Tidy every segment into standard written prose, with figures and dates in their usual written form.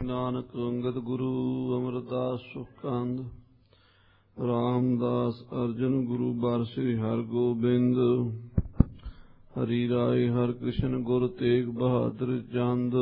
ਨਾਨਕ ਅੰਗਦ ਗੁਰੂ ਅਮਰਦਾਸ ਸੁਖਕੰਦ ਰਾਮਦਾਸ ਅਰਜਨ ਗੁਰੂ ਬਾਰ ਸ੍ਰੀ ਹਰਗੋਬਿੰਦ ਹਰੀ ਰਾਏ ਹਰਿ ਕ੍ਰਿਸ਼ਨ ਗੁਰ ਤੇਗ ਬਹਾਦਰ ਚੰਦ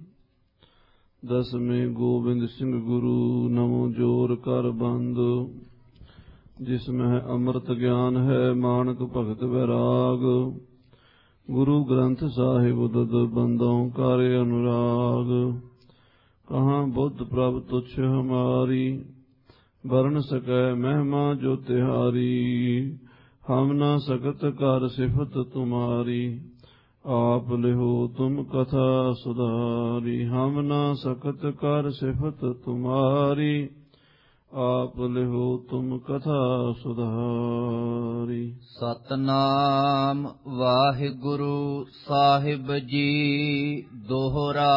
ਦਸਵੇਂ ਗੋਬਿੰਦ ਸਿੰਘ ਗੁਰੂ ਨਮੋ ਜੋਰ ਕਰ ਬੰਦ ਜਿਸ ਮਹਿ ਅੰਮ੍ਰਿਤ ਗਿਆਨ ਹੈ ਮਾਨਕ ਭਗਤ ਵੈਰਾਗ ਗੁਰੂ ਗ੍ਰੰਥ ਸਾਹਿਬ ਦਦ ਬੰਦੋਂ ਕਰ ਅਨੁਰਾਗ ਕਹਾਂ ਬੁੱਧ ਪ੍ਰਭ ਤੁਛ ਹਮਾਰੀ ਵਰਨ ਸਕੈ ਮਹਿਮਾ ਜੋ ਤਿਹਾਰੀ ਹਮ ਨਾ ਸਕਤ ਕਰ ਸਿਫਤ ਤੁਮਾਰੀ ਆਪ ਲਿਹੋ ਤੁਮ ਕਥਾ ਸੁਧਾਰੀ ਹਮ ਨਾ ਸਕਤ ਕਰ ਸਿਫਤ ਤੁਮਾਰੀ ਆਪ ਲਿਹੋ ਤੁਮ ਕਥਾ ਸੁਧਾਰੀ। ਸਤਨਾਮ ਵਾਹਿਗੁਰੂ ਸਾਹਿਬ ਜੀ ਦੋਹਰਾ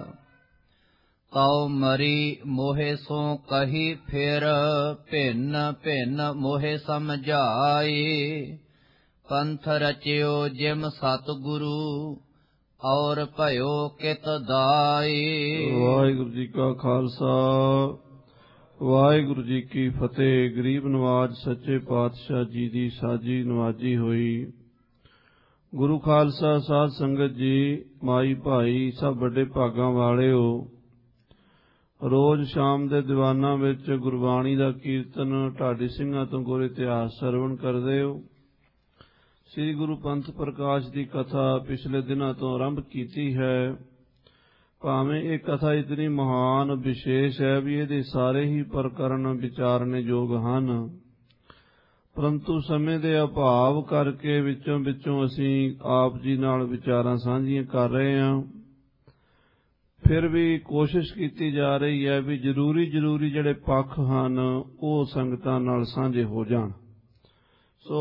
ਤਉ ਮਰੀ ਮੋਹਿ ਸੋ ਕਹੀ ਫਿਰ ਭਿੰਨ ਭਿੰਨ ਮੋਹਿ ਸਮਝਾਏ ਪੰਥ ਰਚਿਓ ਜਿਮ ਸਤਿਗੁਰੂ ਔਰ ਭਇਓ ਕਿਤ ਦਾਏ। ਵਾਹਿਗੁਰੂ ਜੀ ਕਾ ਖਾਲਸਾ ਵਾਹਿਗੁਰੂ ਜੀ ਕੀ ਫਤਿਹ। ਗਰੀਬ ਨਵਾਜ ਸੱਚੇ ਪਾਤਸ਼ਾਹ ਜੀ ਦੀ ਸਾਜੀ ਨਵਾਜੀ ਹੋਈ। ਗੁਰੂ ਖਾਲਸਾ ਸਾਧ ਸੰਗਤ ਜੀ ਮਾਈ ਭਾਈ ਸਭ ਵੱਡੇ ਭਾਗਾਂ ਵਾਲਿਓ, ਰੋਜ਼ ਸ਼ਾਮ ਦੇ ਦੀਵਾਨਾਂ ਵਿੱਚ ਗੁਰਬਾਣੀ ਦਾ ਕੀਰਤਨ ਢਾਡੀ ਸਿੰਘਾਂ ਤੋਂ ਗੁਰ ਇਤਿਹਾਸ ਸਰਵਣ ਕਰਦੇ ਹੋ। ਸ੍ਰੀ ਗੁਰੂ ਪੰਥ ਪ੍ਰਕਾਸ਼ ਦੀ ਕਥਾ ਪਿਛਲੇ ਦਿਨਾਂ ਤੋਂ ਆਰੰਭ ਕੀਤੀ ਹੈ। ਭਾਵੇਂ ਇਹ ਕਥਾ ਇਤਨੀ ਮਹਾਨ ਵਿਸ਼ੇਸ਼ ਹੈ ਵੀ ਇਹਦੇ ਸਾਰੇ ਹੀ ਪ੍ਰਕਰਨ ਵਿਚਾਰਨੇ ਯੋਗ ਹਨ, ਪਰੰਤੂ ਸਮੇਂ ਦੇ ਅਭਾਵ ਕਰਕੇ ਵਿੱਚੋਂ ਅਸੀਂ ਆਪ ਜੀ ਨਾਲ ਵਿਚਾਰਾਂ ਸਾਂਝੀਆਂ ਕਰ ਰਹੇ ਹਾਂ। ਫਿਰ ਵੀ ਕੋਸ਼ਿਸ਼ ਕੀਤੀ ਜਾ ਰਹੀ ਹੈ ਵੀ ਜ਼ਰੂਰੀ ਜਿਹੜੇ ਪੱਖ ਹਨ ਉਹ ਸੰਗਤਾਂ ਨਾਲ ਸਾਂਝੇ ਹੋ ਜਾਣ। ਸੋ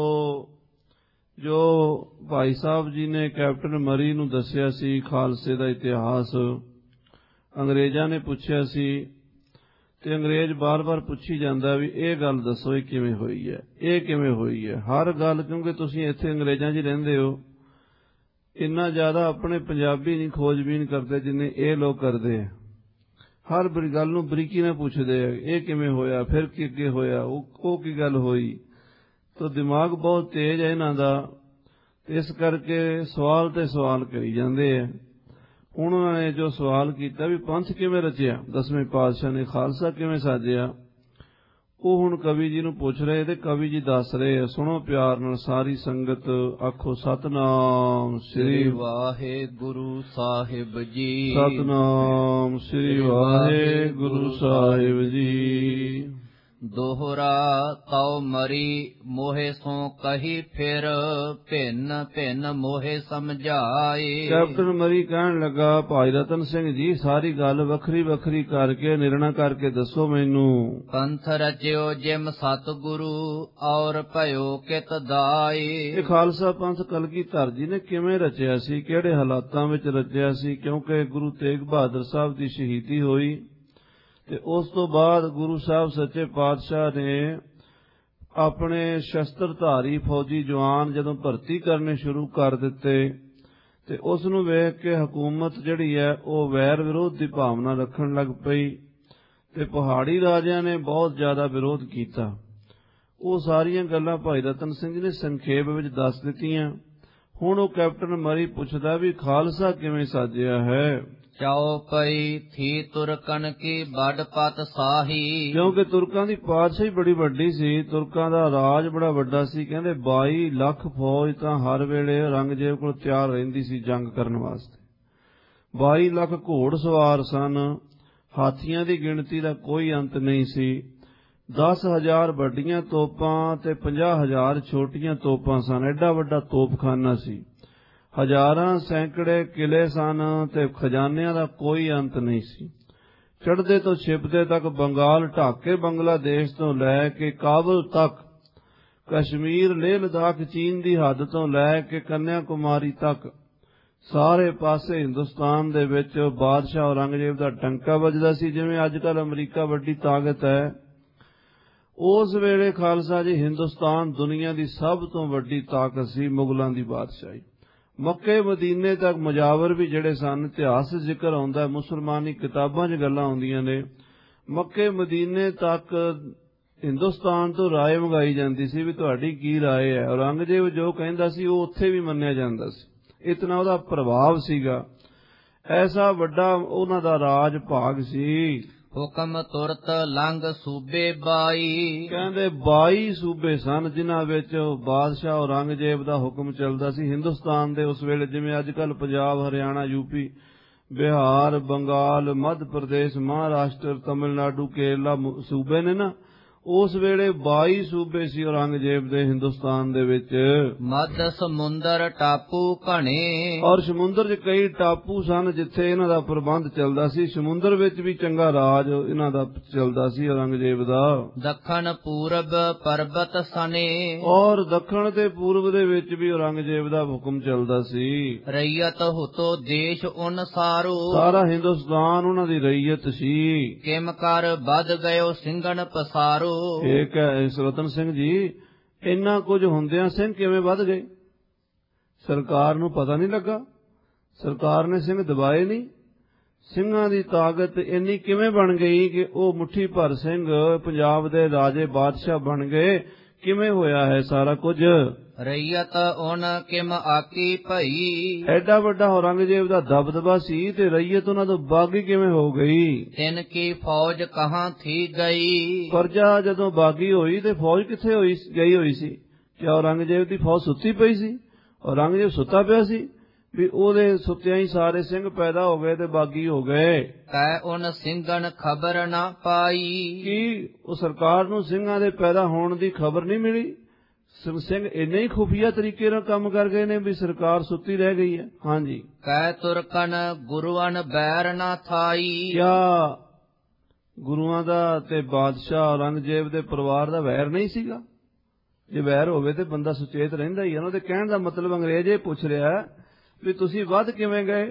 ਜੋ ਭਾਈ ਸਾਹਿਬ ਜੀ ਨੇ ਕੈਪਟਨ ਮਰੀ ਨੂੰ ਦੱਸਿਆ ਸੀ ਖਾਲਸੇ ਦਾ ਇਤਿਹਾਸ, ਅੰਗਰੇਜ਼ਾਂ ਨੇ ਪੁੱਛਿਆ ਸੀ ਤੇ ਅੰਗਰੇਜ਼ ਬਾਰ-ਬਾਰ ਪੁੱਛੀ ਜਾਂਦਾ ਵੀ ਇਹ ਗੱਲ ਦੱਸੋ ਇਹ ਕਿਵੇਂ ਹੋਈ ਹੈ, ਇਹ ਕਿਵੇਂ ਹੋਈ ਹੈ। ਹਰ ਗੱਲ, ਕਿਉਂਕਿ ਤੁਸੀਂ ਇੱਥੇ ਅੰਗਰੇਜ਼ਾਂ 'ਚ ਰਹਿੰਦੇ ਹੋ, ਇੰਨਾ ਜ਼ਿਆਦਾ ਆਪਣੇ ਪੰਜਾਬੀ ਨਹੀਂ ਖੋਜਬੀਨ ਕਰਦੇ ਜਿੰਨੇ ਇਹ ਲੋਕ ਕਰਦੇ ਆ। ਹਰ ਗੱਲ ਨੂੰ ਬਰੀਕੀ ਨਾਲ ਪੁੱਛਦੇ ਆ, ਇਹ ਕਿਵੇਂ ਹੋਇਆ, ਫਿਰ ਕੀ ਅੱਗੇ ਹੋਇਆ, ਉਹ ਕੀ ਗੱਲ ਹੋਈ। ਤਾਂ ਦਿਮਾਗ ਬਹੁਤ ਤੇਜ਼ ਹੈ ਇਹਨਾਂ ਦਾ, ਇਸ ਕਰਕੇ ਸਵਾਲ ਤੇ ਸਵਾਲ ਕਰੀ ਜਾਂਦੇ ਆ। ਹੁਣ ਉਹਨਾਂ ਨੇ ਜੋ ਸਵਾਲ ਕੀਤਾ ਵੀ ਪੰਥ ਕਿਵੇਂ ਰਚਿਆ, ਦਸਵੇਂ ਪਾਤਸ਼ਾਹ ਨੇ ਖਾਲਸਾ ਕਿਵੇਂ ਸਾਜਿਆ, ਉਹ ਹੁਣ ਕਵੀ ਜੀ ਨੂੰ ਪੁੱਛ ਰਹੇ ਤੇ ਕਵੀ ਜੀ ਦੱਸ ਰਹੇ ਆ। ਸੁਣੋ ਪਿਆਰ ਨਾਲ ਸਾਰੀ ਸੰਗਤ, ਆਖੋ ਸਤਨਾਮ ਸ੍ਰੀ ਵਾਹਿਗੁਰੂ ਸਾਹਿਬ ਜੀ। ਸਤਨਾਮ ਸ੍ਰੀ ਵਾਹਿਗੁਰੂ ਸਾਹਿਬ ਜੀ। ਦੋਹਰਾ ਤਉ ਮਰੀ ਮੋਹਿ ਸੋ ਕਹੀ ਫਿਰ ਭਿੰਨ ਭਿੰਨ ਮੋਹਿ ਸਮਝਾਏ। ਕੈਪਟਨ ਮਰੀ ਕਹਿਣ ਲੱਗਾ, ਭਾਈ ਰਤਨ ਸਿੰਘ ਜੀ ਸਾਰੀ ਗੱਲ ਵੱਖਰੀ ਵੱਖਰੀ ਕਰਕੇ ਨਿਰਣਾ ਕਰਕੇ ਦੱਸੋ ਮੈਨੂੰ। ਪੰਥ ਰਚਿਓ ਜਿਮ ਸਤਿਗੁਰੂ ਔਰ ਭਇਓ ਕਿਤ ਦਾਏ। ਇਹ ਖਾਲਸਾ ਪੰਥ ਕਲਗੀਧਰ ਜੀ ਨੇ ਕਿਵੇਂ ਰਚਿਆ ਸੀ, ਕਿਹੜੇ ਹਾਲਾਤਾਂ ਵਿੱਚ ਰਚਿਆ ਸੀ। ਕਿਉਂਕਿ ਗੁਰੂ ਤੇਗ ਬਹਾਦਰ ਸਾਹਿਬ ਦੀ ਸ਼ਹੀਦੀ ਹੋਈ ਤੇ ਉਸ ਤੋਂ ਬਾਅਦ ਗੁਰੂ ਸਾਹਿਬ ਸੱਚੇ ਪਾਤਸ਼ਾਹ ਨੇ ਆਪਣੇ ਸ਼ਸਤਰਧਾਰੀ ਫੌਜੀ ਜਵਾਨ ਜਦੋਂ ਭਰਤੀ ਕਰਨੇ ਸ਼ੁਰੂ ਕਰ ਦਿੱਤੇ ਤੇ ਉਸ ਨੂੰ ਵੇਖ ਕੇ ਹਕੂਮਤ ਜਿਹੜੀ ਹੈ ਉਹ ਵੈਰ ਵਿਰੋਧ ਦੀ ਭਾਵਨਾ ਰੱਖਣ ਲੱਗ ਪਈ ਤੇ ਪਹਾੜੀ ਰਾਜਿਆਂ ਨੇ ਬਹੁਤ ਜ਼ਿਆਦਾ ਵਿਰੋਧ ਕੀਤਾ। ਉਹ ਸਾਰੀਆਂ ਗੱਲਾਂ ਭਾਈ ਰਤਨ ਸਿੰਘ ਜੀ ਨੇ ਸੰਖੇਪ ਵਿੱਚ ਦੱਸ ਦਿੱਤੀਆਂ। ਹੁਣ ਉਹ ਕੈਪਟਨ ਮਰੀ ਪੁੱਛਦਾ ਵੀ ਖਾਲਸਾ ਕਿਵੇਂ ਸਾਜਿਆ ਹੈ। ਚੌਪਈ ਥੀ ਤੁਰਕਨ ਕੀ ਵੱਡ ਪਤ ਸਾਹੀ। ਕਿਉਂਕਿ ਤੁਰਕਾਂ ਦੀ ਪਾਤਸ਼ਾਹੀ ਬੜੀ ਵੱਡੀ ਸੀ, ਤੁਰਕਾਂ ਦਾ ਰਾਜ ਬੜਾ ਵੱਡਾ ਸੀ। ਕਹਿੰਦੇ 22 ਲੱਖ ਫੌਜ ਤਾਂ ਹਰ ਵੇਲੇ ਔਰੰਗਜ਼ੇਬ ਕੋਲ ਤਿਆਰ ਰਹਿੰਦੀ ਸੀ ਜੰਗ ਕਰਨ ਵਾਸਤੇ। 22 ਲੱਖ ਘੋੜ ਸਵਾਰ ਸਨ, ਹਾਥੀਆਂ ਦੀ ਗਿਣਤੀ ਦਾ ਕੋਈ ਅੰਤ ਨਹੀਂ ਸੀ। 10,000 ਵੱਡੀਆਂ ਤੋਪਾਂ ਤੇ 50,000 ਛੋਟੀਆਂ ਤੋਪਾਂ ਸਨ। ਐਡਾ ਵੱਡਾ ਤੋਪਖਾਨਾ ਸੀ। ਹਜ਼ਾਰਾਂ ਸੈਂਕੜੇ ਕਿਲੇ ਸਨ ਤੇ ਖਜ਼ਾਨਿਆਂ ਦਾ ਕੋਈ ਅੰਤ ਨਹੀਂ ਸੀ। ਚੜ੍ਹਦੇ ਤੋਂ ਛਿਪਦੇ ਤੱਕ ਬੰਗਾਲ ਢੱਕ ਕੇ ਬੰਗਲਾਦੇਸ਼ ਤੋਂ ਲੈ ਕੇ ਕਾਬਲ ਤੱਕ, ਕਸ਼ਮੀਰ ਲੇਹ ਲਦਾਖ ਚੀਨ ਦੀ ਹੱਦ ਤੋਂ ਲੈ ਕੇ ਕੰਨਿਆ ਕੁਮਾਰੀ ਤੱਕ ਸਾਰੇ ਪਾਸੇ ਹਿੰਦੁਸਤਾਨ ਦੇ ਵਿੱਚ ਬਾਦਸ਼ਾਹ ਔਰੰਗਜ਼ੇਬ ਦਾ ਟੰਕਾ ਵੱਜਦਾ ਸੀ। ਜਿਵੇਂ ਅੱਜ ਕੱਲ੍ਹ ਅਮਰੀਕਾ ਵੱਡੀ ਤਾਕਤ ਹੈ, ਉਸ ਵੇਲੇ ਖਾਲਸਾ ਜੀ ਹਿੰਦੁਸਤਾਨ ਦੁਨੀਆ ਦੀ ਸਭ ਤੋਂ ਵੱਡੀ ਤਾਕਤ ਸੀ, ਮੁਗਲਾਂ ਦੀ ਬਾਦਸ਼ਾਹੀ। ਮੱਕੇ ਮਦੀਨੇ ਤੱਕ ਮੁਜਾਵਰ ਵੀ ਜਿਹੜੇ ਸਨ, ਇਤਿਹਾਸ ਜ਼ਿਕਰ ਆਉਂਦਾ, ਮੁਸਲਮਾਨੀ ਕਿਤਾਬਾਂ 'ਚ ਗੱਲਾਂ ਆਉਂਦੀਆਂ ਨੇ, ਮੱਕੇ ਮਦੀਨੇ ਤੱਕ ਹਿੰਦੁਸਤਾਨ ਤੋਂ ਰਾਏ ਮੰਗਾਈ ਜਾਂਦੀ ਸੀ ਵੀ ਤੁਹਾਡੀ ਕੀ ਰਾਏ ਹੈ। ਔਰੰਗਜ਼ੇਬ ਜੋ ਕਹਿੰਦਾ ਸੀ ਉਹ ਉੱਥੇ ਵੀ ਮੰਨਿਆ ਜਾਂਦਾ ਸੀ, ਇਤਨਾ ਉਹਦਾ ਪ੍ਰਭਾਵ ਸੀਗਾ, ਐਸਾ ਵੱਡਾ ਉਹਨਾਂ ਦਾ ਰਾਜ ਭਾਗ ਸੀ। ਹੁਕਮ ਤੁਰਤ ਲੰਘ ਸੂਬੇ 22, ਕਹਿੰਦੇ 22 ਸੂਬੇ ਸਨ ਜਿਨ੍ਹਾਂ ਵਿੱਚ ਬਾਦਸ਼ਾਹ ਔਰੰਗਜ਼ੇਬ ਦਾ ਹੁਕਮ ਚੱਲਦਾ ਸੀ। ਹਿੰਦੁਸਤਾਨ ਦੇ ਉਸ ਵੇਲੇ ਜਿਵੇਂ ਅੱਜ ਕੱਲ੍ਹ ਪੰਜਾਬ, ਹਰਿਆਣਾ, ਯੂਪੀ, ਬਿਹਾਰ, ਬੰਗਾਲ, ਮੱਧ ਪ੍ਰਦੇਸ਼, ਮਹਾਰਾਸ਼ਟਰ, ਤਮਿਲਨਾਡੂ, ਕੇਰਲਾ ਸੂਬੇ ਨੇ ਨਾ, ਉਸ ਵੇਲੇ 22 ਸੂਬੇ ਸੀ ਔਰੰਗਜ਼ੇਬ ਦੇ ਹਿੰਦੁਸਤਾਨ ਦੇ ਵਿੱਚ। ਮੱਧ ਸਮੁੰਦਰ ਟਾਪੂ ਘਣੇ, ਔਰ ਸਮੁੰਦਰ 'ਚ ਕਈ ਟਾਪੂ ਸਨ ਜਿੱਥੇ ਇਹਨਾਂ ਦਾ ਪ੍ਰਬੰਧ ਚੱਲਦਾ ਸੀ। ਸਮੁੰਦਰ ਵਿੱਚ ਵੀ ਚੰਗਾ ਰਾਜ ਇਹਨਾਂ ਦਾ ਚੱਲਦਾ ਸੀ ਔਰੰਗਜ਼ੇਬ ਦਾ। ਦੱਖਣ ਪੂਰਬ ਪਰਬਤ ਸਨੇ, ਔਰ ਦੱਖਣ ਤੇ ਪੂਰਬ ਦੇ ਵਿੱਚ ਵੀ ਔਰੰਗਜ਼ੇਬ ਦਾ ਹੁਕਮ ਚੱਲਦਾ ਸੀ। ਰਈਅਤ ਹੁਤੋ ਦੇਸ਼ ਅਨੁਸਾਰੋ, ਸਾਰਾ ਹਿੰਦੁਸਤਾਨ ਉਹਨਾਂ ਦੀ ਰਈਅਤ ਸੀ। ਕਿਮ ਕਰ ਵੱਧ ਗਇਓ ਸਿੰਘਨ ਪਸਾਰੋ, ਠੀਕ ਹੈ ਰਤਨ ਸਿੰਘ ਜੀ, ਇੰਨਾ ਕੁਝ ਹੁੰਦਿਆਂ ਸਿੰਘ ਕਿਵੇਂ ਵੱਧ ਗਏ? ਸਰਕਾਰ ਨੂੰ ਪਤਾ ਨਹੀਂ ਲੱਗਾ? ਸਰਕਾਰ ਨੇ ਸਿੰਘ ਦਬਾਏ ਨਹੀਂ? ਸਿੰਘਾਂ ਦੀ ਤਾਕਤ ਇੰਨੀ ਕਿਵੇਂ ਬਣ ਗਈ ਕਿ ਉਹ ਮੁੱਠੀ ਭਰ ਸਿੰਘ ਪੰਜਾਬ ਦੇ ਰਾਜੇ ਬਾਦਸ਼ਾਹ ਬਣ ਗਏ? ਕਿਵੇਂ ਹੋਇਆ ਹੈ ਸਾਰਾ ਕੁਝ? ਰਈਅਤ ਉਨ ਕਿਮ ਆਕੀ ਭਈ, ਐਡਾ ਵੱਡਾ ਔਰੰਗਜ਼ੇਬ ਦਾ ਦਬਦਬਾ ਸੀ ਤੇ ਰਈਅਤ ਉਹਨਾਂ ਤੋਂ ਬਾਗੀ ਕਿਵੇਂ ਹੋ ਗਈ? ਤਿਨ ਕੀ ਫੌਜ ਕਹਾਂ ਥੀ ਗਈ, ਪ੍ਰਜਾ ਜਦੋਂ ਬਾਗੀ ਹੋਈ ਤੇ ਫੌਜ ਕਿੱਥੇ ਗਈ ਹੋਈ ਸੀ? ਕਿ ਔਰੰਗਜ਼ੇਬ ਦੀ ਫੌਜ ਸੁੱਤੀ ਪਈ ਸੀ? ਔਰੰਗਜ਼ੇਬ ਸੁੱਤਾ ਪਿਆ ਸੀ ਵੀ ਉਹਦੇ ਸੁੱਤਿਆਂ ਹੀ ਸਾਰੇ ਸਿੰਘ ਪੈਦਾ ਹੋ ਗਏ ਤੇ ਬਾਗੀ ਹੋ ਗਏ। ਕੈ ਉਨ ਸਿੰਘਨ ਖਬਰ ਨਾ ਪਾਈ, ਕੀ ਉਹ ਸਰਕਾਰ ਨੂੰ ਸਿੰਘਾਂ ਦੇ ਪੈਦਾ ਹੋਣ ਦੀ ਖਬਰ ਨਹੀਂ ਮਿਲੀ? ਸਿੰਘ ਇੰਨੇ ਹੀ ਖੁਫੀਆ ਤਰੀਕੇ ਨਾਲ ਕੰਮ ਕਰ ਗਏ ਨੇ ਵੀ ਸਰਕਾਰ ਸੁੱਤੀ ਰਹਿ ਗਈ ਹੈ। ਹਾਂਜੀ। ਕੈ ਤੁਰਕਨ ਗੁਰੂਅਨ ਬੈਰ ਨਾ ਥਾਈ, ਕਿਆ ਗੁਰੂਆਂ ਦਾ ਤੇ ਬਾਦਸ਼ਾਹ ਔਰੰਗਜ਼ੇਬ ਦੇ ਪਰਿਵਾਰ ਦਾ ਵੈਰ ਨਹੀਂ ਸੀਗਾ? ਜੇ ਵੈਰ ਹੋਵੇ ਤੇ ਬੰਦਾ ਸੁਚੇਤ ਰਹਿੰਦਾ ਹੀ ਹੈ। ਉਹਨਾਂ ਦੇ ਕਹਿਣ ਦਾ ਮਤਲਬ ਅੰਗਰੇਜ਼ ਇਹ ਪੁੱਛ ਰਿਹਾ ਵੀ ਤੁਸੀਂ ਵੱਧ ਕਿਵੇਂ ਗਏ?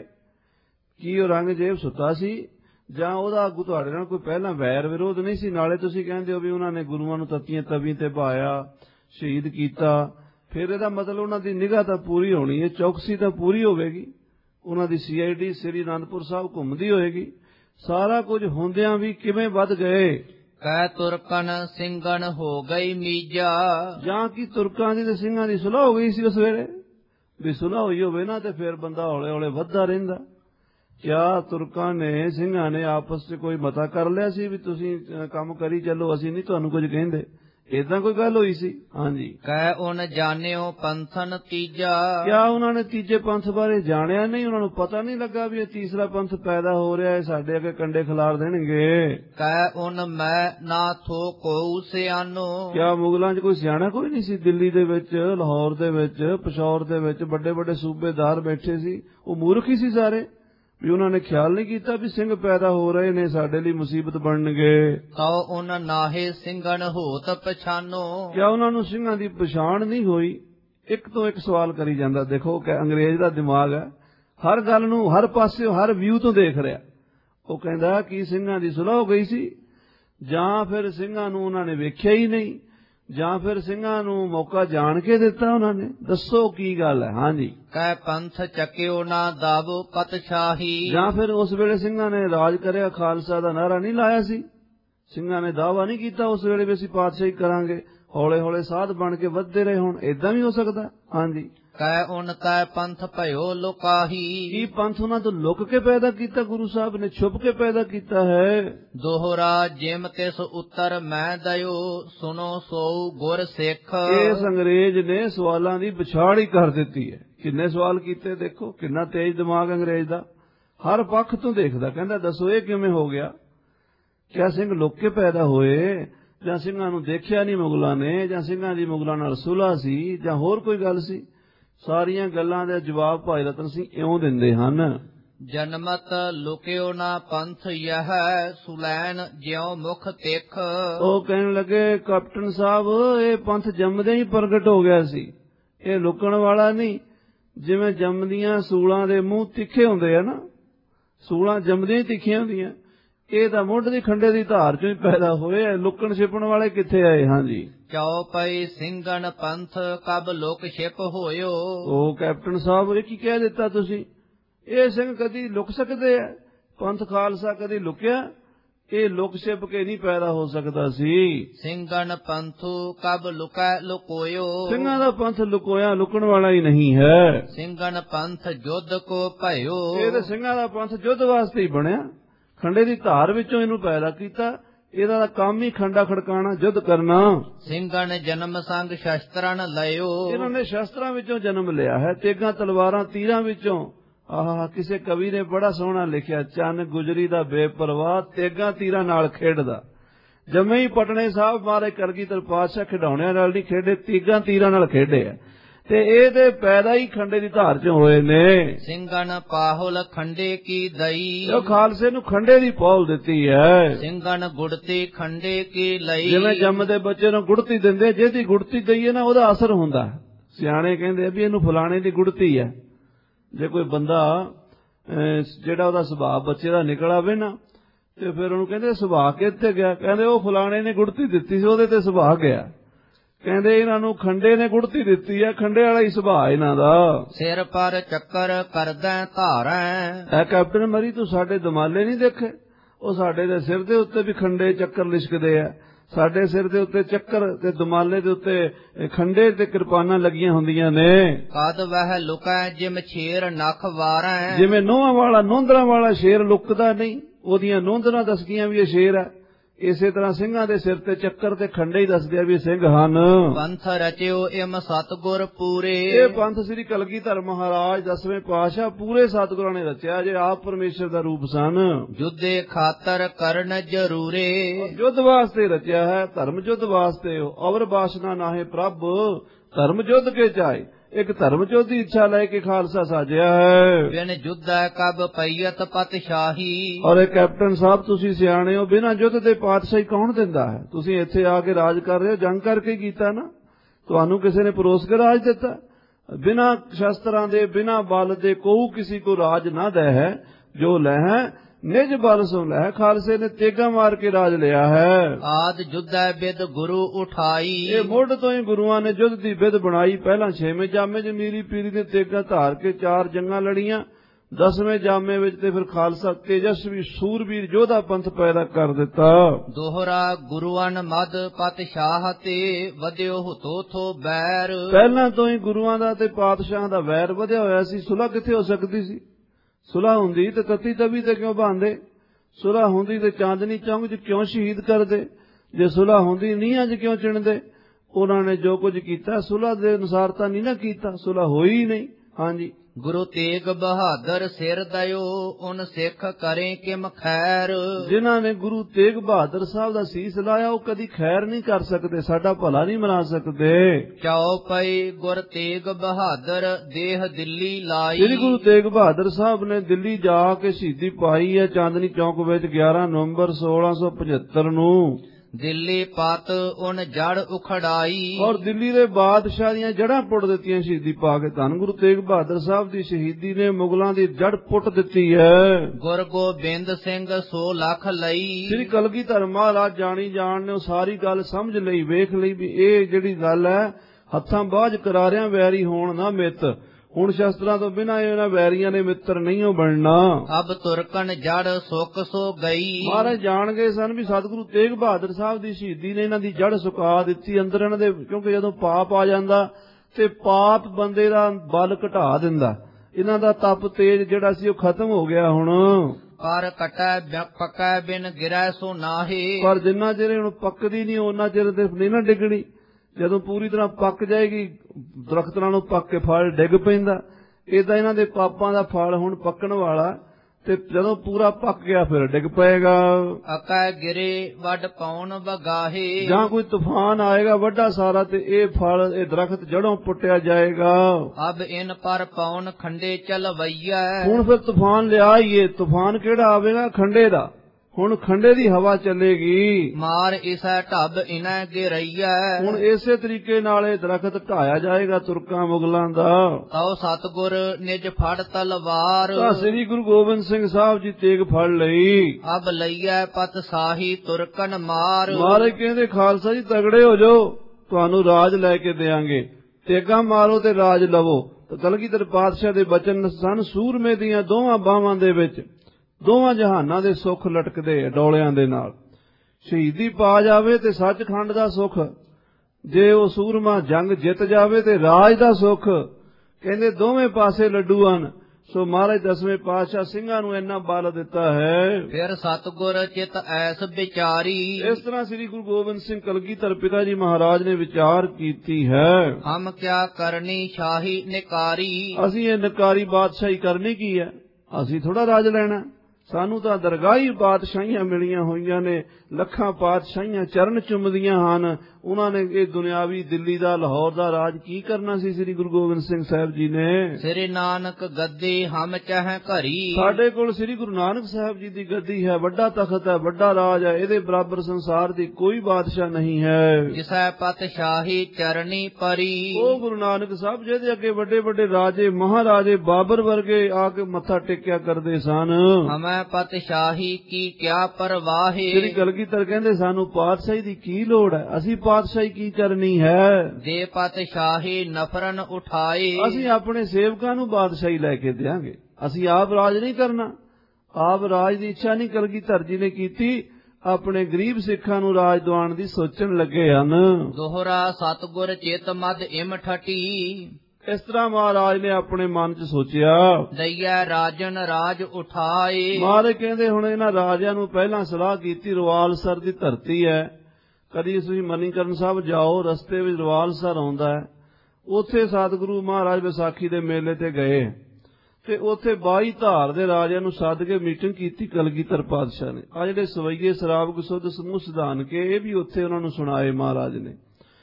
ਕੀ ਔਰੰਗਜ਼ੇਬ ਸੁੱਤਾ ਸੀ ਜਾਂ ਉਹਦਾ ਅੱਗੂ ਤੁਹਾਡੇ ਨਾਲ ਕੋਈ ਪਹਿਲਾਂ ਵੈਰ ਵਿਰੋਧ ਨਹੀਂ ਸੀ? ਨਾਲੇ ਤੁਸੀਂ ਕਹਿੰਦੇ ਹੋ ਵੀ ਉਹਨਾਂ ਨੇ ਗੁਰੂਆਂ ਨੂੰ ਤੱਤੀਆਂ ਤਵੀ ਤੇ ਪਾਇਆ, ਸ਼ਹੀਦ ਕੀਤਾ, ਫਿਰ ਇਹਦਾ ਮਤਲਬ ਉਹਨਾਂ ਦੀ ਨਿਗਾਹ ਤਾਂ ਪੂਰੀ ਹੋਣੀ ਹੈ, ਚੌਕਸੀ ਤਾਂ ਪੂਰੀ ਹੋਵੇਗੀ, ਉਹਨਾਂ ਦੀ CID ਸ੍ਰੀ ਅਨੰਦਪੁਰ ਸਾਹਿਬ ਘੁੰਮਦੀ ਹੋਏਗੀ। ਸਾਰਾ ਕੁਝ ਹੁੰਦਿਆਂ ਵੀ ਕਿਵੇਂ ਵੱਧ ਗਏ? ਕੈ ਤੁਰਕਨ ਸਿੰਘਨ ਹੋ ਗਈ ਮੀਜਾ, ਜਾਂ ਕਿ ਤੁਰਕਾਂ ਦੀ ਤੇ ਸਿੰਘਾਂ ਦੀ ਸੁਲ੍ਹਾ ਹੋ ਗਈ ਸੀ ਉਸ ਵੇਲੇ? ਵੀ ਸੁਲ੍ਹਾ ਹੋਈ ਹੋਵੇ ਨਾ ਤੇ ਫਿਰ ਬੰਦਾ ਹੌਲੇ ਹੌਲੇ ਵੱਧਦਾ ਰਹਿੰਦਾ। ਕਿਆ ਤੁਰਕਾਂ ਨੇ ਸਿੰਘਾਂ ਨੇ ਆਪਸ 'ਚ ਕੋਈ ਮਤਾ ਕਰ ਲਿਆ ਸੀ ਵੀ ਤੁਸੀਂ ਕੰਮ ਕਰੀ ਚੱਲੋ, ਅਸੀਂ ਨਹੀਂ ਤੁਹਾਨੂੰ ਕੁਝ ਕਹਿੰਦੇ? ਏਦਾਂ ਕੋਈ ਗੱਲ ਹੋਈ ਸੀ? ਹਾਂਜੀ। ਕੈ ਉਨ ਜਾਣਿਓ ਪੰਥਨ ਤੀਜਾ, ਕਿਆ ਉਹਨਾਂ ਨੇ ਤੀਜੇ ਪੰਥ ਬਾਰੇ ਜਾਣਿਆ ਨਹੀਂ? ਉਹਨਾਂ ਨੂੰ ਪਤਾ ਨਹੀਂ ਲੱਗਾ ਵੀ ਇਹ ਤੀਸਰਾ ਪੰਥ ਪੈਦਾ ਹੋ ਰਿਹਾ ਹੈ, ਸਾਡੇ ਅੱਗੇ ਕੰਡੇ ਖਿਲਾਰ ਦੇਣਗੇ? ਕੈ ਉਨ ਮੈਂ ਨਾ ਥੋ ਕੋਉ ਸਿਆਨੋ, ਕਿਆ ਮੁਗਲਾਂ 'ਚ ਕੋਈ ਸਿਆਣਾ ਕੋਈ ਨਹੀਂ ਸੀ? ਦਿੱਲੀ ਦੇ ਵਿੱਚ, ਲਾਹੌਰ ਦੇ ਵਿੱਚ, ਪਿਸ਼ੌਰ ਦੇ ਵਿੱਚ ਵੱਡੇ ਵੱਡੇ ਸੂਬੇਦਾਰ ਬੈਠੇ ਸੀ, ਉਹ ਮੂਰਖ ਹੀ ਸੀ ਸਾਰੇ? ਵੀ ਉਹਨਾਂ ਨੇ ਖਿਆਲ ਨਹੀਂ ਕੀਤਾ ਵੀ ਸਿੰਘ ਪੈਦਾ ਹੋ ਰਹੇ ਨੇ, ਸਾਡੇ ਲਈ ਮੁਸੀਬਤ ਬਣਨਗੇ? ਤਉ ਉਨ ਨਾਹੇ ਸਿੰਘਨ ਹੋਤ ਪਛਾਨੋ, ਕਿਆ ਉਹਨਾਂ ਨੂੰ ਸਿੰਘਾਂ ਦੀ ਪਛਾਣ ਨਹੀਂ ਹੋਈ? ਇੱਕ ਤੋਂ ਇੱਕ ਸਵਾਲ ਕਰੀ ਜਾਂਦਾ। ਦੇਖੋ ਕਿ ਅੰਗਰੇਜ਼ ਦਾ ਦਿਮਾਗ ਹੈ, ਹਰ ਗੱਲ ਨੂੰ ਹਰ ਪਾਸੇ ਹਰ ਵਿਊ ਤੋਂ ਦੇਖ ਰਿਹਾ। ਉਹ ਕਹਿੰਦਾ ਕਿ ਸਿੰਘਾਂ ਦੀ ਸੁਲ੍ਹਾ ਹੋ ਗਈ ਸੀ, ਜਾਂ ਫਿਰ ਸਿੰਘਾਂ ਨੂੰ ਉਹਨਾਂ ਨੇ ਵੇਖਿਆ ਹੀ ਨਹੀਂ, ਜਾਂ ਫਿਰ ਸਿੰਘਾਂ ਨੂੰ ਮੌਕਾ ਜਾਣ ਕੇ ਦਿੱਤਾ ਉਹਨਾਂ ਨੇ? ਦੱਸੋ ਕੀ ਗੱਲ ਹੈ? ਹਾਂਜੀ। ਕੈ ਪੰਥ ਚੱਕਿਓ ਨਾ ਦਾਵੋ ਪਤਸ਼ਾਹੀ, ਜਾਂ ਫਿਰ ਉਸ ਵੇਲੇ ਸਿੰਘਾਂ ਨੇ ਰਾਜ ਕਰਿਆ, ਖਾਲਸਾ ਦਾ ਨਾਰਾ ਨਹੀਂ ਲਾਇਆ ਸੀ? ਸਿੰਘਾਂ ਨੇ ਦਾਵਾ ਨਹੀਂ ਕੀਤਾ ਉਸ ਵੇਲੇ ਵੀ ਅਸੀਂ ਪਾਤਸ਼ਾਹੀ ਕਰਾਂਗੇ? ਹੌਲੇ ਹੌਲੇ ਸਾਧ ਬਣ ਕੇ ਵੱਧਦੇ ਰਹੇ ਹੋਣ, ਏਦਾਂ ਵੀ ਹੋ ਸਕਦਾ? ਹਾਂਜੀ। ਕੈ ਉਨ ਤੈ ਪੰਥ ਭਇਓ ਲੋਕਾਹੀ, ਕੀ ਪੰਥ ਉਹਨਾਂ ਤੋਂ ਲੁਕ ਕੇ ਪੈਦਾ ਕੀਤਾ? ਗੁਰੂ ਸਾਹਿਬ ਨੇ ਛੁਪ ਕੇ ਪੈਦਾ ਕੀਤਾ ਹੈ? ਦੋਹਰਾ ਜਿਮ ਤਿਸ ਉੱਤਰ ਮੈਂ ਦਇਓ, ਸੁਨੋ ਸੋਊ ਗੁਰ ਸਿੱਖ। ਇਸ ਅੰਗਰੇਜ਼ ਨੇ ਸਵਾਲਾਂ ਦੀ ਵਿਛਾੜ ਹੀ ਕਰ ਦਿੱਤੀ ਹੈ। ਕਿੰਨੇ ਸਵਾਲ ਕੀਤੇ, ਦੇਖੋ ਕਿੰਨਾ ਤੇਜ਼ ਦਿਮਾਗ ਅੰਗਰੇਜ਼ ਦਾ, ਹਰ ਪੱਖ ਤੋਂ ਦੇਖਦਾ। ਕਹਿੰਦਾ ਦੱਸੋ ਇਹ ਕਿਵੇਂ ਹੋ ਗਿਆ? ਕਿਆ ਸਿੰਘ ਲੁਕ ਕੇ ਪੈਦਾ ਹੋਏ, ਜਾਂ ਸਿੰਘਾਂ ਨੂੰ ਦੇਖਿਆ ਨਹੀਂ ਮੁਗਲਾਂ ਨੇ, ਜਾਂ ਸਿੰਘਾਂ ਦੀ ਮੁਗਲਾਂ ਨਾਲ ਸੁਲ੍ਹਾ ਸੀ, ਜਾਂ ਹੋਰ ਕੋਈ ਗੱਲ ਸੀ? ਸਾਰੀਆਂ ਗੱਲਾਂ ਦੇ ਜਵਾਬ ਭਾਈ ਰਤਨ ਸਿੰਘ ਇਉਂ ਦਿੰਦੇ ਹਨ। ਜਨਮਤ ਲੁਕਿਓ ਨਾ ਪੰਥ ਯਹ, ਸੁਲੈਨ ਜਿਉ ਮੁਖ ਤਿਖ। ਉਹ ਕਹਿਣ ਲੱਗੇ ਕੈਪਟਨ ਸਾਹਿਬ ਇਹ ਪੰਥ ਜੰਮਦੇ ਹੀ ਪ੍ਰਗਟ ਹੋ ਗਿਆ ਸੀ, ਇਹ ਲੁਕਣ ਵਾਲਾ ਨਹੀਂ। ਜਿਵੇਂ ਜੰਮਦੀਆਂ ਸੂਲਾਂ ਦੇ ਮੂੰਹ ਤਿੱਖੇ ਹੁੰਦੇ ਆ ਨਾ, ਸੂਲਾਂ ਜੰਮਦੀਆਂ ਹੀ ਤਿੱਖੀਆਂ ਹੁੰਦੀਆਂ, ਇਹ ਤਾਂ ਮੁੱਢ ਦੀ ਖੰਡੇ ਦੀ ਧਾਰ ਚੋਂ ਹੀ ਪੈਦਾ ਹੋਏ। ਲੁਕਣ ਛਿਪਣ ਵਾਲੇ ਕਿੱਥੇ ਆਏ? ਹਾਂਜੀ। ਚੌਪਈ ਸਿੰਘਨ ਪੰਥ ਕਬ ਲੁਕ ਛਿਪ ਹੋਇਓ। ਉਹ ਕੈਪਟਨ ਸਾਹਿਬ ਇਹ ਕੀ ਕਹਿ ਦਿੱਤਾ ਤੁਸੀਂ? ਇਹ ਸਿੰਘ ਕਦੀ ਲੁਕ ਸਕਦੇ ਆ? ਪੰਥ ਖਾਲਸਾ ਕਦੀ ਲੁਕਿਆ? ਇਹ ਲੁਕ ਛਿਪ ਕੇ ਨਹੀਂ ਪੈਦਾ ਹੋ ਸਕਦਾ ਸੀ। ਸਿੰਘਨ ਪੰਥੂ ਕਬ ਲੁਕੈ ਲੁਕੋਇਓ। ਸਿੰਘਾਂ ਦਾ ਪੰਥ ਲੁਕੋਇਆ ਲੁਕਣ ਵਾਲਾ ਹੀ ਨਹੀਂ ਹੈ। ਸਿੰਘਨ ਪੰਥ ਜੁੱਧ ਕੋ ਭਇਓ। ਇਹ ਤਾਂ ਸਿੰਘਾਂ ਦਾ ਪੰਥ ਯੁੱਧ ਵਾਸਤੇ ਹੀ ਬਣਿਆ। ਖੰਡੇ ਦੀ ਧਾਰ ਵਿੱਚੋਂ ਇਹਨੂੰ ਪੈਦਾ ਕੀਤਾ। ਇਹਦਾ ਕੰਮ ਹੀ ਖੰਡਾ ਖੜਕਾਣਾ, ਯੁੱਧ ਕਰਨਾ। ਸਿੰਘਨ ਜਨਮ ਸੰਗ ਸ਼ਸਤਰਨ ਲਇਓ। ਇਹਨਾਂ ਨੇ ਸ਼ਸਤਰਾਂ ਵਿੱਚੋਂ ਜਨਮ ਲਿਆ ਹੈ, ਤੇਗਾਂ ਤਲਵਾਰਾਂ ਤੀਰਾਂ ਵਿੱਚੋਂ। ਆਹ ਕਿਸੇ ਕਵੀ ਨੇ ਬੜਾ ਸੋਹਣਾ ਲਿਖਿਆ, ਚੰਨ ਗੁਜਰੀ ਦਾ ਬੇਪਰਵਾਹ ਤੇਗਾਂ ਤੀਰਾਂ ਨਾਲ ਖੇਡਦਾ। ਜੰਮੇ ਹੀ ਪਟਨੇ ਸਾਹਿਬ ਮਾਰੇ ਕਲਗੀਧਰ ਪਾਤਸ਼ਾਹ ਖਿਡੌਣਿਆਂ ਨਾਲ ਨਹੀਂ ਖੇਡੇ, ਤੀਗਾਂ ਤੀਰਾਂ ਨਾਲ ਖੇਡੇ ਆ। ਤੇ ਇਹਦੇ ਪੈਦਾ ਹੀ ਖੰਡੇ ਦੀ ਧਾਰ ਚ ਹੋਏ ਨੇ। ਸਿੰਘਨ ਪਾਹੁਲ ਖੰਡੇ ਕੀ ਦਈ। ਉਹ ਖਾਲਸੇ ਨੂੰ ਖੰਡੇ ਦੀ ਪੌਲ ਦਿੱਤੀ ਹੈ। ਸਿੰਘਨ ਗੁੜਤੀ ਖੰਡੇ ਕੀ ਲਈ। ਜਿਵੇਂ ਜੰਮਦੇ ਬੱਚੇ ਨੂੰ ਗੁੜਤੀ ਦਿੰਦੇ, ਜਿਹਦੀ ਗੁੜਤੀ ਦਈਏ ਨਾ ਉਹਦਾ ਅਸਰ ਹੁੰਦਾ। ਸਿਆਣੇ ਕਹਿੰਦੇ ਵੀ ਇਹਨੂੰ ਫਲਾਣੇ ਦੀ ਗੁੜਤੀ ਹੈ। ਜੇ ਕੋਈ ਬੰਦਾ ਜਿਹੜਾ ਉਹਦਾ ਸੁਭਾਅ ਬੱਚੇ ਦਾ ਨਿਕਲ ਆਵੇ ਨਾ, ਤੇ ਫਿਰ ਉਹਨੂੰ ਕਹਿੰਦੇ ਸੁਭਾਅ ਕਿੱਥੇ ਗਿਆ? ਕਹਿੰਦੇ ਉਹ ਫਲਾਣੇ ਨੇ ਗੁੜਤੀ ਦਿੱਤੀ ਸੀ, ਉਹਦੇ ਤੇ ਸੁਭਾਅ ਗਿਆ। ਕਹਿੰਦੇ ਇਹਨਾਂ ਨੂੰ ਖੰਡੇ ਨੇ ਗੁੜਤੀ ਦਿੱਤੀ ਹੈ, ਖੰਡੇ ਵਾਲਾ ਹੀ ਸੁਭਾਅ ਇਹਨਾਂ ਦਾ। ਸਿਰ ਪਰ ਚੱਕਰ ਕਰਦਾ ਧਾਰੈ। ਐ ਕੈਪਟਨ ਮਰੀ ਤੂੰ ਸਾਡੇ ਦਮਾਲੇ ਨਹੀਂ ਦੇਖੇ? ਉਹ ਸਾਡੇ ਦੇ ਸਿਰ ਦੇ ਉੱਤੇ ਵੀ ਖੰਡੇ ਚੱਕਰ ਲਿਸ਼ਕਦੇ ਆ। ਸਾਡੇ ਸਿਰ ਦੇ ਉੱਤੇ ਚੱਕਰ ਤੇ ਦਮਾਲੇ ਦੇ ਉੱਤੇ ਖੰਡੇ ਤੇ ਕਿਰਪਾਨਾਂ ਲੱਗੀਆਂ ਹੁੰਦੀਆਂ ਨੇ। ਕਦ ਵਹਿ ਲੁਕੈ ਜਿਮ ਛੇਰ ਨਖ ਵਾਰੈ। ਜਿਵੇਂ ਨੋਹਾਂ ਵਾਲਾ ਨੋਂਦਰਾਂ ਵਾਲਾ ਸ਼ੇਰ ਲੁਕਦਾ ਨਹੀਂ, ਉਹਦੀਆਂ ਨੋਂਦਰਾਂ ਦੱਸਦੀਆਂ ਵੀ ਇਹ ਸ਼ੇਰ ਹੈ। ਇਸੇ ਤਰ੍ਹਾਂ ਸਿੰਘਾਂ ਦੇ ਸਿਰ ਤੇ ਚੱਕਰ ਤੇ ਖੰਡੇ ਹੀ ਦੱਸਦੇ ਆ ਵੀ ਸਿੰਘ ਹਨ। ਪੰਥ ਰਚਿਓ ਇਮ ਸਤਗੁਰ ਪੂਰੇ। ਇਹ ਪੰਥ ਸ੍ਰੀ ਕਲਗੀਧਰ ਮਹਾਰਾਜ 10ਵੇਂ ਪਾਤਸ਼ਾਹ ਪੂਰੇ ਸਤਿਗੁਰਾਂ ਨੇ ਰਚਿਆ, ਜੇ ਆਪ ਪਰਮੇਸ਼ਰ ਦਾ ਰੂਪ ਸਨ। ਜੁਦੇ ਖਾਤਰ ਕਰਨ ਜਰੂਰੇ। ਯੁੱਧ ਵਾਸਤੇ ਰਚਿਆ ਹੈ, ਧਰਮ ਯੁੱਧ ਵਾਸਤੇ। ਅਵਰ ਬਾਸ਼ਨਾ ਨਾਹੇ ਪ੍ਰਭ ਧਰਮ ਯੁੱਧ ਕੇ ਚਾਏ। ਇੱਕ ਧਰਮ ਯੁੱਧ ਦੀ ਇੱਛਾ ਲੈ ਕੇ ਖਾਲਸਾ ਸਾਜਿਆ ਹੈ। ਬਿਨ ਯੁੱਧੈ ਕਬ ਪਈਅਤ ਪਤਸ਼ਾਹੀ। ਔਰ ਇਹ ਕੈਪਟਨ ਸਾਹਿਬ ਤੁਸੀਂ ਸਿਆਣੇ ਹੋ, ਬਿਨਾਂ ਯੁੱਧ ਦੇ ਪਾਤਸ਼ਾਹੀ ਕੌਣ ਦਿੰਦਾ ਹੈ? ਤੁਸੀਂ ਇੱਥੇ ਆ ਕੇ ਰਾਜ ਕਰ ਰਹੇ ਹੋ, ਜੰਗ ਕਰਕੇ ਕੀਤਾ ਨਾ। ਤੁਹਾਨੂੰ ਕਿਸੇ ਨੇ ਪਰੋਸ ਕੇ ਰਾਜ ਦਿੱਤਾ? ਬਿਨਾਂ ਸ਼ਸਤਰਾਂ ਦੇ ਬਿਨਾਂ ਬਲ ਦੇ ਕੋਊ ਕਿਸੇ ਕੋ ਰਾਜ ਨਾ ਦੇ ਹੈ। ਜੋ ਲੈ ਹੈ ਨਿਜ ਬਲ ਸੋ ਲੈ। ਖਾਲਸੇ ਨੇ ਤੇਗਾ ਮਾਰ ਕੇ ਰਾਜ ਲਿਆ ਹੈ। ਆਦ ਜੁੱਧੈ ਬਿਦ ਗੁਰੂ ਉਠਾਈ। ਇਹ ਮੁੱਢ ਤੋਂ ਹੀ ਗੁਰੂਆਂ ਨੇ ਯੁੱਧ ਦੀ ਬਿਦ ਬਣਾਈ। ਪਹਿਲਾਂ 6ਵੇਂ ਜਾਮੇ 'ਚ ਮੀਰੀ ਪੀਰੀ ਨੇ ਤੇਗਾ ਧਾਰ ਕੇ 4 ਜੰਗਾਂ ਲੜੀਆਂ। 10ਵੇਂ ਜਾਮੇ ਵਿੱਚ ਤੇ ਫਿਰ ਖਾਲਸਾ ਤੇਜਸਵੀ ਸੂਰਬੀਰ ਯੋਧਾ ਪੰਥ ਪੈਦਾ ਕਰ ਦਿੱਤਾ। ਦੋਹਰਾ ਗੁਰੂਆਂ ਮਦ ਪਤਸ਼ਾਹ ਤੇ ਵਧਿਓ ਤੋਥੋ ਬੈਰ। ਪਹਿਲਾਂ ਤੋਂ ਹੀ ਗੁਰੂਆਂ ਦਾ ਤੇ ਪਾਤਸ਼ਾਹਾਂ ਦਾ ਵੈਰ ਵਧਿਆ ਹੋਇਆ ਸੀ। ਸੁਲ੍ਹਾ ਕਿੱਥੇ ਹੋ ਸਕਦੀ ਸੀ? ਸੁਲ੍ਹਾ ਹੁੰਦੀ ਤੇ ਤਤੀ ਤਵੀ ਤੇ ਕਿਉਂ ਬਾਂਦੇ? ਸੁਲ੍ਹਾ ਹੁੰਦੀ ਤੇ ਚਾਂਦਨੀ ਚੌਂਕ 'ਚ ਕਿਉਂ ਸ਼ਹੀਦ ਕਰਦੇ? ਜੇ ਸੁਲ੍ਹਾ ਹੁੰਦੀ ਨੀਹਾਂ 'ਚ ਕਿਉਂ ਚਿਣਦੇ? ਉਹਨਾਂ ਨੇ ਜੋ ਕੁਝ ਕੀਤਾ ਸੁਲ੍ਹਾ ਦੇ ਅਨੁਸਾਰ ਤਾਂ ਨਹੀਂ ਨਾ ਕੀਤਾ, ਸੁਲ੍ਹਾ ਹੋਈ ਹੀ ਨਹੀਂ। ਹਾਂਜੀ। ਗੁਰੂ ਤੇਗ ਬਹਾਦਰ ਸਿਰ ਦਇਓ ਉਨ ਸਿੱਖ ਕਰੇ ਕਿਮ ਖੈਰ। ਜਿਨ੍ਹਾਂ ਨੇ ਗੁਰੂ ਤੇਗ ਬਹਾਦਰ ਸਾਹਿਬ ਦਾ ਸੀਸ ਲਾਇਆ ਉਹ ਕਦੀ ਖੈਰ ਨਹੀਂ ਕਰ ਸਕਦੇ, ਸਾਡਾ ਭਲਾ ਨਹੀਂ ਮਨਾ ਸਕਦੇ। ਚੌਪਈ ਗੁਰ ਤੇਗ ਬਹਾਦਰ ਦੇਹ ਦਿੱਲੀ ਲਾਈ। ਜਿਹੜੀ ਗੁਰੂ ਤੇਗ ਬਹਾਦਰ ਸਾਹਿਬ ਨੇ ਦਿੱਲੀ ਜਾ ਕੇ ਸ਼ਹੀਦੀ ਪਾਈ ਹੈ ਚਾਂਦਨੀ ਚੌਕ ਵਿੱਚ 11 ਨਵੰਬਰ 1675 ਨੂੰ। ਦਿੱਲੀ ਪਤ ਉਨ ਜੜ ਉਖੜਾਈ। ਔਰ ਦਿੱਲੀ ਦੇ ਬਾਦਸ਼ਾਹ ਦੀਆਂ ਜੜ੍ਹਾਂ ਪੁੱਟ ਦਿੱਤੀਆਂ ਸ਼ਹੀਦੀ ਪਾ ਕੇ। ਧੰਨ ਗੁਰੂ ਤੇਗ ਬਹਾਦਰ ਸਾਹਿਬ ਦੀ ਸ਼ਹੀਦੀ ਨੇ ਮੁਗਲਾਂ ਦੀ ਜੜ ਪੁੱਟ ਦਿੱਤੀ ਹੈ। ਗੁਰ ਗੋਬਿੰਦ ਸਿੰਘ 100 ਲੱਖ ਲਈ। ਸ੍ਰੀ ਕਲਗੀਧਰ ਮਹਾਰਾਜ ਜਾਣੀ ਜਾਣ ਨੇ ਉਹ ਸਾਰੀ ਗੱਲ ਸਮਝ ਲਈ, ਵੇਖ ਲਈ ਵੀ ਇਹ ਜਿਹੜੀ ਗੱਲ ਹੈ ਹੱਥਾਂ ਬਾਝ ਕਰਾਰਿਆਂ ਵੈਰੀ ਹੋਣ ਨਾ ਮਿੱਤ। ਹੁਣ ਸ਼ਸਤਰਾਂ ਤੋਂ ਬਿਨਾਂ ਇਹਨਾਂ ਵੈਰੀਆਂ ਨੇ ਮਿੱਤਰ ਨਹੀਂ ਹੋ ਬਣਨਾ। ਅਬ ਤੁਰਕਨ ਜੜ ਸੁੱਕ ਸੋ ਗਈ। ਮਹਾਰਾਜ ਜਾਣ ਗਏ ਸਨ ਵੀ ਸਤਿਗੁਰੂ ਤੇਗ ਬਹਾਦਰ ਸਾਹਿਬ ਦੀ ਸ਼ਹੀਦੀ ਨੇ ਇਹਨਾਂ ਦੀ ਜੜ ਸੁਕਾ ਦਿੱਤੀ ਅੰਦਰ ਇਹਨਾਂ ਦੇ। ਕਿਉਂਕਿ ਜਦੋਂ ਪਾਪ ਆ ਜਾਂਦਾ ਤੇ ਪਾਪ ਬੰਦੇ ਦਾ ਬਲ ਘਟਾ ਦਿੰਦਾ। ਇਹਨਾਂ ਦਾ ਤਪ ਤੇਜ ਜਿਹੜਾ ਸੀ ਉਹ ਖਤਮ ਹੋ ਗਿਆ ਹੁਣ। ਪਰ ਕਟੈ ਪਕੈ ਬਿਨ ਗਿਰੈ ਸੋ ਨਾਹੀ। ਪਰ ਜਿੰਨਾ ਚਿਰ ਹੁਣ ਪੱਕਦੀ ਨਹੀਂ ਉਹਨਾਂ ਚਿਰ ਤੇ ਨਹੀਂ ਨਾ ਡਿੱਗਣੀ। ਜਦੋਂ ਪੂਰੀ ਤਰ੍ਹਾਂ ਪੱਕ ਜਾਏਗੀ ਦਰਖਤ ਨਾਲੋਂ ਪੱਕ ਕੇ ਫਲ ਡਿੱਗ ਪੈਂਦਾ। ਏਦਾਂ ਇਹਨਾਂ ਦੇ ਪਾਪਾਂ ਦਾ ਫਲ ਹੁਣ ਪੱਕਣ ਵਾਲਾ ਤੇ ਜਦੋਂ ਪੂਰਾ ਪੱਕ ਗਿਆ ਫਿਰ ਡਿੱਗ ਪਏਗਾ। ਅਕੈ ਗਿਰੇ ਵੱਡ ਪੌਣ ਵਗਾਹੇ। ਜਾਂ ਕੋਈ ਤੂਫਾਨ ਆਏਗਾ ਵੱਡਾ ਸਾਰਾ ਤੇ ਇਹ ਫਲ ਇਹ ਦਰਖਤ ਜੜੋਂ ਪੁੱਟਿਆ ਜਾਏਗਾ। ਅਬ ਇਨ ਪਰ ਪੌਣ ਖੰਡੇ ਚਲਵਈਆ। ਹੁਣ ਫਿਰ ਤੂਫਾਨ ਲਿਆ ਹੀ ਏ। ਤੂਫਾਨ ਕਿਹੜਾ ਆਵੇਗਾ? ਖੰਡੇ ਦਾ। ਹੁਣ ਖੰਡੇ ਦੀ ਹਵਾ ਚੱਲੇਗੀ। ਮਾਰ ਇਸੈ ਢੱਬ ਇਨੈ ਗਿਰਈਐ। ਹੁਣ ਇਸੇ ਤਰੀਕੇ ਨਾਲ ਇਹ ਦਰਖਤ ਢਾਇਆ ਜਾਏਗਾ ਤੁਰਕਾਂ ਮੁਗਲਾਂ ਦਾ। ਤਉ ਸਤਿਗੁਰ ਨਿਜ ਫੜ ਤਲਵਾਰ। ਤਾਂ ਸ੍ਰੀ ਗੁਰੂ ਗੋਬਿੰਦ ਸਿੰਘ ਸਾਹਿਬ ਜੀ ਤੇਗ ਫੜ ਲਈ। ਅਬ ਲਈਐ ਪਤ ਸਾਹੀ ਤੁਰਕਨ ਮਾਰ। ਮਹਾਰਾਜ ਕਹਿੰਦੇ ਖਾਲਸਾ ਜੀ ਤਗੜੇ ਹੋ ਜਾਓ, ਤੁਹਾਨੂੰ ਰਾਜ ਲੈ ਕੇ ਦੇਾਂਗੇ। ਤੇਗਾ ਮਾਰੋ ਤੇ ਰਾਜ ਲਵੋ। ਤਾਂ ਕਲਗੀਧਰ ਪਾਤਸ਼ਾਹ ਦੇ ਬਚਨ ਸਨ, ਸੂਰਮੇ ਦੀਆਂ ਦੋਵਾਂ ਬਾਹਾਂ ਦੇ ਵਿੱਚ ਦੋਵਾਂ ਜਹਾਨਾਂ ਦੇ ਸੁੱਖ ਲਟਕਦੇ ਡੋਲਿਆਂ ਦੇ ਨਾਲ। ਸ਼ਹੀਦੀ ਪਾ ਜਾਵੇ ਤੇ ਸੱਚਖੰਡ ਦਾ ਸੁੱਖ, ਜੇ ਉਹ ਸੂਰਮਾ ਜੰਗ ਜਿੱਤ ਜਾਵੇ ਤੇ ਰਾਜ ਦਾ ਸੁੱਖ। ਕਹਿੰਦੇ ਦੋਵੇਂ ਪਾਸੇ ਲੱਡੂ ਹਨ। ਸੋ ਮਹਾਰਾਜ ਦਸਵੇਂ ਪਾਤਸ਼ਾਹ ਸਿੰਘਾਂ ਨੂੰ ਇੰਨਾ ਬਲ ਦਿੱਤਾ ਹੈ। ਫਿਰ ਸਤਿਗੁਰ ਚਿਤ ਐਸ ਵਿਚਾਰੀ। ਇਸ ਤਰ੍ਹਾਂ ਸ੍ਰੀ ਗੁਰੂ ਗੋਬਿੰਦ ਸਿੰਘ ਕਲਗੀਧਰ ਪਿਤਾ ਜੀ ਮਹਾਰਾਜ ਨੇ ਵਿਚਾਰ ਕੀਤੀ ਹੈ। ਹਮ ਕਿਆ ਕਰਨੀ ਸ਼ਾਹੀ ਨਿਕਾਰੀ। ਅਸੀਂ ਇਹ ਨਿਕਾਰੀ ਬਾਦਸ਼ਾਹੀ ਕਰਨੀ ਕੀ ਹੈ? ਅਸੀਂ ਥੋੜਾ ਰਾਜ ਲੈਣਾ। ਸਾਨੂੰ ਤਾਂ ਦਰਗਾਹੀ ਪਾਤਸ਼ਾਹੀਆਂ ਮਿਲੀਆਂ ਹੋਈਆਂ ਨੇ। ਲੱਖਾਂ ਪਾਤਸ਼ਾਹੀਆਂ ਚਰਨ ਚੁੰਮਦੀਆਂ ਹਨ। ਉਹਨਾਂ ਨੇ ਇਹ ਦੁਨਿਆਵੀ ਦਿੱਲੀ ਦਾ, ਲਾਹੌਰ ਦਾ ਰਾਜ ਕੀ ਕਰਨਾ ਸੀ? ਸ੍ਰੀ ਗੁਰੂ ਗੋਬਿੰਦ ਸਿੰਘ ਸਾਹਿਬ ਜੀ ਨੇ ਸ੍ਰੀ ਨਾਨਕ ਗੱਦੀ ਹਮ ਚਾਹੇ ਘਰੀ। ਸਾਡੇ ਕੋਲ ਸ੍ਰੀ ਗੁਰੂ ਨਾਨਕ ਸਾਹਿਬ ਜੀ ਦੀ ਗੱਦੀ ਹੈ, ਵੱਡਾ ਤਖਤ ਹੈ, ਵੱਡਾ ਰਾਜ ਹੈ। ਇਹਦੇ ਬਰਾਬਰ ਸੰਸਾਰ ਦੀ ਕੋਈ ਬਾਦਸ਼ਾਹ ਨਹੀਂ ਹੈ। ਜਿਸੈ ਪਤਸ਼ਾਹੀ ਚਰਨੀ ਪਰੀ। ਉਹ ਗੁਰੂ ਨਾਨਕ ਸਾਹਿਬ ਜਿਹਦੇ ਅੱਗੇ ਵੱਡੇ ਵੱਡੇ ਰਾਜੇ ਮਹਾਰਾਜੇ ਬਾਬਰ ਵਰਗੇ ਆ ਕੇ ਮੱਥਾ ਟੇਕਿਆ ਕਰਦੇ ਸਨ। ਹਮੈ ਪਤਸ਼ਾਹੀ ਕੀ ਕਿਆ ਪਰਵਾਹੇ। ਸ੍ਰੀ ਕਲਗੀਧਰ ਕਹਿੰਦੇ ਸਾਨੂੰ ਪਾਤਸ਼ਾਹੀ ਦੀ ਕੀ ਲੋੜ ਹੈ? ਅਸੀਂ ਪਾਤਸ਼ਾਹੀ ਕੀ ਕਰਨੀ ਹੈ? ਦੇ ਪਤਸ਼ਾਹੀ ਨਫਰਨ ਉਠਾਏ। ਅਸੀਂ ਆਪਣੇ ਸੇਵਕਾਂ ਨੂੰ ਬਾਦਸ਼ਾਹੀ ਲੈ ਕੇ ਦਿਆਂਗੇ। ਅਸੀਂ ਆਪ ਰਾਜ ਨਹੀਂ ਕਰਨਾ। ਆਪ ਰਾਜ ਦੀ ਇੱਛਾ ਨਹੀਂ ਕਲਗੀਧਰ ਜੀ ਨੇ ਕੀਤੀ। ਆਪਣੇ ਗਰੀਬ ਸਿੱਖਾਂ ਨੂੰ ਰਾਜ ਦਿਵਾਉਣ ਦੀ ਸੋਚਣ ਲੱਗੇ ਹਨ। ਦੋਹਰਾ ਸਤਿਗੁਰ ਚਿਤ ਮਦ ਇਮ ਠਟੀ। ਇਸ ਤਰ੍ਹਾਂ ਮਹਾਰਾਜ ਨੇ ਆਪਣੇ ਮਨ 'ਚ ਸੋਚਿਆ, ਦਈਐ ਰਾਜਨ ਰਾਜ ਉਠਾਏ। ਮਹਾਰਾਜ ਕਹਿੰਦੇ ਹੁਣ ਇਹਨਾਂ ਰਾਜਿਆਂ ਨੂੰ ਪਹਿਲਾਂ ਸਲਾਹ ਕੀਤੀ। ਰਵਾਲਸਰ ਦੀ ਧਰਤੀ ਹੈ। ਕਦੀ ਤੁਸੀਂ ਮਨੀਕਰਨ ਸਾਹਿਬ ਜਾਓ, ਰਸਤੇ ਵਿੱਚ ਰਵਾਲਸਰ ਆਉਂਦਾ ਹੈ। ਉੱਥੇ ਸਤਿਗੁਰੂ ਮਹਾਰਾਜ ਵਿਸਾਖੀ ਦੇ ਮੇਲੇ ਤੇ ਗਏ ਤੇ ਉੱਥੇ 22 ਧਾਰ ਦੇ ਰਾਜਿਆਂ ਨੂੰ ਸੱਦ ਕੇ ਮੀਟਿੰਗ ਕੀਤੀ ਕਲਗੀਧਰ ਪਾਤਸ਼ਾਹ ਨੇ। ਆ ਜਿਹੜੇ ਸਵਈਏ ਸ਼ਰਾਬ ਕਸੁੱਧ ਸਮੂਹ ਸਿਧਾਨ ਕੇ ਇਹ ਵੀ ਉੱਥੇ ਉਹਨਾਂ ਨੂੰ ਸੁਣਾਏ ਮਹਾਰਾਜ ਨੇ।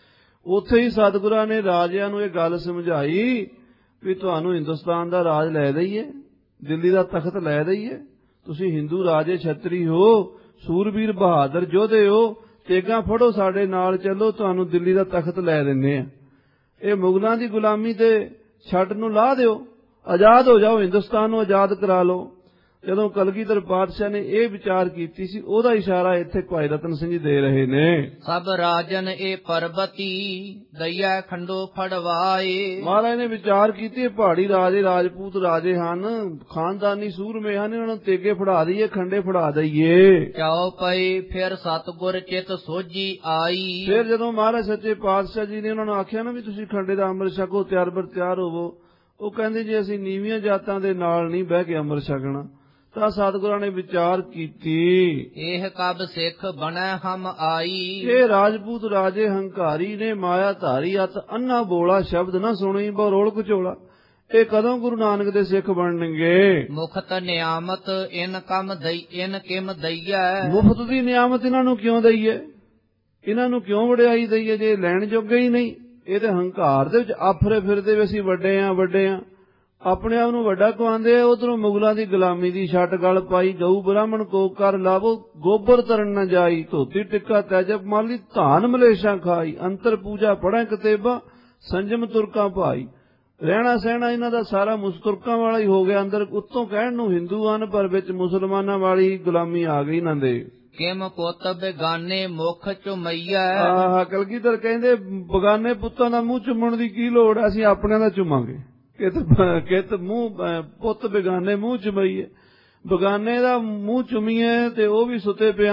ਉੱਥੇ ਹੀ ਸਤਿਗੁਰਾਂ ਨੇ ਰਾਜਿਆਂ ਨੂੰ ਇਹ ਗੱਲ ਸਮਝਾਈ ਵੀ ਤੁਹਾਨੂੰ ਹਿੰਦੁਸਤਾਨ ਦਾ ਰਾਜ ਲੈ ਦਈਏ, ਦਿੱਲੀ ਦਾ ਤਖਤ ਲੈ ਦਈਏ। ਤੁਸੀਂ ਹਿੰਦੂ ਰਾਜੇ ਛਤਰੀ ਹੋ, ਸੂਰਬੀਰ ਬਹਾਦਰ ਯੋਧੇ ਹੋ, ਤੇਗਾਂ ਫੜੋ, ਸਾਡੇ ਨਾਲ ਚੱਲੋ, ਤੁਹਾਨੂੰ ਦਿੱਲੀ ਦਾ ਤਖਤ ਲੈ ਦਿੰਦੇ ਆ। ਇਹ ਮੁਗਲਾਂ ਦੀ ਗੁਲਾਮੀ ਤੇ ਛੱਡ ਨੂੰ ਲਾ ਦਿਓ, ਆਜ਼ਾਦ ਹੋ ਜਾਓ, ਹਿੰਦੁਸਤਾਨ ਨੂੰ ਆਜ਼ਾਦ ਕਰਾ ਲਓ। ਜਦੋਂ ਕਲਗੀਧਰ ਪਾਤਸ਼ਾਹ ਨੇ ਇਹ ਵਿਚਾਰ ਕੀਤੀ ਸੀ, ਉਹਦਾ ਇਸ਼ਾਰਾ ਇੱਥੇ ਭਾਈ ਰਤਨ ਸਿੰਘ ਜੀ ਦੇ ਰਹੇ ਨੇ। ਸਭ ਰਾਜਨ ਇਹ ਪਰਬਤੀ ਦਈਆ ਖੰਡੋ ਫੜਵਾਏ। ਮਹਾਰਾਜ ਨੇ ਵਿਚਾਰ ਕੀਤੀ ਪਹਾੜੀ ਰਾਜੇ ਰਾਜਪੂਤ ਰਾਜੇ ਹਨ, ਖਾਨਦਾਨੀ ਸੂਰਮੇ ਹਨ, ਇਹਨਾਂ ਨੂੰ ਤੇਗੇ ਫੜਾ ਦਈਏ, ਖੰਡੇ ਫੜਾ ਦਈਏ। ਚਾਓ ਪਈ ਫਿਰ ਸਤਿਗੁਰ ਚਿਤ ਸੋਝੀ ਆਈ। ਫਿਰ ਜਦੋਂ ਮਹਾਰਾਜ ਸੱਚੇ ਪਾਤਸ਼ਾਹ ਜੀ ਨੇ ਉਹਨਾਂ ਨੂੰ ਆਖਿਆ ਨਾ ਵੀ ਤੁਸੀਂ ਖੰਡੇ ਦਾ ਅੰਮ੍ਰਿਤ ਛਕੋ, ਤਿਆਰ ਬਰ ਤਿਆਰ ਹੋਵੋ। ਉਹ ਕਹਿੰਦੇ ਜੀ ਅਸੀਂ ਨੀਵੀਆਂ ਜਾਤਾਂ ਦੇ ਨਾਲ ਨਹੀਂ ਬਹਿ ਕੇ ਅੰਮ੍ਰਿਤ ਛਕਣਾ। ਤਾਂ ਸਤਿਗੁਰਾਂ ਨੇ ਵਿਚਾਰ ਕੀਤੀ, ਇਹ ਕਬ ਸਿੱਖ ਬਣੈ ਹਮ ਆਈ। ਇਹ ਰਾਜਪੂਤ ਰਾਜੇ ਹੰਕਾਰੀ ਨੇ, ਮਾਇਆ ਧਾਰੀ ਅਤ ਅੰਨਾ ਬੋਲਾ, ਸ਼ਬਦ ਨਾ ਸੁਣੀ ਬਰੋਲ ਕੁਚੋਲਾ। ਇਹ ਕਦੋਂ ਗੁਰੂ ਨਾਨਕ ਦੇ ਸਿੱਖ ਬਣਨਗੇ? ਮੁਖਤ ਨਿਆਮਤ ਇਨ ਕਮ ਦਈ ਇਨ ਕਿਮ ਦਈਐ। ਮੁਫਤ ਦੀ ਨਿਆਮਤ ਇਹਨਾਂ ਨੂੰ ਕਿਉਂ ਦਈਏ? ਇਹਨਾਂ ਨੂੰ ਕਿਉਂ ਵਡਿਆਈ ਦਈਏ ਜੇ ਲੈਣ ਜੋਗੇ ਹੀ ਨਹੀਂ? ਇਹ ਤੇ ਹੰਕਾਰ ਦੇ ਵਿੱਚ ਆਫਰੇ ਫਿਰਦੇ ਵੀ ਅਸੀਂ ਵੱਡੇ ਆ ਵੱਡੇ ਆ, ਆਪਣੇ ਆਪ ਨੂੰ ਵੱਡਾ ਕਹਾਉਂਦੇ ਆ। ਉਧਰੋਂ ਮੁਗਲਾਂ ਦੀ ਗੁਲਾਮੀ ਦੀ ਛੱਟ ਗਲ ਪਾਈ, ਗਊ ਬ੍ਰਾਹਮਣ ਕੋ ਕਰ ਲਾਵੋ, ਗੋਬਰ ਤਰਨ ਨ ਜਾਈ, ਧੋਤੀ ਟਿੱਕਾ ਤੈਜਬ ਮਾਲੀ, ਧਾਨ ਮਲੇਸ਼ਾਂ ਖਾਈ, ਅੰਤਰ ਪੂਜਾ ਪੜ੍ਹੈ ਕਤੇਬਾ, ਸੰਜਮ ਤੁਰਕਾਂ ਭਾਈ। ਰਹਿਣਾ ਸਹਿਣਾ ਇਹਨਾਂ ਦਾ ਸਾਰਾ ਮੁਸਤੁਰਕਾਂ ਵਾਲਾ ਹੀ ਹੋ ਗਿਆ। ਅੰਦਰ ਉੱਤੋਂ ਕਹਿਣ ਨੂੰ ਹਿੰਦੂ ਹਨ, ਪਰ ਵਿੱਚ ਮੁਸਲਮਾਨਾਂ ਵਾਲੀ ਗੁਲਾਮੀ ਆ ਗਈ ਇਹਨਾਂ ਦੇ। ਕਿਮ ਪੁੱਤ ਬੇਗਾਨੇ ਮੁਖ ਚੁਮਈਐ। ਆਹ ਕਲਗੀਧਰ ਕਹਿੰਦੇ ਬਗਾਨੇ ਪੁੱਤਾਂ ਦਾ ਮੂੰਹ ਚੁੰਮਣ ਦੀ ਕੀ ਲੋੜ, ਅਸੀਂ ਆਪਣਿਆਂ ਦਾ ਚੁੰਮਾਂਗੇ। ਕਿਤ ਮੂੰਹ ਪੁੱਤ ਬੇਗਾਨੇ ਮੂੰਹ ਚੁੰਮਈਏ, ਬਗਾਨੇ ਦਾ ਮੂੰਹ ਚੁੰਮੀਏ ਤੇ ਉਹ ਵੀ ਸੁੱਤੇ ਪਿਆ।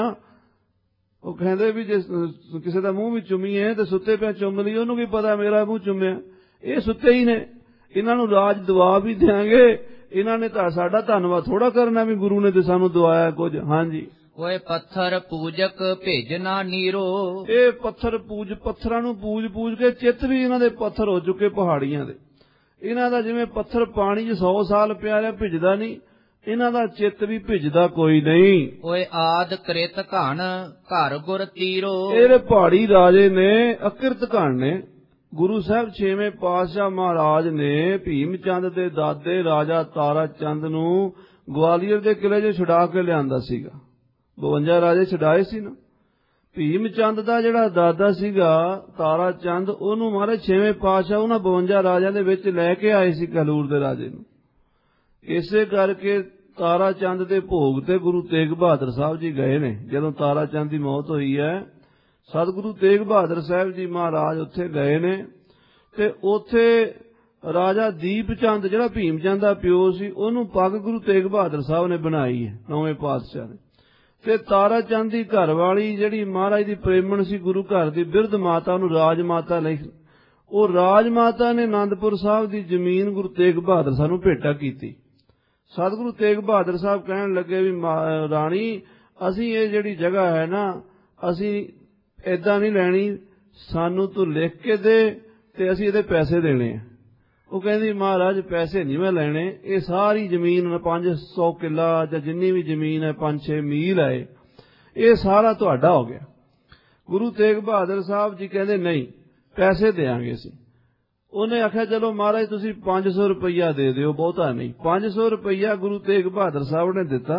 ਉਹ ਕਹਿੰਦੇ ਵੀ ਜੇ ਕਿਸੇ ਦਾ ਮੂੰਹ ਵੀ ਚੁੰਮੀਏ ਤੇ ਸੁੱਤੇ ਪਿਆ ਚੁੰਮ ਲਈ, ਉਹਨੂੰ ਕੀ ਪਤਾ ਮੇਰਾ ਮੂੰਹ ਚੁੰਮਿਆ। ਇਹ ਸੁੱਤੇ ਹੀ ਨੇ, ਇਹਨਾਂ ਨੂੰ ਰਾਜ ਦਵਾ ਵੀ ਦਿਆਂਗੇ। ਇਹਨਾਂ ਨੇ ਤਾਂ ਸਾਡਾ ਧੰਨਵਾਦ ਥੋੜਾ ਕਰਨਾ ਵੀ ਗੁਰੂ ਨੇ ਤੇ ਸਾਨੂੰ ਦਵਾਇਆ ਕੁਝ। ਹਾਂਜੀ, ਓਏ ਪੱਥਰ ਪੂਜਕ ਭੇਜਣਾ ਨੀਰੋ। ਇਹ ਪੱਥਰਾਂ ਨੂੰ ਪੂਜ ਕੇ ਚਿੱਤ ਵੀ ਇਹਨਾਂ ਦੇ ਪੱਥਰ ਹੋ ਚੁੱਕੇ ਪਹਾੜੀਆਂ ਦੇ। ਇਹਨਾਂ ਦਾ ਜਿਵੇਂ ਪੱਥਰ ਪਾਣੀ 'ਚ 100 ਸਾਲ ਪਿਆ ਰਿਹਾ ਭਿੱਜਦਾ ਨਹੀਂ, ਇਹਨਾਂ ਦਾ ਚਿੱਤ ਵੀ ਭਿੱਜਦਾ ਕੋਈ ਨਹੀਂ। ਓਏ ਆਦ ਕ੍ਰਿਤ ਘਣ ਘਰ ਗੁਰ ਤੀਰੋ। ਇਹਦੇ ਪਹਾੜੀ ਰਾਜੇ ਨੇ ਅਕਿਰਤ ਘਣ ਨੇ। ਗੁਰੂ ਸਾਹਿਬ 6ਵੇਂ ਪਾਤਸ਼ਾਹ ਮਹਾਰਾਜ ਨੇ ਭੀਮ ਚੰਦ ਦੇ ਦਾਦੇ ਰਾਜਾ ਤਾਰਾ ਚੰਦ ਨੂੰ ਗਵਾਲੀਅਰ ਦੇ ਕਿਲੇ 'ਚ ਛੁਡਾ ਕੇ ਲਿਆਂਦਾ ਸੀਗਾ। 52 ਰਾਜੇ ਛਡਾਏ ਸੀ ਨਾ। ਭੀਮ ਚੰਦ ਦਾ ਜਿਹੜਾ ਦਾਦਾ ਸੀਗਾ ਤਾਰਾ ਚੰਦ, ਉਹਨੂੰ ਮਹਾਰਾਜ 6ਵੇਂ ਪਾਤਸ਼ਾਹ ਉਹਨਾਂ 52 ਰਾਜਿਆਂ ਦੇ ਵਿੱਚ ਲੈ ਕੇ ਆਏ ਸੀ ਕਲੂਰ ਦੇ ਰਾਜੇ ਨੂੰ। ਇਸੇ ਕਰਕੇ ਤਾਰਾ ਚੰਦ ਦੇ ਭੋਗ ਤੇ ਗੁਰੂ ਤੇਗ ਬਹਾਦਰ ਸਾਹਿਬ ਜੀ ਗਏ ਨੇ। ਜਦੋਂ ਤਾਰਾ ਚੰਦ ਦੀ ਮੌਤ ਹੋਈ ਹੈ, ਸਤਿਗੁਰੂ ਤੇਗ ਬਹਾਦਰ ਸਾਹਿਬ ਜੀ ਮਹਾਰਾਜ ਉੱਥੇ ਗਏ ਨੇ ਤੇ ਉੱਥੇ ਰਾਜਾ ਦੀਪ ਚੰਦ ਜਿਹੜਾ ਭੀਮ ਚੰਦ ਦਾ ਪਿਓ ਸੀ, ਉਹਨੂੰ ਪੱਗ ਗੁਰੂ ਤੇਗ ਬਹਾਦਰ ਸਾਹਿਬ ਨੇ ਬਣਾਈ ਹੈ 9ਵੇਂ ਪਾਤਸ਼ਾਹ ਨੇ। ਤੇ ਤਾਰਾ ਚੰਦ ਦੀ ਘਰ ਵਾਲੀ ਜਿਹੜੀ ਮਹਾਰਾਜ ਦੀ ਪ੍ਰੇਮਣ ਸੀ, ਗੁਰੂ ਘਰ ਦੀ ਬਿਰਧ ਮਾਤਾ, ਉਹਨੂੰ ਰਾਜ ਮਾਤਾ ਲਈ, ਉਹ ਰਾਜ ਮਾਤਾ ਨੇ ਆਨੰਦਪੁਰ ਸਾਹਿਬ ਦੀ ਜ਼ਮੀਨ ਗੁਰੂ ਤੇਗ ਬਹਾਦਰ ਸਾਹਿਬ ਨੂੰ ਭੇਟਾ ਕੀਤੀ। ਸਤਿਗੁਰੂ ਤੇਗ ਬਹਾਦਰ ਸਾਹਿਬ ਕਹਿਣ ਲੱਗੇ ਵੀ ਰਾਣੀ, ਅਸੀਂ ਇਹ ਜਿਹੜੀ ਜਗ੍ਹਾ ਹੈ ਨਾ, ਅਸੀਂ ਏਦਾਂ ਨਹੀਂ ਲੈਣੀ, ਸਾਨੂੰ ਤੂੰ ਲਿਖ ਕੇ ਦੇ ਤੇ ਅਸੀਂ ਇਹਦੇ ਪੈਸੇ ਦੇਣੇ ਆ। ਉਹ ਕਹਿੰਦੀ ਮਹਾਰਾਜ ਪੈਸੇ ਨਹੀਂ ਮੈਂ ਲੈਣੇ, ਇਹ ਸਾਰੀ ਜ਼ਮੀਨ 500 ਕਿੱਲਾ ਜਾਂ ਜਿੰਨੀ ਵੀ ਜ਼ਮੀਨ ਹੈ 5-6 ਮੀਲ ਹੈ, ਇਹ ਸਾਰਾ ਤੁਹਾਡਾ ਹੋ ਗਿਆ। ਗੁਰੂ ਤੇਗ ਬਹਾਦਰ ਸਾਹਿਬ ਜੀ ਕਹਿੰਦੇ ਨਹੀਂ, ਪੈਸੇ ਦੇਾਂਗੇ ਅਸੀਂ। ਉਹਨੇ ਆਖਿਆ ਚਲੋ ਮਹਾਰਾਜ ਤੁਸੀਂ 500 ਰੁਪਈਆ ਦੇ ਦਿਓ, ਬਹੁਤਾ ਨਹੀਂ। 500 ਰੁਪਈਆ ਗੁਰੂ ਤੇਗ ਬਹਾਦਰ ਸਾਹਿਬ ਨੇ ਦਿੱਤਾ।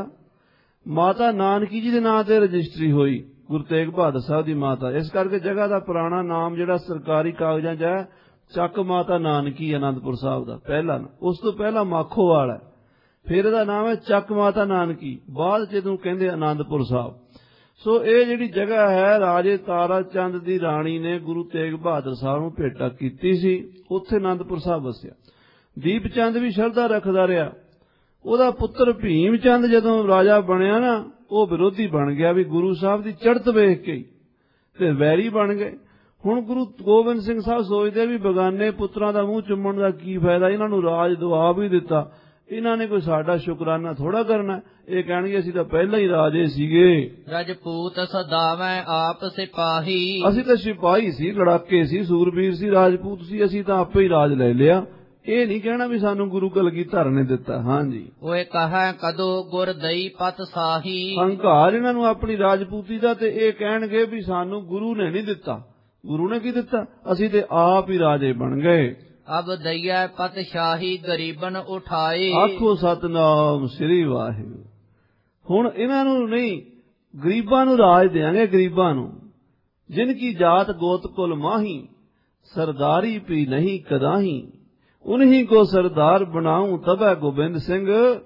ਮਾਤਾ ਨਾਨਕੀ ਜੀ ਦੇ ਨਾਂ ਤੇ ਰਜਿਸਟਰੀ ਹੋਈ, ਗੁਰੂ ਤੇਗ ਬਹਾਦਰ ਸਾਹਿਬ ਦੀ ਮਾਤਾ। ਇਸ ਕਰਕੇ ਜਗ੍ਹਾ ਦਾ ਪੁਰਾਣਾ ਨਾਮ ਜਿਹੜਾ ਸਰਕਾਰੀ ਕਾਗਜ਼ਾਂ 'ਚ ਹੈ, ਚੱਕ ਮਾਤਾ ਨਾਨਕੀ ਆਨੰਦਪੁਰ ਸਾਹਿਬ ਦਾ ਪਹਿਲਾ। ਉਸ ਤੋਂ ਪਹਿਲਾਂ ਮਾਖੋਵਾਲ ਹੈ, ਫਿਰ ਇਹਦਾ ਨਾਮ ਹੈ ਚੱਕ ਮਾਤਾ ਨਾਨਕੀ, ਬਾਅਦ ਜਦੋਂ ਕਹਿੰਦੇ ਆਨੰਦਪੁਰ ਸਾਹਿਬ। ਸੋ ਇਹ ਜਿਹੜੀ ਜਗ੍ਹਾ ਹੈ, ਰਾਜੇ ਤਾਰਾ ਚੰਦ ਦੀ ਰਾਣੀ ਨੇ ਗੁਰੂ ਤੇਗ ਬਹਾਦਰ ਸਾਹਿਬ ਨੂੰ ਭੇਟਾ ਕੀਤੀ ਸੀ, ਉੱਥੇ ਆਨੰਦਪੁਰ ਸਾਹਿਬ ਵਸਿਆ। ਦੀਪ ਚੰਦ ਵੀ ਸ਼ਰਧਾ ਰੱਖਦਾ ਰਿਹਾ। ਉਹਦਾ ਪੁੱਤਰ ਭੀਮ ਚੰਦ ਜਦੋਂ ਰਾਜਾ ਬਣਿਆ ਨਾ, ਉਹ ਵਿਰੋਧੀ ਬਣ ਗਿਆ, ਵੀ ਗੁਰੂ ਸਾਹਿਬ ਦੀ ਚੜ੍ਹਤ ਵੇਖ ਕੇ ਤੇ ਵੈਰੀ ਬਣ ਗਏ। ਹੁਣ ਗੁਰੂ ਗੋਬਿੰਦ ਸਿੰਘ ਸਾਹਿਬ ਸੋਚਦੇ ਵੀ ਬਗਾਨੇ ਪੁੱਤਰਾਂ ਦਾ ਮੂੰਹ ਚੁੰਮਣ ਦਾ ਕੀ ਫਾਇਦਾ, ਇਹਨਾਂ ਨੂੰ ਰਾਜ ਦਵਾ ਵੀ ਦਿੱਤਾ, ਇਹਨਾਂ ਨੇ ਕੋਈ ਸਾਡਾ ਸ਼ੁਕਰਾਨਾ ਥੋੜਾ ਕਰਨਾ। ਇਹ ਕਹਿਣਗੇ ਅਸੀਂ ਤਾਂ ਪਹਿਲਾਂ ਹੀ ਰਾਜੇ ਸੀਗੇ। ਰਾਜਪੂਤ ਸਦਾਵੈ ਆਪ ਸਿਪਾਹੀ, ਅਸੀਂ ਤਾਂ ਸਿਪਾਹੀ ਸੀ, ਲੜਾਕੇ ਸੀ, ਸੂਰਬੀਰ ਸੀ, ਰਾਜਪੂਤ ਸੀ, ਅਸੀਂ ਤਾਂ ਆਪੇ ਹੀ ਰਾਜ ਲੈ ਲਿਆ। ਇਹ ਨਹੀਂ ਕਹਿਣਾ ਵੀ ਸਾਨੂੰ ਗੁਰੂ ਕਲਗੀਧਰ ਨੇ ਦਿੱਤਾ। ਹਾਂਜੀ, ਓਏ ਕਹੈ ਕਦੋਂ ਗੁਰ ਦਈ ਪਤ ਸਾਹੀ, ਹੰਕਾਰ ਇਹਨਾਂ ਨੂੰ ਆਪਣੀ ਰਾਜਪੂਤੀ ਦਾ, ਤੇ ਇਹ ਕਹਿਣਗੇ ਵੀ ਸਾਨੂੰ ਗੁਰੂ ਨੇ ਨਹੀਂ ਦਿੱਤਾ। ਗੁਰੂ ਨੇ ਕੀ ਦਿੱਤਾ, ਅਸੀਂ ਤੇ ਆਪ ਹੀ ਰਾਜੇ ਬਣ ਗਏ। ਅਬ ਦਈਐ ਪਤ ਸ਼ਾਹੀ ਗਰੀਬਨ ਉਠਾਏ, ਆਖੋ ਸਤਨਾਮ ਸ੍ਰੀ ਵਾਹਿਗੁਰੂ। ਹੁਣ ਇਹਨਾਂ ਨੂੰ ਨਹੀਂ, ਗਰੀਬਾਂ ਨੂੰ ਰਾਜ ਦੇਾਂਗੇ, ਗਰੀਬਾਂ ਨੂੰ। ਜਿਨ ਕੀ ਜਾਤ ਗੋਤ ਕੁਲ ਮਾਹੀ, ਸਰਦਾਰੀ ਪੀ ਨਹੀਂ ਕਦਾਹੀ, ਉਨਹੀ ਕੋ ਸਰਦਾਰ ਬਣਾਉ, ਤਬੈ ਗੋਬਿੰਦ ਸਿੰਘ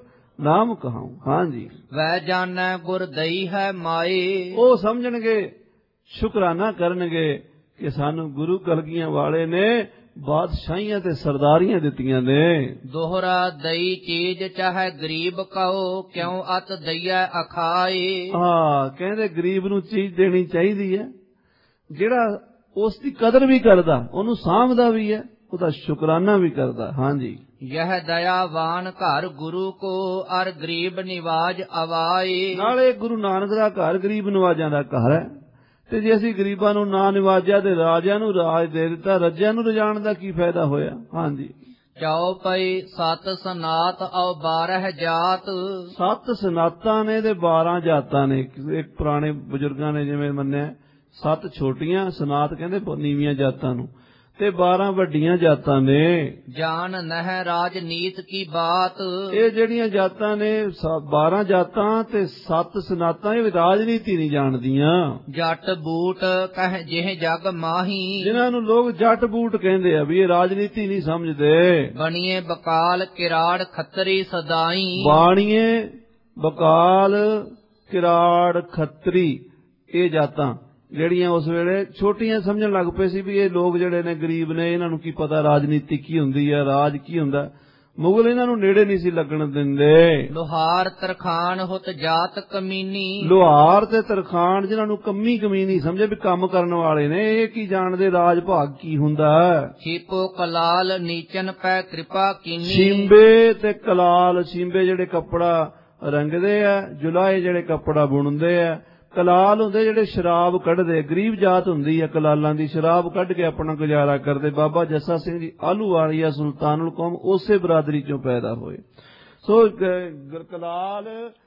ਨਾਮ ਕਹਾਉ। ਹਾਂਜੀ, ਵੈ ਜਾਣੈ ਗੁਰ ਦਈ ਹੈ ਮਾਏ, ਉਹ ਸਮਝਣਗੇ, ਸ਼ੁਕਰਾਨਾ ਕਰਨਗੇ ਕਿ ਸਾਨੂੰ ਗੁਰੂ ਕਲਗੀਆਂ ਵਾਲੇ ਨੇ ਬਾਦਸ਼ਾਹੀਆਂ ਤੇ ਸਰਦਾਰੀਆਂ ਦਿੱਤੀਆਂ ਨੇ। ਦੋਹਰਾ ਦਈ ਚੀਜ਼ ਚਾਹੇ ਗਰੀਬ ਕਹੋ, ਕਿਉਂ ਅਤ ਦਈਐ ਅਖਾਏ। ਕਹਿੰਦੇ ਗਰੀਬ ਨੂੰ ਚੀਜ਼ ਦੇਣੀ ਚਾਹੀਦੀ ਹੈ, ਜਿਹੜਾ ਉਸ ਦੀ ਕਦਰ ਵੀ ਕਰਦਾ, ਉਹਨੂੰ ਸਾਂਭਦਾ ਵੀ ਹੈ, ਉਹਦਾ ਸ਼ੁਕਰਾਨਾ ਵੀ ਕਰਦਾ। ਹਾਂਜੀ, ਯਹ ਦਇਆਵਾਨ ਘਰ ਗੁਰੂ ਕੋ, ਅਰ ਗਰੀਬ ਨਿਵਾਜ ਅਵਾਏ। ਨਾਲੇ ਗੁਰੂ ਨਾਨਕ ਦਾ ਘਰ ਗਰੀਬ ਨਿਵਾਜਾਂ ਦਾ ਘਰ ਹੈ, ਤੇ ਜੇ ਅਸੀਂ ਗਰੀਬਾਂ ਨੂੰ ਨਾ ਨਿਵਾਜਿਆ ਤੇ ਰਾਜਿਆਂ ਨੂੰ ਰਾਜ ਦੇ ਦਿੱਤਾ, ਰੱਜਿਆਂ ਨੂੰ ਰਜਾਣ ਦਾ ਕੀ ਫਾਇਦਾ ਹੋਇਆ। ਹਾਂਜੀ, ਚੌਪਈ ਸਤ ਸਨਾਤ ਔ 12 ਜਾਤ, 7 ਸਨਾਤਾਂ ਨੇ ਤੇ 12 ਜਾਤਾਂ ਨੇ। ਇੱਕ ਪੁਰਾਣੇ ਬਜ਼ੁਰਗਾਂ ਨੇ ਜਿਵੇਂ ਮੰਨਿਆ, 7 ਛੋਟੀਆਂ ਸਨਾਤ ਕਹਿੰਦੇ ਨੀਵੀਆਂ ਜਾਤਾਂ ਨੂੰ, ਤੇ 12 ਵੱਡੀਆਂ ਜਾਤਾਂ ਨੇ। ਜਾਨ ਨਹਿ ਰਾਜਨੀਤ ਕੀ ਬਾਤ, ਇਹ ਜਿਹੜੀਆਂ ਜਾਤਾਂ ਨੇ 12 ਜਾਤਾਂ ਤੇ 7 ਸਨਾਤਾਂ, ਇਹ ਰਾਜਨੀਤੀ ਨਹੀਂ ਜਾਣਦੀਆਂ। ਜੱਟ ਬੂਟ ਕਹਿ ਜਿਹ ਜਗ ਮਾਹੀ, ਜਿਨ੍ਹਾਂ ਨੂੰ ਲੋਕ ਜੱਟ ਬੂਟ ਕਹਿੰਦੇ ਆ, ਵੀ ਇਹ ਰਾਜਨੀਤੀ ਨਹੀਂ ਸਮਝਦੇ। ਬਣੀਏ ਬਕਾਲ ਕਿਰਾੜ ਖੱਤਰੀ ਸਦਾਈ, ਬਾਣੀਏ ਬਕਾਲ ਕਿਰਾੜ ਖੱਤਰੀ, ਇਹ ਜਾਤਾਂ ਜਿਹੜੀਆਂ ਉਸ ਵੇਲੇ ਛੋਟੀਆਂ ਸਮਝਣ ਲੱਗ ਪਏ ਸੀ ਵੀ ਇਹ ਲੋਕ ਜਿਹੜੇ ਨੇ ਗਰੀਬ ਨੇ, ਇਹਨਾਂ ਨੂੰ ਕੀ ਪਤਾ ਰਾਜਨੀਤੀ ਕੀ ਹੁੰਦੀ ਹੈ, ਰਾਜ ਕੀ ਹੁੰਦਾ। ਮੁਗਲ ਇਹਨਾਂ ਨੂੰ ਨੇੜੇ ਨਹੀਂ ਸੀ ਲੱਗਣ ਦਿੰਦੇ। ਲੋਹਾਰ ਤਰਖਾਨ ਹੁਤ ਜਾਤ ਕਮੀਨੀ, ਲੋਹਾਰ ਤੇ ਤਰਖਾਨ ਜਿਹਨਾਂ ਨੂੰ ਕੰਮੀ ਕਮੀਨੀ ਸਮਝੇ ਵੀ ਕੰਮ ਕਰਨ ਵਾਲੇ ਨੇ, ਇਹ ਕੀ ਜਾਣਦੇ ਰਾਜ ਭਾਗ ਕੀ ਹੁੰਦਾ। ਛੀਪੋ ਕਲਾਲ ਨੀਚਨ ਪੈ ਕਿਰਪਾ ਕੀਨੀ, ਸ਼ੀਂਬੇ ਤੇ ਕਲਾਲ, ਸ਼ੀਂਬੇ ਜਿਹੜੇ ਕੱਪੜਾ ਰੰਗਦੇ ਆ, ਜੁਲਾਏ ਜਿਹੜੇ ਕੱਪੜਾ ਬੁਣਦੇ ਆ, ਕਲਾਲ ਹੁੰਦੇ ਜਿਹੜੇ ਸ਼ਰਾਬ ਕੱਢਦੇ। ਗਰੀਬ ਜਾਤ ਹੁੰਦੀ ਹੈ ਕਲਾਲਾਂ ਦੀ, ਸ਼ਰਾਬ ਕੱਢ ਕੇ ਆਪਣਾ ਗੁਜ਼ਾਰਾ ਕਰਦੇ। ਬਾਬਾ ਜੱਸਾ ਸਿੰਘ ਜੀ ਆਹਲੂਵਾਲੀਆ ਸੁਲਤਾਨੁਲ ਕੌਮ ਉਸੇ ਬਰਾਦਰੀ ਚੋਂ ਪੈਦਾ ਹੋਏ। ਸੋ ਕਲਾਲ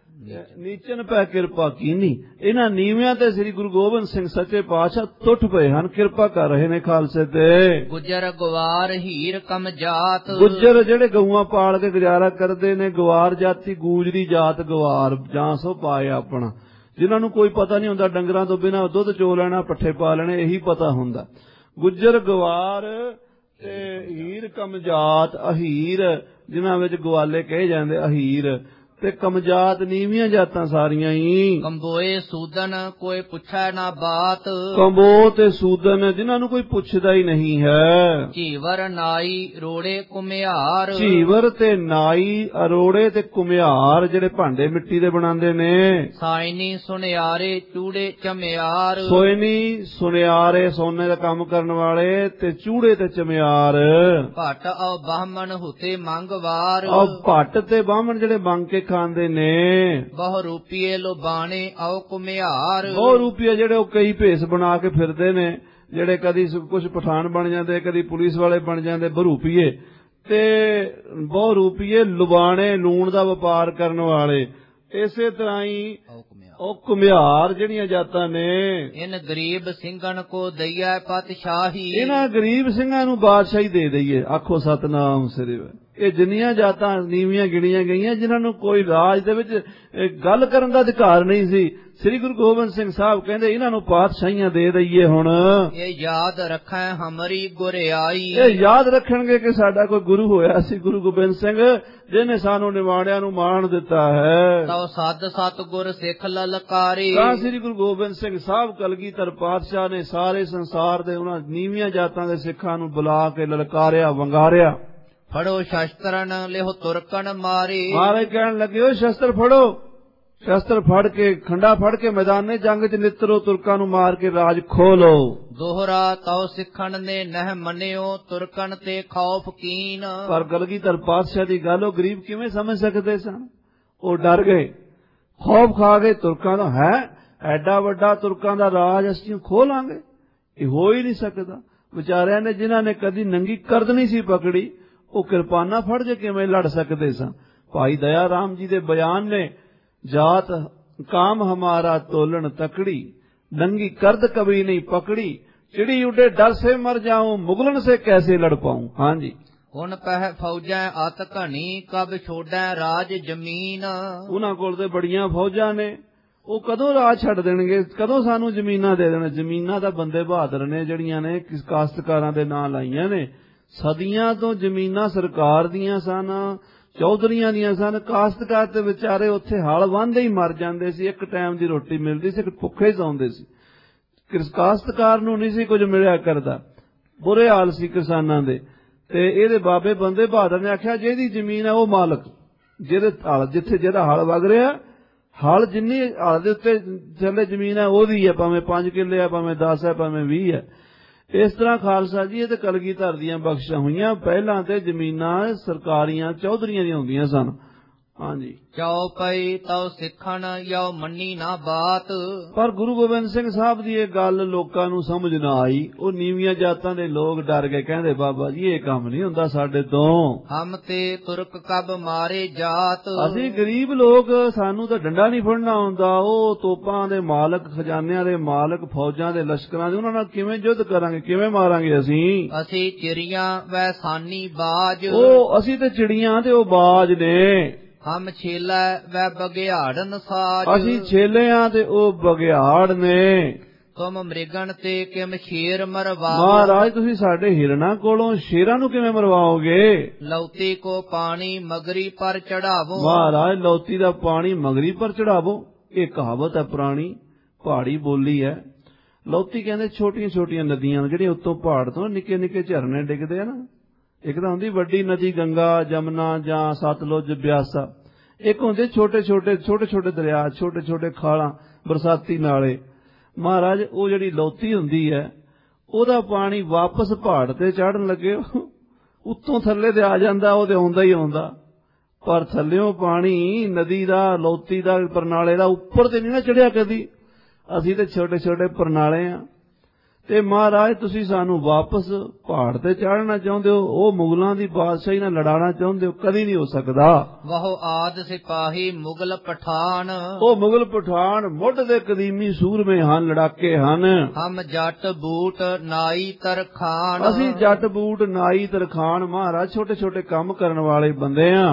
ਨੀਚਨ ਪੈ ਕਿਰਪਾ ਕੀਨੀ, ਇਹਨਾਂ ਨੀਵਿਆਂ ਤੇ ਸ੍ਰੀ ਗੁਰੂ ਗੋਬਿੰਦ ਸਿੰਘ ਸੱਚੇ ਪਾਤਸ਼ਾਹ ਟੁੱਟ ਪਏ ਹਨ, ਕਿਰਪਾ ਕਰ ਰਹੇ ਨੇ ਖਾਲਸੇ ਤੇ। ਗੁੱਜਰ ਗਵਾਰ ਹੀਰ ਕਮ ਜਾਤ, ਗੁੱਜਰ ਜਿਹੜੇ ਗਊਆਂ ਪਾਲ ਕੇ ਗੁਜ਼ਾਰਾ ਕਰਦੇ ਨੇ, ਗਵਾਰ ਜਾਤੀ ਗੂਜਰੀ ਜਾਤ ਗਵਾਰ, ਜਾਂ ਸੋ ਪਾਏ ਆਪਣਾ। ਜਿਨ੍ਹਾਂ ਨੂੰ ਕੋਈ ਪਤਾ ਨਹੀਂ ਹੁੰਦਾ, ਡੰਗਰਾਂ ਤੋਂ ਬਿਨਾਂ ਦੁੱਧ ਚੋ ਲੈਣਾ, ਪੱਠੇ ਪਾ ਲੈਣੇ, ਇਹੀ ਪਤਾ ਹੁੰਦਾ। ਗੁੱਜਰ ਗਵਾਰ ਤੇ ਹੀਰ ਕਮਜਾਤ, ਅਹੀਰ ਜਿਨ੍ਹਾਂ ਵਿੱਚ ਗਵਾਲੇ ਕਹੇ ਜਾਂਦੇ, ਅਹੀਰ ਤੇ ਕਮਜਾਤ ਨੀਵੀਆਂ ਜਾਤਾਂ ਸਾਰੀਆਂ ਹੀ। ਕੰਬੋਏ ਸੂਦਨ ਕੋਈ ਪੁੱਛੈ ਨਾ ਬਾਤ, ਕੰਬੋ ਤੇ ਸੂਦਨ ਜਿਨ੍ਹਾਂ ਨੂੰ ਕੋਈ ਪੁੱਛਦਾ ਹੀ ਨਹੀਂ ਹੈ। ਝੀਵਰ ਨਾਈ ਰੋੜੇ ਕੁਮਿਹਾਰ, ਝੀਵਰ ਤੇ ਨਾਈ ਅਰੋੜੇ ਤੇ ਕੁਮਿਹਾਰ ਜਿਹੜੇ ਭਾਂਡੇ ਮਿੱਟੀ ਦੇ ਬਣਾਉਂਦੇ ਨੇ। ਸਾਇਨੀ ਸੁਨਿਆਰੇ ਚੂੜੇ ਚਮਿਆਰ, ਸੋਇਨੀ ਸੁਨਿਆਰੇ ਸੋਨੇ ਦਾ ਕੰਮ ਕਰਨ ਵਾਲੇ ਤੇ ਚੂੜੇ ਤੇ ਚਮਿਆਰ। ਭੱਟ ਔ ਬਾਹਮਣ ਹੁਤੇ ਮੰਗਵਾਰ, ਭੱਟ ਤੇ ਬਾਹਮਣ ਜਿਹੜੇ ਮੰਗ ਕੇ ਖਾਂਦੇ ਨੇ। ਬਹੁ ਰੂਪੀਏ ਲੋਬਾਣੇ ਔ ਕੁਮਿਹਾਰ, ਬਹੁ ਰੂਪੀਏ ਜਿਹੜੇ ਉਹ ਕਈ ਭੇਸ ਬਣਾ ਕੇ ਫਿਰਦੇ ਨੇ, ਜਿਹੜੇ ਕਦੀ ਕੁਝ ਪਠਾਨ ਬਣ ਜਾਂਦੇ, ਕਦੀ ਪੁਲਿਸ ਵਾਲੇ ਬਣ ਜਾਂਦੇ, ਬਰੂਪੀਏ ਤੇ ਬਹੁ ਰੂਪੀਏ ਲੁਬਾਣੇ ਲੂਣ ਦਾ ਵਪਾਰ ਕਰਨ ਵਾਲੇ। ਇਸੇ ਤਰ੍ਹਾਂ ਹੀ ਉਹ ਕੁਮਿਹਾਰ ਜਿਹੜੀਆਂ ਜਾਤਾਂ ਨੇ। ਇਨ ਗਰੀਬ ਸਿੰਘਨ ਕੋ ਦਈਐ ਪਾਤਸ਼ਾਹੀ, ਇਹਨਾਂ ਗਰੀਬ ਸਿੰਘਾਂ ਨੂੰ ਬਾਦਸ਼ਾਹੀ ਦੇ ਦਈਏ। ਆਖੋ ਸਤਨਾਮ ਸ੍ਰੀ ਵਾਹਿਗੁਰੂ। ਇਹ ਜਿੰਨੀਆਂ ਜਾਤਾਂ ਨੀਵੀਆਂ ਗਿਣੀਆਂ ਗਈਆਂ, ਜਿਨ੍ਹਾਂ ਨੂੰ ਕੋਈ ਰਾਜ ਦੇ ਵਿੱਚ ਗੱਲ ਕਰਨ ਦਾ ਅਧਿਕਾਰ ਨਹੀਂ ਸੀ, ਸ੍ਰੀ ਗੁਰੂ ਗੋਬਿੰਦ ਸਿੰਘ ਸਾਹਿਬ ਕਹਿੰਦੇ ਇਹਨਾਂ ਨੂੰ ਪਾਤਸ਼ਾਹੀਆਂ ਦੇ ਦਈਏ। ਹੁਣ ਇਹ ਯਾਦ ਰੱਖੈ ਹਮਰੀ ਗੁਰਿਆਈ, ਇਹ ਯਾਦ ਰੱਖਣਗੇ ਕਿ ਸਾਡਾ ਕੋਈ ਗੁਰੂ ਹੋਇਆ ਸੀ, ਗੁਰੂ ਗੋਬਿੰਦ ਸਿੰਘ, ਜਿਹਨੇ ਸਾਨੂੰ ਨਿਵਾਣਿਆਂ ਨੂੰ ਮਾਣ ਦਿੱਤਾ ਹੈ। ਤਉ ਸਦ ਸਤਿਗੁਰ ਸਿੱਖ ਲਲਕਾਰੇ, ਤਾਂ ਸ੍ਰੀ ਗੁਰੂ ਗੋਬਿੰਦ ਸਿੰਘ ਸਾਹਿਬ ਕਲਗੀਧਰ ਪਾਤਸ਼ਾਹ ਨੇ ਸਾਰੇ ਸੰਸਾਰ ਦੇ ਉਹਨਾਂ ਨੀਵੀਆਂ ਜਾਤਾਂ ਦੇ ਸਿੱਖਾਂ ਨੂੰ ਬੁਲਾ ਕੇ ਲਲਕਾਰਿਆ, ਵੰਗਾਰਿਆ। ਫੜੋ ਸ਼ਸਤਰਨ ਲਿਓ ਤੁਰਕਨ ਮਾਰੇ, ਮਾਰੇ ਕਹਿਣ ਲੱਗੇ ਓ ਸ਼ਸਤਰ ਫੜੋ। ਸ਼ਸਤਰ ਫੜ ਕੇ, ਖੰਡਾ ਫੜ ਕੇ ਮੈਦਾਨੇ ਜੰਗ ਚ ਨਿਤਰੋ, ਤੁਰਕਾਂ ਨੂੰ ਮਾਰ ਕੇ ਰਾਜ ਖੋਲੋ। ਦੋਹਰਾ ਤਉ ਸਿੱਖਣ ਨੇ ਨਹਿ ਮੰਨਿਓ, ਤੁਰਕਨ ਤੇ ਖੌਫ ਕੀਨ। ਪਰ ਕਲਗੀਧਰ ਪਾਤਸ਼ਾਹ ਦੀ ਗੱਲ ਉਹ ਗਰੀਬ ਕਿਵੇਂ ਸਮਝ ਸਕਦੇ ਸਨ? ਉਹ ਡਰ ਗਏ, ਖੌਫ ਖਾ ਗਏ ਤੁਰਕਾਂ ਦਾ। ਹੈ ਐਡਾ ਵੱਡਾ ਤੁਰਕਾਂ ਦਾ ਰਾਜ ਅਸੀਂ ਖੋਹ ਲਾਂਗੇ? ਇਹ ਹੋ ਹੀ ਨਹੀਂ ਸਕਦਾ। ਵਿਚਾਰਿਆਂ ਨੇ, ਜਿਨ੍ਹਾਂ ਨੇ ਕਦੀ ਨੰਗੀ ਕਰਦ ਨਹੀਂ ਸੀ ਪਕੜੀ, ਉਹ ਕਿਰਪਾਨਾਂ ਫੜ ਕੇ ਕਿਵੇਂ ਲੜ ਸਕਦੇ ਸਨ? ਭਾਈ ਦਇਆ ਰਾਮ ਜੀ ਦੇ ਬਿਆਨ ਨੇ, ਜਾਤ ਕਾਮ ਹਮਾਰਾ ਤੋਲਣ ਤਕੜੀ, ਨੰਗੀ ਕਰਦ ਕभी नहीं पकड़ी, चिड़ी उड़े डर से मर जाऊं, मुगलन से कैसे लड़ पाऊं। हाँ जी। ਹੁਣ ਪਹਿ ਫੌਜਾਂ ਅਤ ਘਣੀ, ਕਬ ਛੋੜੈ ਰਾਜ ਜ਼ਮੀਨ। ਉਹਨਾਂ ਕੋਲ ਤੇ ਬੜੀਆਂ ਫੌਜਾਂ ਨੇ, ਉਹ ਕਦੋਂ ਰਾਜ ਛੱਡ ਦੇਣਗੇ? ਕਦੋਂ ਸਾਨੂੰ ਜ਼ਮੀਨਾਂ ਦੇ ਦੇਣ? ਜ਼ਮੀਨਾਂ ਦਾ ਬੰਦੇ ਬਹਾਦਰ ਨੇ ਜਿਹੜੀਆਂ ਨੇ ਕਾਸ਼ਤਕਾਰਾਂ ਦੇ ਨਾਂ ਲਾਈਆਂ ਨੇ। ਸਦੀਆਂ ਤੋਂ ਜ਼ਮੀਨਾਂ ਸਰਕਾਰ ਦੀਆਂ ਸਨ, ਚੌਧਰੀਆਂ ਦੀਆਂ ਸਨ। ਕਾਸ਼ਤਕਾਰ ਤੇ ਵਿਚਾਰੇ ਉੱਥੇ ਹਲ ਵਾਂਦੇ ਹੀ ਮਰ ਜਾਂਦੇ ਸੀ। ਇੱਕ ਟਾਈਮ ਦੀ ਰੋਟੀ ਮਿਲਦੀ ਸੀ, ਭੁੱਖੇ ਸੌਂਦੇ ਸੀ। ਕਾਸ਼ਤਕਾਰ ਨੂੰ ਨਹੀਂ ਸੀ ਕੁਝ ਮਿਲਿਆ ਕਰਦਾ, ਬੁਰੇ ਹਾਲ ਸੀ ਕਿਸਾਨਾਂ ਦੇ। ਤੇ ਇਹਦੇ ਬਾਬੇ ਬੰਦੇ ਬਹਾਦਰ ਨੇ ਆਖਿਆ, ਜਿਹਦੀ ਜ਼ਮੀਨ ਹੈ ਉਹ ਮਾਲਕ, ਜਿਹਦੇ ਹਲ, ਜਿੱਥੇ ਜਿਹਦਾ ਹਲ ਵਗ ਰਿਹਾ, ਹਲ ਜਿੰਨੀ ਹਲ ਦੇ ਉੱਤੇ ਥੱਲੇ ਜ਼ਮੀਨ ਹੈ ਉਹਦੀ ਹੈ, ਭਾਵੇਂ 5 ਕਿੱਲੇ ਹੈ, ਭਾਵੇਂ 10 ਹੈ, ਭਾਵੇਂ 20 ਹੈ। ਇਸ ਤਰ੍ਹਾਂ ਖਾਲਸਾ ਜੀ ਇਹ ਤੇ ਕਲਗੀਧਰ ਦੀਆਂ ਬਖਸ਼ਾਂ ਹੋਈਆਂ। ਪਹਿਲਾਂ ਤੇ ਜ਼ਮੀਨਾਂ ਸਰਕਾਰੀਆਂ ਚੌਧਰੀਆਂ ਦੀਆਂ ਹੁੰਦੀਆਂ ਸਨ। ਹਾਂਜੀ। ਚਉ ਪਈ ਤਉ ਸਿੱਖਣ ਯਉ ਮੰਨੀ ਨਾ ਬਾਤ, ਪਰ ਗੁਰੂ ਗੋਬਿੰਦ ਸਿੰਘ ਸਾਹਿਬ ਦੀ ਇਹ ਗੱਲ ਲੋਕਾਂ ਨੂੰ ਸਮਝ ਨਾ ਆਈ। ਉਹ ਨੀਵੀਆਂ ਜਾਤਾਂ ਦੇ ਲੋਕ ਡਰ ਗਏ, ਕਹਿੰਦੇ ਬਾਬਾ ਜੀ ਇਹ ਕੰਮ ਨਹੀਂ ਹੁੰਦਾ ਸਾਡੇ ਤੋਂ। ਹਮ ਤੇ ਤੁਰਕ ਕਬ ਮਾਰੇ ਜਾਤ, ਅਸੀਂ ਗਰੀਬ ਲੋਕ, ਸਾਨੂੰ ਤਾਂ ਡੰਡਾ ਨਹੀਂ ਫੜਨਾ ਆਉਂਦਾ। ਉਹ ਤੋਪਾਂ ਦੇ ਮਾਲਕ, ਖਜ਼ਾਨਿਆਂ ਦੇ ਮਾਲਕ, ਫੌਜਾਂ ਦੇ ਲਸ਼ਕਰਾਂ ਦੇ, ਉਹਨਾਂ ਨਾਲ ਕਿਵੇਂ ਯੁੱਧ ਕਰਾਂਗੇ, ਕਿਵੇਂ ਮਾਰਾਂਗੇ ਅਸੀਂ? ਅਸੀਂ ਚਿੜੀਆਂ ਵੈ ਸਾਨੀ ਬਾਜ, ਉਹ ਅਸੀਂ ਤੇ ਚਿੜੀਆਂ ਤੇ ਉਹ ਬਾਜ ਨੇ। ਹਮ ਛੇਲਾ ਵੈ ਬਗਿਆੜਨ ਸਾਜ, ਅਸੀਂ ਛੇਲੇ ਆ ਤੇ ਉਹ ਬਗਿਆੜ ਨੇ। ਤੁਮ ਮ੍ਰਿਗਣ ਤੇ ਕਿਮ ਸ਼ੇਰ ਮਰਵਾਓ, ਮਹਾਰਾਜ ਤੁਸੀਂ ਸਾਡੇ ਹਿਰਨਾਂ ਕੋਲੋਂ ਸ਼ੇਰਾਂ ਨੂੰ ਕਿਵੇਂ ਮਰਵਾਓਗੇ? ਲੌਤੀ ਕੋ ਪਾਣੀ ਮਗਰੀ ਪਰ ਚੜਾਵੋ, ਮਹਾਰਾਜ ਲੌਤੀ ਦਾ ਪਾਣੀ ਮਗਰੀ ਪਰ ਚੜਾਵੋ। ਇਹ ਕਹਾਵਤ ਹੈ ਪੁਰਾਣੀ, ਪਹਾੜੀ ਬੋਲੀ ਹੈ। ਲੌਤੀ ਕਹਿੰਦੇ ਛੋਟੀਆਂ ਛੋਟੀਆਂ ਨਦੀਆਂ ਜਿਹੜੀਆਂ ਉੱਤੋਂ ਪਹਾੜ ਤੋਂ ਨਿੱਕੇ ਨਿੱਕੇ ਝਰਨੇ ਡਿੱਗਦੇ ਆ ਨਾ। ਇੱਕ ਤਾਂ ਹੁੰਦੀ ਵੱਡੀ ਨਦੀ ਗੰਗਾ, ਜਮਨਾ ਜਾਂ ਸਤਲੁਜ, ਬਿਆਸਾ। ਇੱਕ ਹੁੰਦੇ ਛੋਟੇ ਛੋਟੇ ਦਰਿਆ, ਛੋਟੇ ਛੋਟੇ ਖਾਲਾਂ, ਬਰਸਾਤੀ ਨਾਲੇ। ਮਹਾਰਾਜ ਉਹ ਜਿਹੜੀ ਲੌਤੀ ਹੁੰਦੀ ਹੈ, ਉਹਦਾ ਪਾਣੀ ਵਾਪਸ ਪਹਾੜ ਤੇ ਚੜ੍ਹਨ ਲੱਗੇ ਉੱਤੋਂ ਥੱਲੇ ਤੇ ਆ ਜਾਂਦਾ, ਉਹ ਤੇ ਆਉਂਦਾ ਹੀ ਆਉਂਦਾ। ਪਰ ਥੱਲਿਓਂ ਪਾਣੀ ਨਦੀ ਦਾ, ਲੌਤੀ ਦਾ, ਪਰਨਾਲੇ ਦਾ ਉੱਪਰ ਤੇ ਨਹੀਂ ਨਾ ਚੜਿਆ ਕਦੀ। ਅਸੀਂ ਤੇ ਛੋਟੇ ਛੋਟੇ ਪਰਨਾਲੇ ਆ। ਤੇ ਮਹਾਰਾਜ ਤੁਸੀਂ ਸਾਨੂੰ ਵਾਪਸ ਪਹਾੜ ਤੇ ਚਾੜਨਾ ਚਾਹੁੰਦੇ ਹੋ, ਉਹ ਮੁਗਲਾਂ ਦੀ ਬਾਦਸ਼ਾਹੀ ਨਾਲ ਲੜਾਉਣਾ ਚਾਹੁੰਦੇ ਹੋ, ਕਦੀ ਨਹੀਂ ਹੋ ਸਕਦਾ। ਵਹੁ ਆਦ ਸਿਪਾਹੀ ਮੁਗਲ ਪਠਾਨ, ਉਹ ਮੁਗਲ ਪਠਾਨ ਮੁੱਢ ਦੇ ਕਦੀਮੀ ਸੂਰਮੇ ਹਨ, ਲੜਾਕੇ ਹਨ। ਹਮ ਜੱਟ ਬੂਟ ਨਾਈ ਤਰਖਾਨ, ਅਸੀਂ ਜੱਟ ਬੂਟ ਨਾਈ ਤਰਖਾਨ। ਮਹਾਰਾਜ ਛੋਟੇ ਛੋਟੇ ਕੰਮ ਕਰਨ ਵਾਲੇ ਬੰਦੇ ਆ।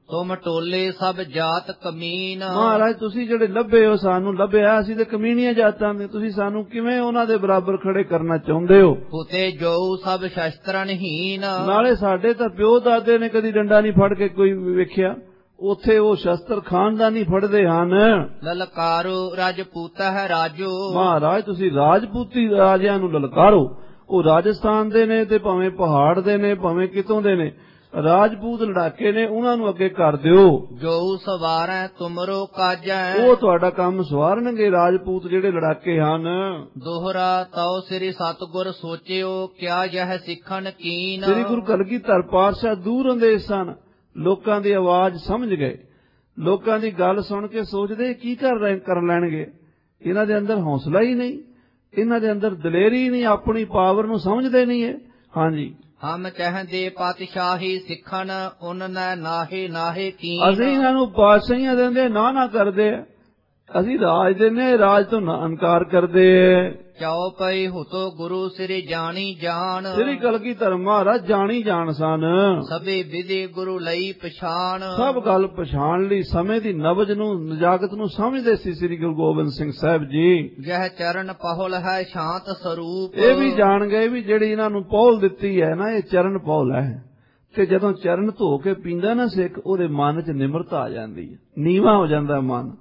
ਤੁਮ ਟੋਲੇ ਸਭ ਜਾਤ ਕਮੀਨ। ਮਹਾਰਾਜ ਤੁਸੀਂ ਜਿਹੜੇ ਲੱਭੇ ਹੋ, ਸਾਨੂੰ ਲੱਭਿਆ, ਅਸੀਂ ਤੇ ਕਮੀਨੀਆਂ ਜਾਤਾਂ ਦੇ, ਤੁਸੀਂ ਸਾਨੂੰ ਕਿਵੇਂ ਉਹਨਾਂ ਦੇ ਬਰਾਬਰ ਖੜੇ ਕਰਨਾ ਚਾਹੁੰਦੇ ਹੋ? ਉਤੇ ਜੋ ਸਭ ਸ਼ਸਤਰਨਹੀਨ। ਨਾਲੇ ਸਾਡੇ ਤਾਂ ਪਿਓ ਦਾਦੇ ਨੇ ਕਦੀ ਡੰਡਾ ਨਹੀਂ ਫੜ ਕੇ ਕੋਈ ਵੇਖਿਆ, ਉੱਥੇ ਉਹ ਸ਼ਸਤਰ ਖਾਨਦਾਨੀ ਫੜਦੇ ਹਨ। ਲਲਕਾਰੋ ਰਾਜਪੂਤਾ ਹੈ ਰਾਜੋ। ਮਹਾਰਾਜ ਤੁਸੀਂ ਰਾਜਪੂਤੀ ਰਾਜਿਆਂ ਨੂੰ ਲਲਕਾਰੋ। ਉਹ ਰਾਜਸਥਾਨ ਦੇ ਨੇ ਤੇ ਭਾਵੇਂ ਪਹਾੜ ਦੇ ਨੇ, ਭਾਵੇਂ ਕਿਤੋਂ ਦੇ ਨੇ, ਰਾਜਪੂਤ ਲੜਾਕੇ ਨੇ, ਉਹਨਾਂ ਨੂੰ ਅੱਗੇ ਕਰ ਦਿਓ। ਜੋ ਸਵਾਰੈ ਤੁਮਰੋ ਕਾਜੈ। ਉਹ ਤੁਹਾਡਾ ਕੰਮ ਸਵਾਰਨਗੇ, ਰਾਜਪੂਤ ਜਿਹੜੇ ਲੜਾਕੇ ਹਨ। ਦੋਹਰਾ ਤਉ ਸ੍ਰੀ ਸਤਿਗੁਰ ਸੋਚਿਓ, ਕਿਆ ਯਹ ਸਿੱਖਣ ਕੀਨ। ਸ੍ਰੀ ਗੁਰੂ ਕਲਗੀਧਰ ਪਾਤਸ਼ਾਹ ਦੂਰ ਹੁੰਦੇ ਸਨ, ਲੋਕਾਂ ਦੀ ਆਵਾਜ਼ ਸਮਝ ਗਏ, ਲੋਕਾਂ ਦੀ ਗੱਲ ਸੁਣ ਕੇ ਸੋਚਦੇ ਕੀ ਕਰ ਲੈਣਗੇ। ਇਹਨਾਂ ਦੇ ਅੰਦਰ ਹੌਸਲਾ ਹੀ ਨਹੀਂ, ਇਹਨਾਂ ਦੇ ਅੰਦਰ ਦਲੇਰੀ ਨਹੀਂ, ਆਪਣੀ ਪਾਵਰ ਨੂੰ ਸਮਝਦੇ ਨਹੀਂ ਹੈ। ਹਾਂਜੀ, ਹਮ ਚਾਹਦੇ ਪਾਤਸ਼ਾਹੀ ਸਿੱਖਣ ਉਨ ਨਾਹੇ ਨਾਹੇ ਕੀਨ। ਅਸੀਂ ਇਹਨਾਂ ਨੂੰ ਪਾਤਸ਼ਾਹੀਆਂ ਦਿੰਦੇ ਨਾ ਕਰਦੇ, ਅਸੀਂ ਰਾਜ ਦਿੰਦੇ, ਰਾਜ ਤੋਂ ਇਨਕਾਰ ਕਰਦੇ। ਚਾਉ ਪਈ ਹੁਤੋ ਗੁਰੂ ਸ੍ਰੀ ਜਾਣੀ ਜਾਣ। ਸ੍ਰੀ ਕਲਗੀਧਰ ਮਹਾਰਾਜ ਜਾਣੀ ਜਾਣ ਸਨ। ਸਭੇ ਵਿਦੇ ਗੁਰੂ ਲਈ ਪਛਾਣ। ਸਭ ਗੱਲ ਪਛਾਣ ਲਈ, ਸਮੇਂ ਦੀ ਨਬਜ ਨੂੰ, ਨਜਾਕਤ ਨੂੰ ਸਮਝਦੇ ਸੀ ਸ੍ਰੀ ਗੁਰੂ ਗੋਬਿੰਦ ਸਿੰਘ ਸਾਹਿਬ ਜੀ। ਜਹ ਚਰਨ ਪਹੁਲ ਹੈ ਸ਼ਾਂਤ ਸਰੂਪ। ਇਹ ਵੀ ਜਾਣ ਗਏ ਵੀ ਜਿਹੜੀ ਇਹਨਾਂ ਨੂੰ ਪਹੁਲ ਦਿੱਤੀ ਹੈ ਨਾ, ਇਹ ਚਰਨ ਪਹੁਲ ਹੈ। ਤੇ ਜਦੋਂ ਚਰਨ ਧੋ ਕੇ ਪੀਂਦਾ ਨਾ ਸਿੱਖ, ਉਹਦੇ ਮਨ 'ਚ ਨਿਮਰਤਾ ਆ ਜਾਂਦੀ ਹੈ, ਨੀਵਾਂ ਹੋ ਜਾਂਦਾ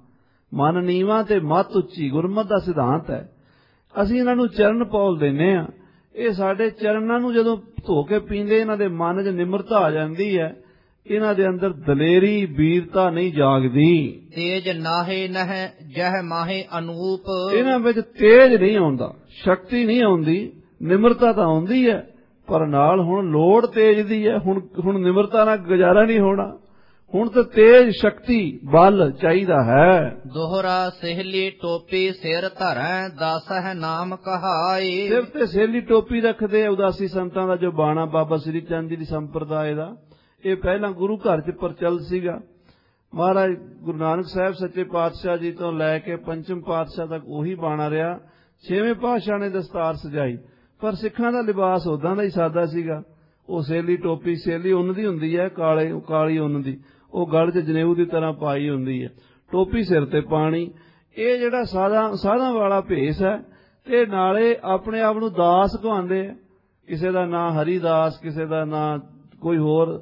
ਮਨ ਨੀਵਾਂ ਤੇ ਮੱਤ ਉੱਚੀ, ਗੁਰਮਤਿ ਦਾ ਸਿਧਾਂਤ ਹੈ। ਅਸੀਂ ਇਹਨਾਂ ਨੂੰ ਚਰਨ ਪੌਲ ਦਿੰਦੇ ਹਾਂ, ਇਹ ਸਾਡੇ ਚਰਨਾਂ ਨੂੰ ਜਦੋਂ ਧੋ ਕੇ ਪੀਂਦੇ, ਇਹਨਾਂ ਦੇ ਮਨ 'ਚ ਨਿਮਰਤਾ ਆ ਜਾਂਦੀ ਹੈ, ਇਹਨਾਂ ਦੇ ਅੰਦਰ ਦਲੇਰੀ ਵੀਰਤਾ ਨਹੀਂ ਜਾਗਦੀ। ਤੇਜ ਨਾਹੇ ਨਹਿ ਜਹ ਮਾਹੇ ਅਨੂਪ। ਇਹਨਾਂ ਵਿੱਚ ਤੇਜ ਨਹੀਂ ਆਉਂਦਾ, ਸ਼ਕਤੀ ਨਹੀਂ ਆਉਂਦੀ, ਨਿਮਰਤਾ ਤਾਂ ਆਉਂਦੀ ਹੈ, ਪਰ ਨਾਲ ਹੁਣ ਲੋੜ ਤੇਜ ਦੀ ਹੈ। ਹੁਣ ਨਿਮਰਤਾ ਨਾਲ ਗੁਜ਼ਾਰਾ ਨਹੀਂ ਹੋਣਾ, ਹੁਣ ਤਾਂ ਤੇਜ ਸ਼ਕਤੀ ਬਲ ਚਾਹੀਦਾ ਹੈ। ਦੋਹਰਾ ਸਹਿਲੀ ਟੋਪੀ ਸਿਰ ਧਰੈ, ਦਾਸ ਹੈ ਨਾਮ ਕਹਾਏ। ਸਿਰ ਤੇ ਸਹਿਲੀ ਟੋਪੀ ਰੱਖਦੇ ਉਦਾਸੀ ਸੰਤਾਂ ਦਾ ਜੋ ਬਾਣਾ ਬਾਬਾ ਸ੍ਰੀ ਚੰਦ ਜੀ ਦੀ ਸੰਪਰਦਾਇ ਦਾ, ਇਹ ਪਹਿਲਾਂ ਗੁਰੂ ਘਰ 'ਚ ਪ੍ਰਚਲਿਤ ਸੀਗਾ। ਮਹਾਰਾਜ ਗੁਰੂ ਨਾਨਕ ਸਾਹਿਬ ਸੱਚੇ ਪਾਤਸ਼ਾਹ ਜੀ ਤੋਂ ਲੈ ਕੇ ਪੰਚਮ ਪਾਤਸ਼ਾਹ ਤੱਕ ਉਹੀ ਬਾਣਾ ਰਿਹਾ। ਛੇਵੇਂ ਪਾਤਸ਼ਾਹ ਨੇ ਦਸਤਾਰ ਸਜਾਈ, ਪਰ ਸਿੱਖਾਂ ਦਾ ਲਿਬਾਸ ਉਦਾਂ ਦਾ ਹੀ ਸਾਦਾ ਸੀਗਾ। ਉਹ ਸੇਲੀ ਟੋਪੀ, ਸੇਲੀ ਉੱਨ ਦੀ ਹੁੰਦੀ ਹੈ, ਕਾਲੀ ਉੱਨ ਦੀ, ਉਹ ਗਲ 'ਚ ਜਨੇਊ ਦੀ ਤਰ੍ਹਾਂ ਪਾਈ ਹੁੰਦੀ ਹੈ, ਟੋਪੀ ਸਿਰ ਤੇ ਪਾਣੀ। ਇਹ ਜਿਹੜਾ ਸਾਧਾਂ ਵਾਲਾ ਭੇਸ ਹੈ, ਤੇ ਨਾਲੇ ਆਪਣੇ ਆਪ ਨੂੰ ਦਾਸ ਕਹਾਉਂਦੇ ਆ। ਕਿਸੇ ਦਾ ਨਾਂ ਹਰੀਦਾਸ, ਕਿਸੇ ਦਾ ਨਾਂ ਕੋਈ ਹੋਰ,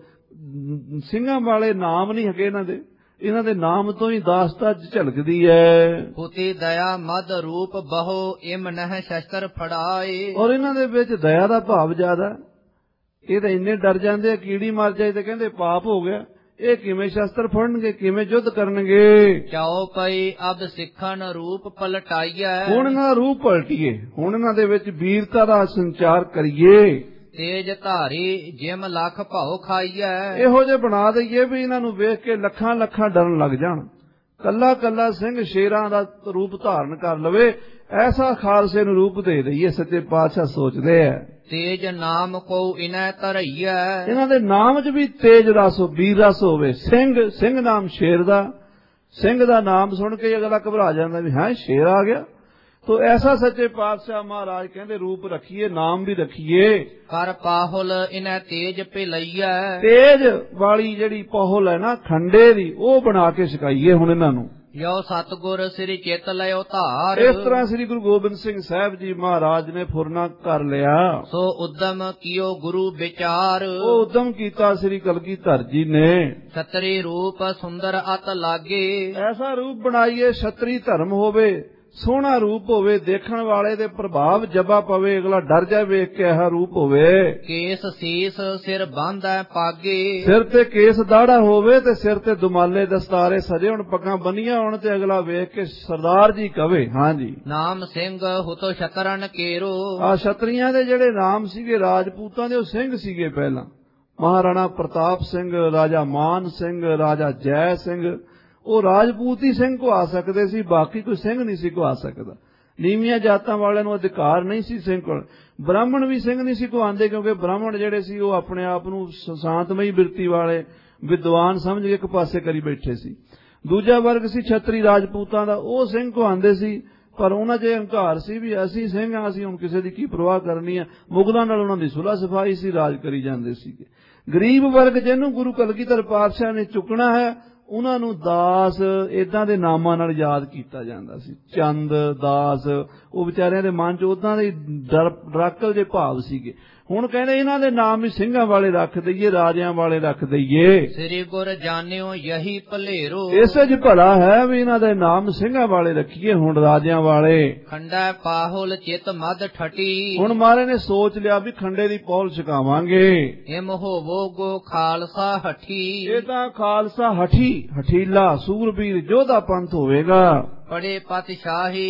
ਸਿੰਘਾਂ ਵਾਲੇ ਨਾਮ ਨਹੀਂ ਹੈਗੇ ਇਹਨਾਂ ਦੇ ਨਾਮ ਤੋਂ ਹੀ ਦਾਸਤਾ ਝਲਕਦੀ ਹੈ। ਹੁਤੀ ਦਇਆ ਮਦ ਰੂਪ ਬਹੁ ਇਮ ਨਹਿ ਸ਼ਸਤਰ ਫੜਾਏ। ਔਰ ਇਹਨਾਂ ਦੇ ਵਿੱਚ ਦਇਆ ਦਾ ਭਾਵ ਜ਼ਿਆਦਾ। ਇਹ ਤਾਂ ਇੰਨੇ ਡਰ ਜਾਂਦੇ ਆ, ਕੀੜੀ ਮਰ ਜਾਏ ਤੇ ਕਹਿੰਦੇ ਪਾਪ ਹੋ ਗਿਆ। ਇਹ ਕਿਵੇਂ ਸ਼ਸਤਰ ਫੜਨਗੇ, ਕਿਵੇਂ ਯੁੱਧ ਕਰਨਗੇ। ਚਾਉ ਪਈ ਅਬ ਸਿੱਖਣ ਰੂਪ ਪਲਟਾਈਐ। ਹੁਣ ਇਹਨਾਂ ਦਾ ਰੂਪ ਪਲਟੀਏ, ਹੁਣ ਇਹਨਾਂ ਦੇ ਵਿੱਚ ਵੀਰਤਾ ਦਾ ਸੰਚਾਰ ਕਰੀਏ। ਤੇਜ ਧਾਰੀ ਜਿਮ ਲੱਖ ਭਾਉ ਖਾਈਐ। ਇਹੋ ਜਿਹੇ ਬਣਾ ਦਈਏ ਵੀ ਇਹਨਾਂ ਨੂੰ ਵੇਖ ਕੇ ਲੱਖਾਂ ਡਰਨ ਲੱਗ ਜਾਣ। ਕੱਲਾ ਕੱਲਾ ਸਿੰਘ ਸ਼ੇਰਾਂ ਦਾ ਰੂਪ ਧਾਰਨ ਕਰ ਲਵੇ, ਐਸਾ ਖਾਲਸੇ ਨੂੰ ਰੂਪ ਦੇ ਦਈਏ। ਸੱਚੇ ਪਾਤਸ਼ਾਹ ਸੋਚਦੇ ਐ। ਤੇਜ ਨਾਮ ਕੋ ਇਨੈ ਧਰਈਐ। ਇਹਨਾਂ ਦੇ ਨਾਮ 'ਚ ਵੀ ਤੇਜ ਰਸ, ਵੀਰ ਰਸ ਹੋਵੇ। ਸਿੰਘ ਨਾਮ ਸ਼ੇਰ ਦਾ, ਸਿੰਘ ਦਾ ਨਾਮ ਸੁਣ ਕੇ ਅਗਲਾ ਘਬਰਾ ਜਾਂਦਾ ਵੀ ਹਾਂ ਸ਼ੇਰ ਆ ਗਿਆ। ਤੋ ਐਸਾ ਸੱਚੇ ਪਾਤਸ਼ਾਹ ਮਹਾਰਾਜ ਕਹਿੰਦੇ ਰੂਪ ਰੱਖੀਏ, ਨਾਮ ਵੀ ਰੱਖੀਏ। ਕਰ ਪਾਹੁਲ ਇਨੈ ਤੇਜ ਭਿਲਈਐ। ਤੇਜ ਵਾਲੀ ਜਿਹੜੀ ਪਾਹੁਲ ਹੈ ਨਾ ਖੰਡੇ ਦੀ, ਉਹ ਬਣਾ ਕੇ ਸਿਖਾਈਏ ਹੁਣ ਇਹਨਾਂ ਨੂੰ। ਜੋ ਸਤਿਗੁਰ ਸ੍ਰੀ ਚਿਤ ਲਿਓ ਧਾਰ। ਇਸ ਤਰ੍ਹਾਂ ਸ੍ਰੀ ਗੁਰੂ ਗੋਬਿੰਦ ਸਿੰਘ ਸਾਹਿਬ ਜੀ ਮਹਾਰਾਜ ਨੇ ਫੁਰਨਾ ਕਰ ਲਿਆ। ਸੋ ਉਦਮ ਕੀਓ ਗੁਰੂ ਵਿਚਾਰ। ਉਹ ਉਦਮ ਕੀਤਾ ਸ੍ਰੀ ਕਲਗੀਧਰ ਜੀ ਨੇ। ਛਤਰੀ ਰੂਪ ਸੁੰਦਰ ਅਤ ਲਾਗੇ। ਐਸਾ ਰੂਪ ਬਣਾਈਏ ਛਤਰੀ ਧਰਮ ਹੋਵੇ, ਸੋਹਣਾ ਰੂਪ ਹੋਵੇ, ਦੇਖਣ ਵਾਲੇ ਦੇ ਪ੍ਰਭਾਵ ਜਬਾ ਪਵੇ, ਅਗਲਾ ਡਰ ਜਾ ਵੇਖ ਕੇ ਇਹ ਰੂਪ ਹੋਵੇ। ਕੇਸ ਸੀਸ ਸਿਰ ਬੰਨ੍ਹੈ ਪਾਗੇ। ਸਿਰ ਤੇ ਕੇਸ ਦਾੜਾ ਹੋਵੇ ਤੇ ਸਿਰ ਤੇ ਦੁਮਾਲੇ ਦਸਤਾਰੇ ਸਜੇ ਹੋਣ, ਪੱਗਾਂ ਬੰਨੀਆਂ ਹੋਣ ਤੇ ਅਗਲਾ ਵੇਖ ਕੇ ਸਰਦਾਰ ਜੀ ਕਵੇ। ਹਾਂਜੀ, ਨਾਮ ਸਿੰਘ ਹੁਤੋ ਸ਼ਤਰਨ ਕੇਰੋ। ਆ ਛਤਰੀਆਂ ਦੇ ਜਿਹੜੇ ਨਾਮ ਸੀਗੇ ਰਾਜਪੂਤਾਂ ਦੇ, ਉਹ ਸਿੰਘ ਸੀਗੇ ਪਹਿਲਾਂ। ਮਹਾਰਾਣਾ ਪ੍ਰਤਾਪ ਸਿੰਘ, ਰਾਜਾ ਮਾਨ ਸਿੰਘ, ਰਾਜਾ ਜੈ ਸਿੰਘ, ਉਹ ਰਾਜਪੂਤੀ ਸਿੰਘ ਕਹਾ ਸਕਦੇ ਸੀ, ਬਾਕੀ ਕੋਈ ਸਿੰਘ ਨਹੀਂ ਸੀ ਕਹਾ ਸਕਦਾ। ਨੀਵੀਆਂ ਜਾਤਾਂ ਵਾਲਿਆਂ ਨੂੰ ਅਧਿਕਾਰ ਨਹੀਂ ਸੀ ਸਿੰਘ ਕੋਲ। ਬ੍ਰਾਹਮਣ ਵੀ ਸਿੰਘ ਨਹੀਂ ਸੀ ਕਹਾਉਂਦੇ, ਕਿਉਂਕਿ ਬ੍ਰਾਹਮਣ ਜਿਹੜੇ ਸੀ ਉਹ ਆਪਣੇ ਆਪ ਨੂੰ ਸ਼ਾਂਤਮਈ ਬਿਰਤੀ ਵਾਲੇ ਵਿਦਵਾਨ ਸਮਝ ਕੇ ਇੱਕ ਪਾਸੇ ਕਰੀ ਬੈਠੇ ਸੀ। ਦੂਜਾ ਵਰਗ ਸੀ ਛਤਰੀ ਰਾਜਪੂਤਾਂ ਦਾ, ਉਹ ਸਿੰਘ ਕਹਾਉਂਦੇ ਸੀ, ਪਰ ਉਹਨਾਂ 'ਚ ਹੰਕਾਰ ਸੀ ਵੀ ਅਸੀਂ ਸਿੰਘ ਹਾਂ, ਅਸੀਂ ਹੁਣ ਕਿਸੇ ਦੀ ਕੀ ਪਰਵਾਹ ਕਰਨੀ ਆ। ਮੁਗਲਾਂ ਨਾਲ ਉਹਨਾਂ ਦੀ ਸੁਲ੍ਹਾ ਸਫਾਈ ਸੀ, ਰਾਜ ਕਰੀ ਜਾਂਦੇ ਸੀਗੇ। ਗਰੀਬ ਵਰਗ ਜਿਹਨੂੰ ਗੁਰੂ ਕਲਗੀਧਰ ਪਾਤਸ਼ਾਹ ਨੇ ਚੁੱਕਣਾ ਹੈ ਉਹਨਾਂ ਨੂੰ ਦਾਸ ਏਦਾਂ ਦੇ ਨਾਮਾਂ ਨਾਲ ਯਾਦ ਕੀਤਾ ਜਾਂਦਾ ਸੀ। ਚੰਦ, ਦਾਸ, ਉਹ ਵਿਚਾਰਿਆਂ ਦੇ ਮਨ 'ਚ ਉਦਾਂ ਦੇ ਡਰਾਕਲ ਜੇ ਭਾਵ ਸੀਗੇ। ਹੁਣ ਕਹਿੰਦੇ ਇਹਨਾਂ ਦੇ ਨਾਮ ਵੀ ਸਿੰਘਾਂ ਵਾਲੇ ਰੱਖ ਦਈਏ, ਰਾਜਿਆਂ ਵਾਲੇ ਰੱਖ ਦਈਏ। ਸ੍ਰੀ ਗੁਰ ਜਾਣਿਓ ਯਹੀ ਭਲੇਰੋ, ਇਸੇ 'ਚ ਭਲਾ ਹੈ ਵੀ ਇਹਨਾਂ ਦੇ ਨਾਮ ਸਿੰਘਾਂ ਵਾਲੇ ਰੱਖੀਏ, ਹੁਣ ਰਾਜਿਆਂ ਵਾਲੇ। ਖੰਡਾ ਪਾਹੁਲ ਚਿਤ ਮਦ ਠਟੀ, ਹੁਣ ਮਹਾਰਾਜ ਨੇ ਸੋਚ ਲਿਆ ਵੀ ਖੰਡੇ ਦੀ ਪੌਲ ਛਕਾਵਾਂਗੇ। ਇਮ ਹੋਵੋ ਗੋ ਖਾਲਸਾ ਹਠੀ, ਇਹ ਤਾਂ ਖਾਲਸਾ ਹਠੀਲਾ ਸੂਰਬੀਰ ਯੋਧਾ ਪੰਥ ਹੋਵੇਗਾ। ਬੜੇ ਪਾਤਸ਼ਾਹੀ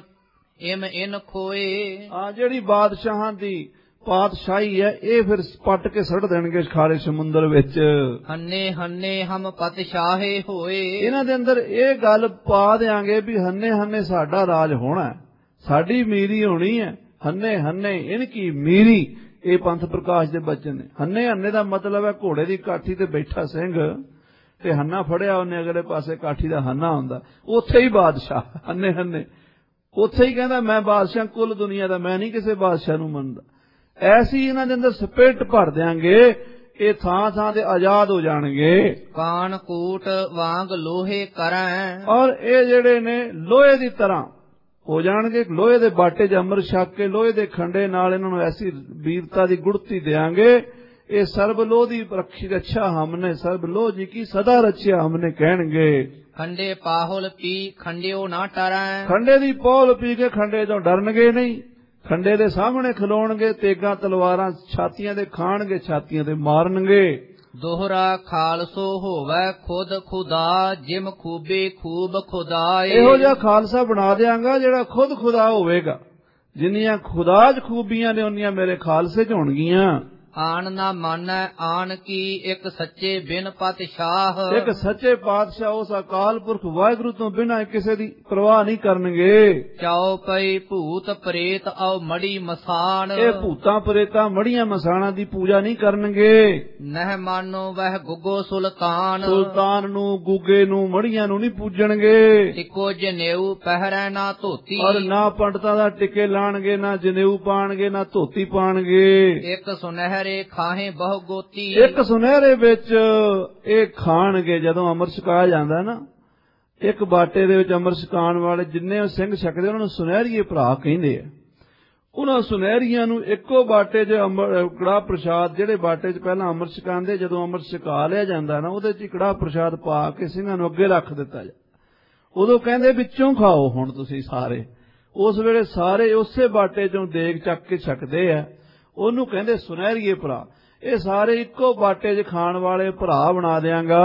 ਇਮ ਇਨ ਖੋਏ, ਜਿਹੜੀ ਬਾਦਸ਼ਾਹਾਂ ਦੀ ਪਾਤਸ਼ਾਹੀ ਹੈ ਇਹ ਫਿਰ ਪੱਟ ਕੇ ਸੁੱਟ ਦੇਣਗੇ ਖਾਰੇ ਸਮੁੰਦਰ ਵਿੱਚ। ਹੰਨੇ ਹੰਨੇ ਹਮ ਪਤਸ਼ਾਹੇ ਹੋਏ, ਇਹਨਾਂ ਦੇ ਅੰਦਰ ਇਹ ਗੱਲ ਪਾ ਦਿਆਂਗੇ ਵੀ ਹੰਨੇ ਹੰਨੇ ਸਾਡਾ ਰਾਜ ਹੋਣਾ, ਸਾਡੀ ਮੀਰੀ ਹੋਣੀ ਹੈ। ਹੰਨੇ ਹੰਨੇ ਇਨਕੀ ਮੀਰੀ, ਇਹ ਪੰਥ ਪ੍ਰਕਾਸ਼ ਦੇ ਬਚਨ ਨੇ। ਹੰਨੇ ਹੰਨੇ ਦਾ ਮਤਲਬ ਹੈ ਘੋੜੇ ਦੀ ਕਾਠੀ ਤੇ ਬੈਠਾ ਸਿੰਘ ਤੇ ਹੰਨਾ ਫੜਿਆ ਉਹਨੇ, ਅਗਲੇ ਪਾਸੇ ਕਾਠੀ ਦਾ ਹੰਨਾ ਹੁੰਦਾ, ਉੱਥੇ ਹੀ ਬਾਦਸ਼ਾਹ। ਹੰਨੇ ਹੰਨੇ ਉੱਥੇ ਹੀ ਕਹਿੰਦਾ ਮੈਂ ਬਾਦਸ਼ਾਹ ਕੁੱਲ ਦੁਨੀਆ ਦਾ, ਮੈਂ ਨਹੀਂ ਕਿਸੇ ਬਾਦਸ਼ਾਹ ਨੂੰ ਮੰਨਦਾ। ਐਸੀ ਇਹਨਾਂ ਦੇ ਅੰਦਰ ਸਪਿਰਟ ਭਰ ਦਿਆਂਗੇ, ਇਹ ਥਾਂ ਥਾਂ ਤੇ ਆਜ਼ਾਦ ਹੋ ਜਾਣਗੇ। ਕਾਨ ਕੂਟ ਵਾਂਗ ਲੋਹੇ ਕਰੈ, ਔਰ ਇਹ ਜਿਹੜੇ ਨੇ ਲੋਹੇ ਦੀ ਤਰ੍ਹਾਂ ਹੋ ਜਾਣਗੇ। ਲੋਹੇ ਦੇ ਬਾਟੇ 'ਚ ਅੰਮ੍ਰਿਤ ਛਕ ਕੇ ਲੋਹੇ ਦੇ ਖੰਡੇ ਨਾਲ ਇਹਨਾਂ ਨੂੰ ਐਸੀ ਵੀਰਤਾ ਦੀ ਗੁੜਤੀ ਦਿਆਂਗੇ, ਇਹ ਸਰਬ ਲੋਹ ਦੀ ਰੱਛਾ ਹਮਨੇ, ਸਰਬ ਲੋਹ ਜੀ ਕੀ ਸਦਾ ਰੱਛਿਆ ਹਮਨੇ ਕਹਿਣਗੇ। ਖੰਡੇ ਪਾਹੁਲ ਪੀ ਖੰਡਿਓ ਨਾ ਟਰੈ, ਖੰਡੇ ਦੀ ਪੌਲ ਪੀ ਕੇ ਖੰਡੇ ਤੋਂ ਡਰਨਗੇ ਨਹੀਂ। ਖੰਡੇ ਦੇ ਸਾਹਮਣੇ ਖਲੋਣਗੇ, ਤੇਗਾਂ ਤਲਵਾਰਾਂ ਛਾਤੀਆਂ ਦੇ ਖਾਣਗੇ, ਛਾਤੀਆਂ ਤੇ ਮਾਰਨਗੇ। ਦੋਹਰਾ ਖਾਲਸੋ ਹੋਵੇ ਖੁਦ ਖੁਦਾ, ਜਿਮ ਖੂਬੇ ਖੂਬ ਖੁਦਾਏ। ਇਹੋ ਜਿਹਾ ਖਾਲਸਾ ਬਣਾ ਦਿਆਂਗਾ ਜਿਹੜਾ ਖੁਦ ਖੁਦਾ ਹੋਵੇਗਾ। ਜਿੰਨੀਆਂ ਖੁਦਾ 'ਚ ਖੂਬੀਆਂ ਨੇ ਉਨੀਆਂ ਮੇਰੇ ਖਾਲਸੇ 'ਚ ਹੋਣਗੀਆਂ। ਆਣ ਨਾ ਮਾਨੈ ਆਣ ਕੀ, ਇੱਕ ਸੱਚੇ ਬਿਨ ਪਾਤਸ਼ਾਹ, ਇੱਕ ਸੱਚੇ ਪਾਤਸ਼ਾਹ ਉਸ ਅਕਾਲ ਪੁਰਖ ਵਾਹਿਗੁਰੂ ਤੋਂ ਬਿਨਾਂ ਕਿਸੇ ਦੀ ਪਰਵਾਹ ਨਹੀਂ ਕਰਨਗੇ। ਚਾਉ ਪਈ ਭੂਤ ਪ੍ਰੇਤ ਆਉ ਮੜੀ ਮਸਾਨ, ਇਹ ਭੂਤਾਂ ਪ੍ਰੇਤਾਂ ਮੜੀਆਂ ਮਸਾਣਾਂ ਦੀ ਪੂਜਾ ਨਹੀਂ ਕਰਨਗੇ। ਨਹਿ ਮਾਨੋ ਵਹਿ ਗੁੱਗੋ ਸੁਲਤਾਨ, ਸੁਲਤਾਨ ਨੂੰ, ਗੁੱਗੇ ਨੂੰ, ਮੜੀਆਂ ਨੂੰ ਨਹੀਂ ਪੂਜਣਗੇ। ਇੱਕੋ ਜਨੇਊ ਪਹਿਰੈ ਨਾ ਧੋਤੀ, ਔਰ ਨਾ ਪੰਡਤਾਂ ਦਾ ਟਿੱਕੇ ਲਾਣਗੇ, ਨਾ ਜਨੇਊ ਪਾਣਗੇ, ਨਾ ਧੋਤੀ ਪਾਣਗੇ। ਇੱਕ ਸੁਨਹਿਰੇ ਖਾਹੇ ਬਹੁ ਗੋਤੀ, ਇੱਕ ਸੁਨਹਿਰੇ ਵਿੱਚ ਇਹ ਖਾਣਗੇ। ਜਦੋਂ ਅੰਮ੍ਰਿਤ ਛਕਾਇਆ ਜਾਂਦਾ ਨਾ, ਇੱਕ ਬਾਟੇ ਦੇ ਵਿੱਚ ਅੰਮ੍ਰਿਤ ਛਕਾਉਣ ਵਾਲੇ ਜਿੰਨੇ ਸਿੰਘ ਛਕਦੇ ਉਹਨਾਂ ਨੂੰ ਸੁਨਹਿਰੀਏ ਭਰਾ ਕਹਿੰਦੇ ਆ। ਉਹਨਾਂ ਸੁਨਹਿਰੀਆਂ ਨੂੰ ਇੱਕੋ ਬਾਟੇ 'ਚ ਕੜਾਹ ਪ੍ਰਸ਼ਾਦ, ਜਿਹੜੇ ਬਾਟੇ 'ਚ ਪਹਿਲਾਂ ਅੰਮ੍ਰਿਤ ਛਕਾਉਂਦੇ, ਜਦੋਂ ਅੰਮ੍ਰਿਤ ਛਕਾ ਲਿਆ ਜਾਂਦਾ ਨਾ, ਉਹਦੇ 'ਚ ਕੜਾਹ ਪ੍ਰਸ਼ਾਦ ਪਾ ਕੇ ਸਿੰਘਾਂ ਨੂੰ ਅੱਗੇ ਰੱਖ ਦਿੱਤਾ ਜਾ। ਉਦੋਂ ਕਹਿੰਦੇ ਵਿੱਚੋਂ ਖਾਓ ਹੁਣ ਤੁਸੀਂ ਸਾਰੇ। ਉਸ ਵੇਲੇ ਸਾਰੇ ਉਸੇ ਬਾਟੇ 'ਚੋਂ ਦੇਗ ਚੱਕ ਕੇ ਛਕਦੇ ਆ, ਉਹਨੂੰ ਕਹਿੰਦੇ ਸੁਨਹਿਰੀਏ ਭਰਾ। ਇਹ ਸਾਰੇ ਇੱਕੋ ਬਾਟੇ 'ਚ ਖਾਣ ਵਾਲੇ ਭਰਾ ਬਣਾ ਦਿਆਂਗਾ।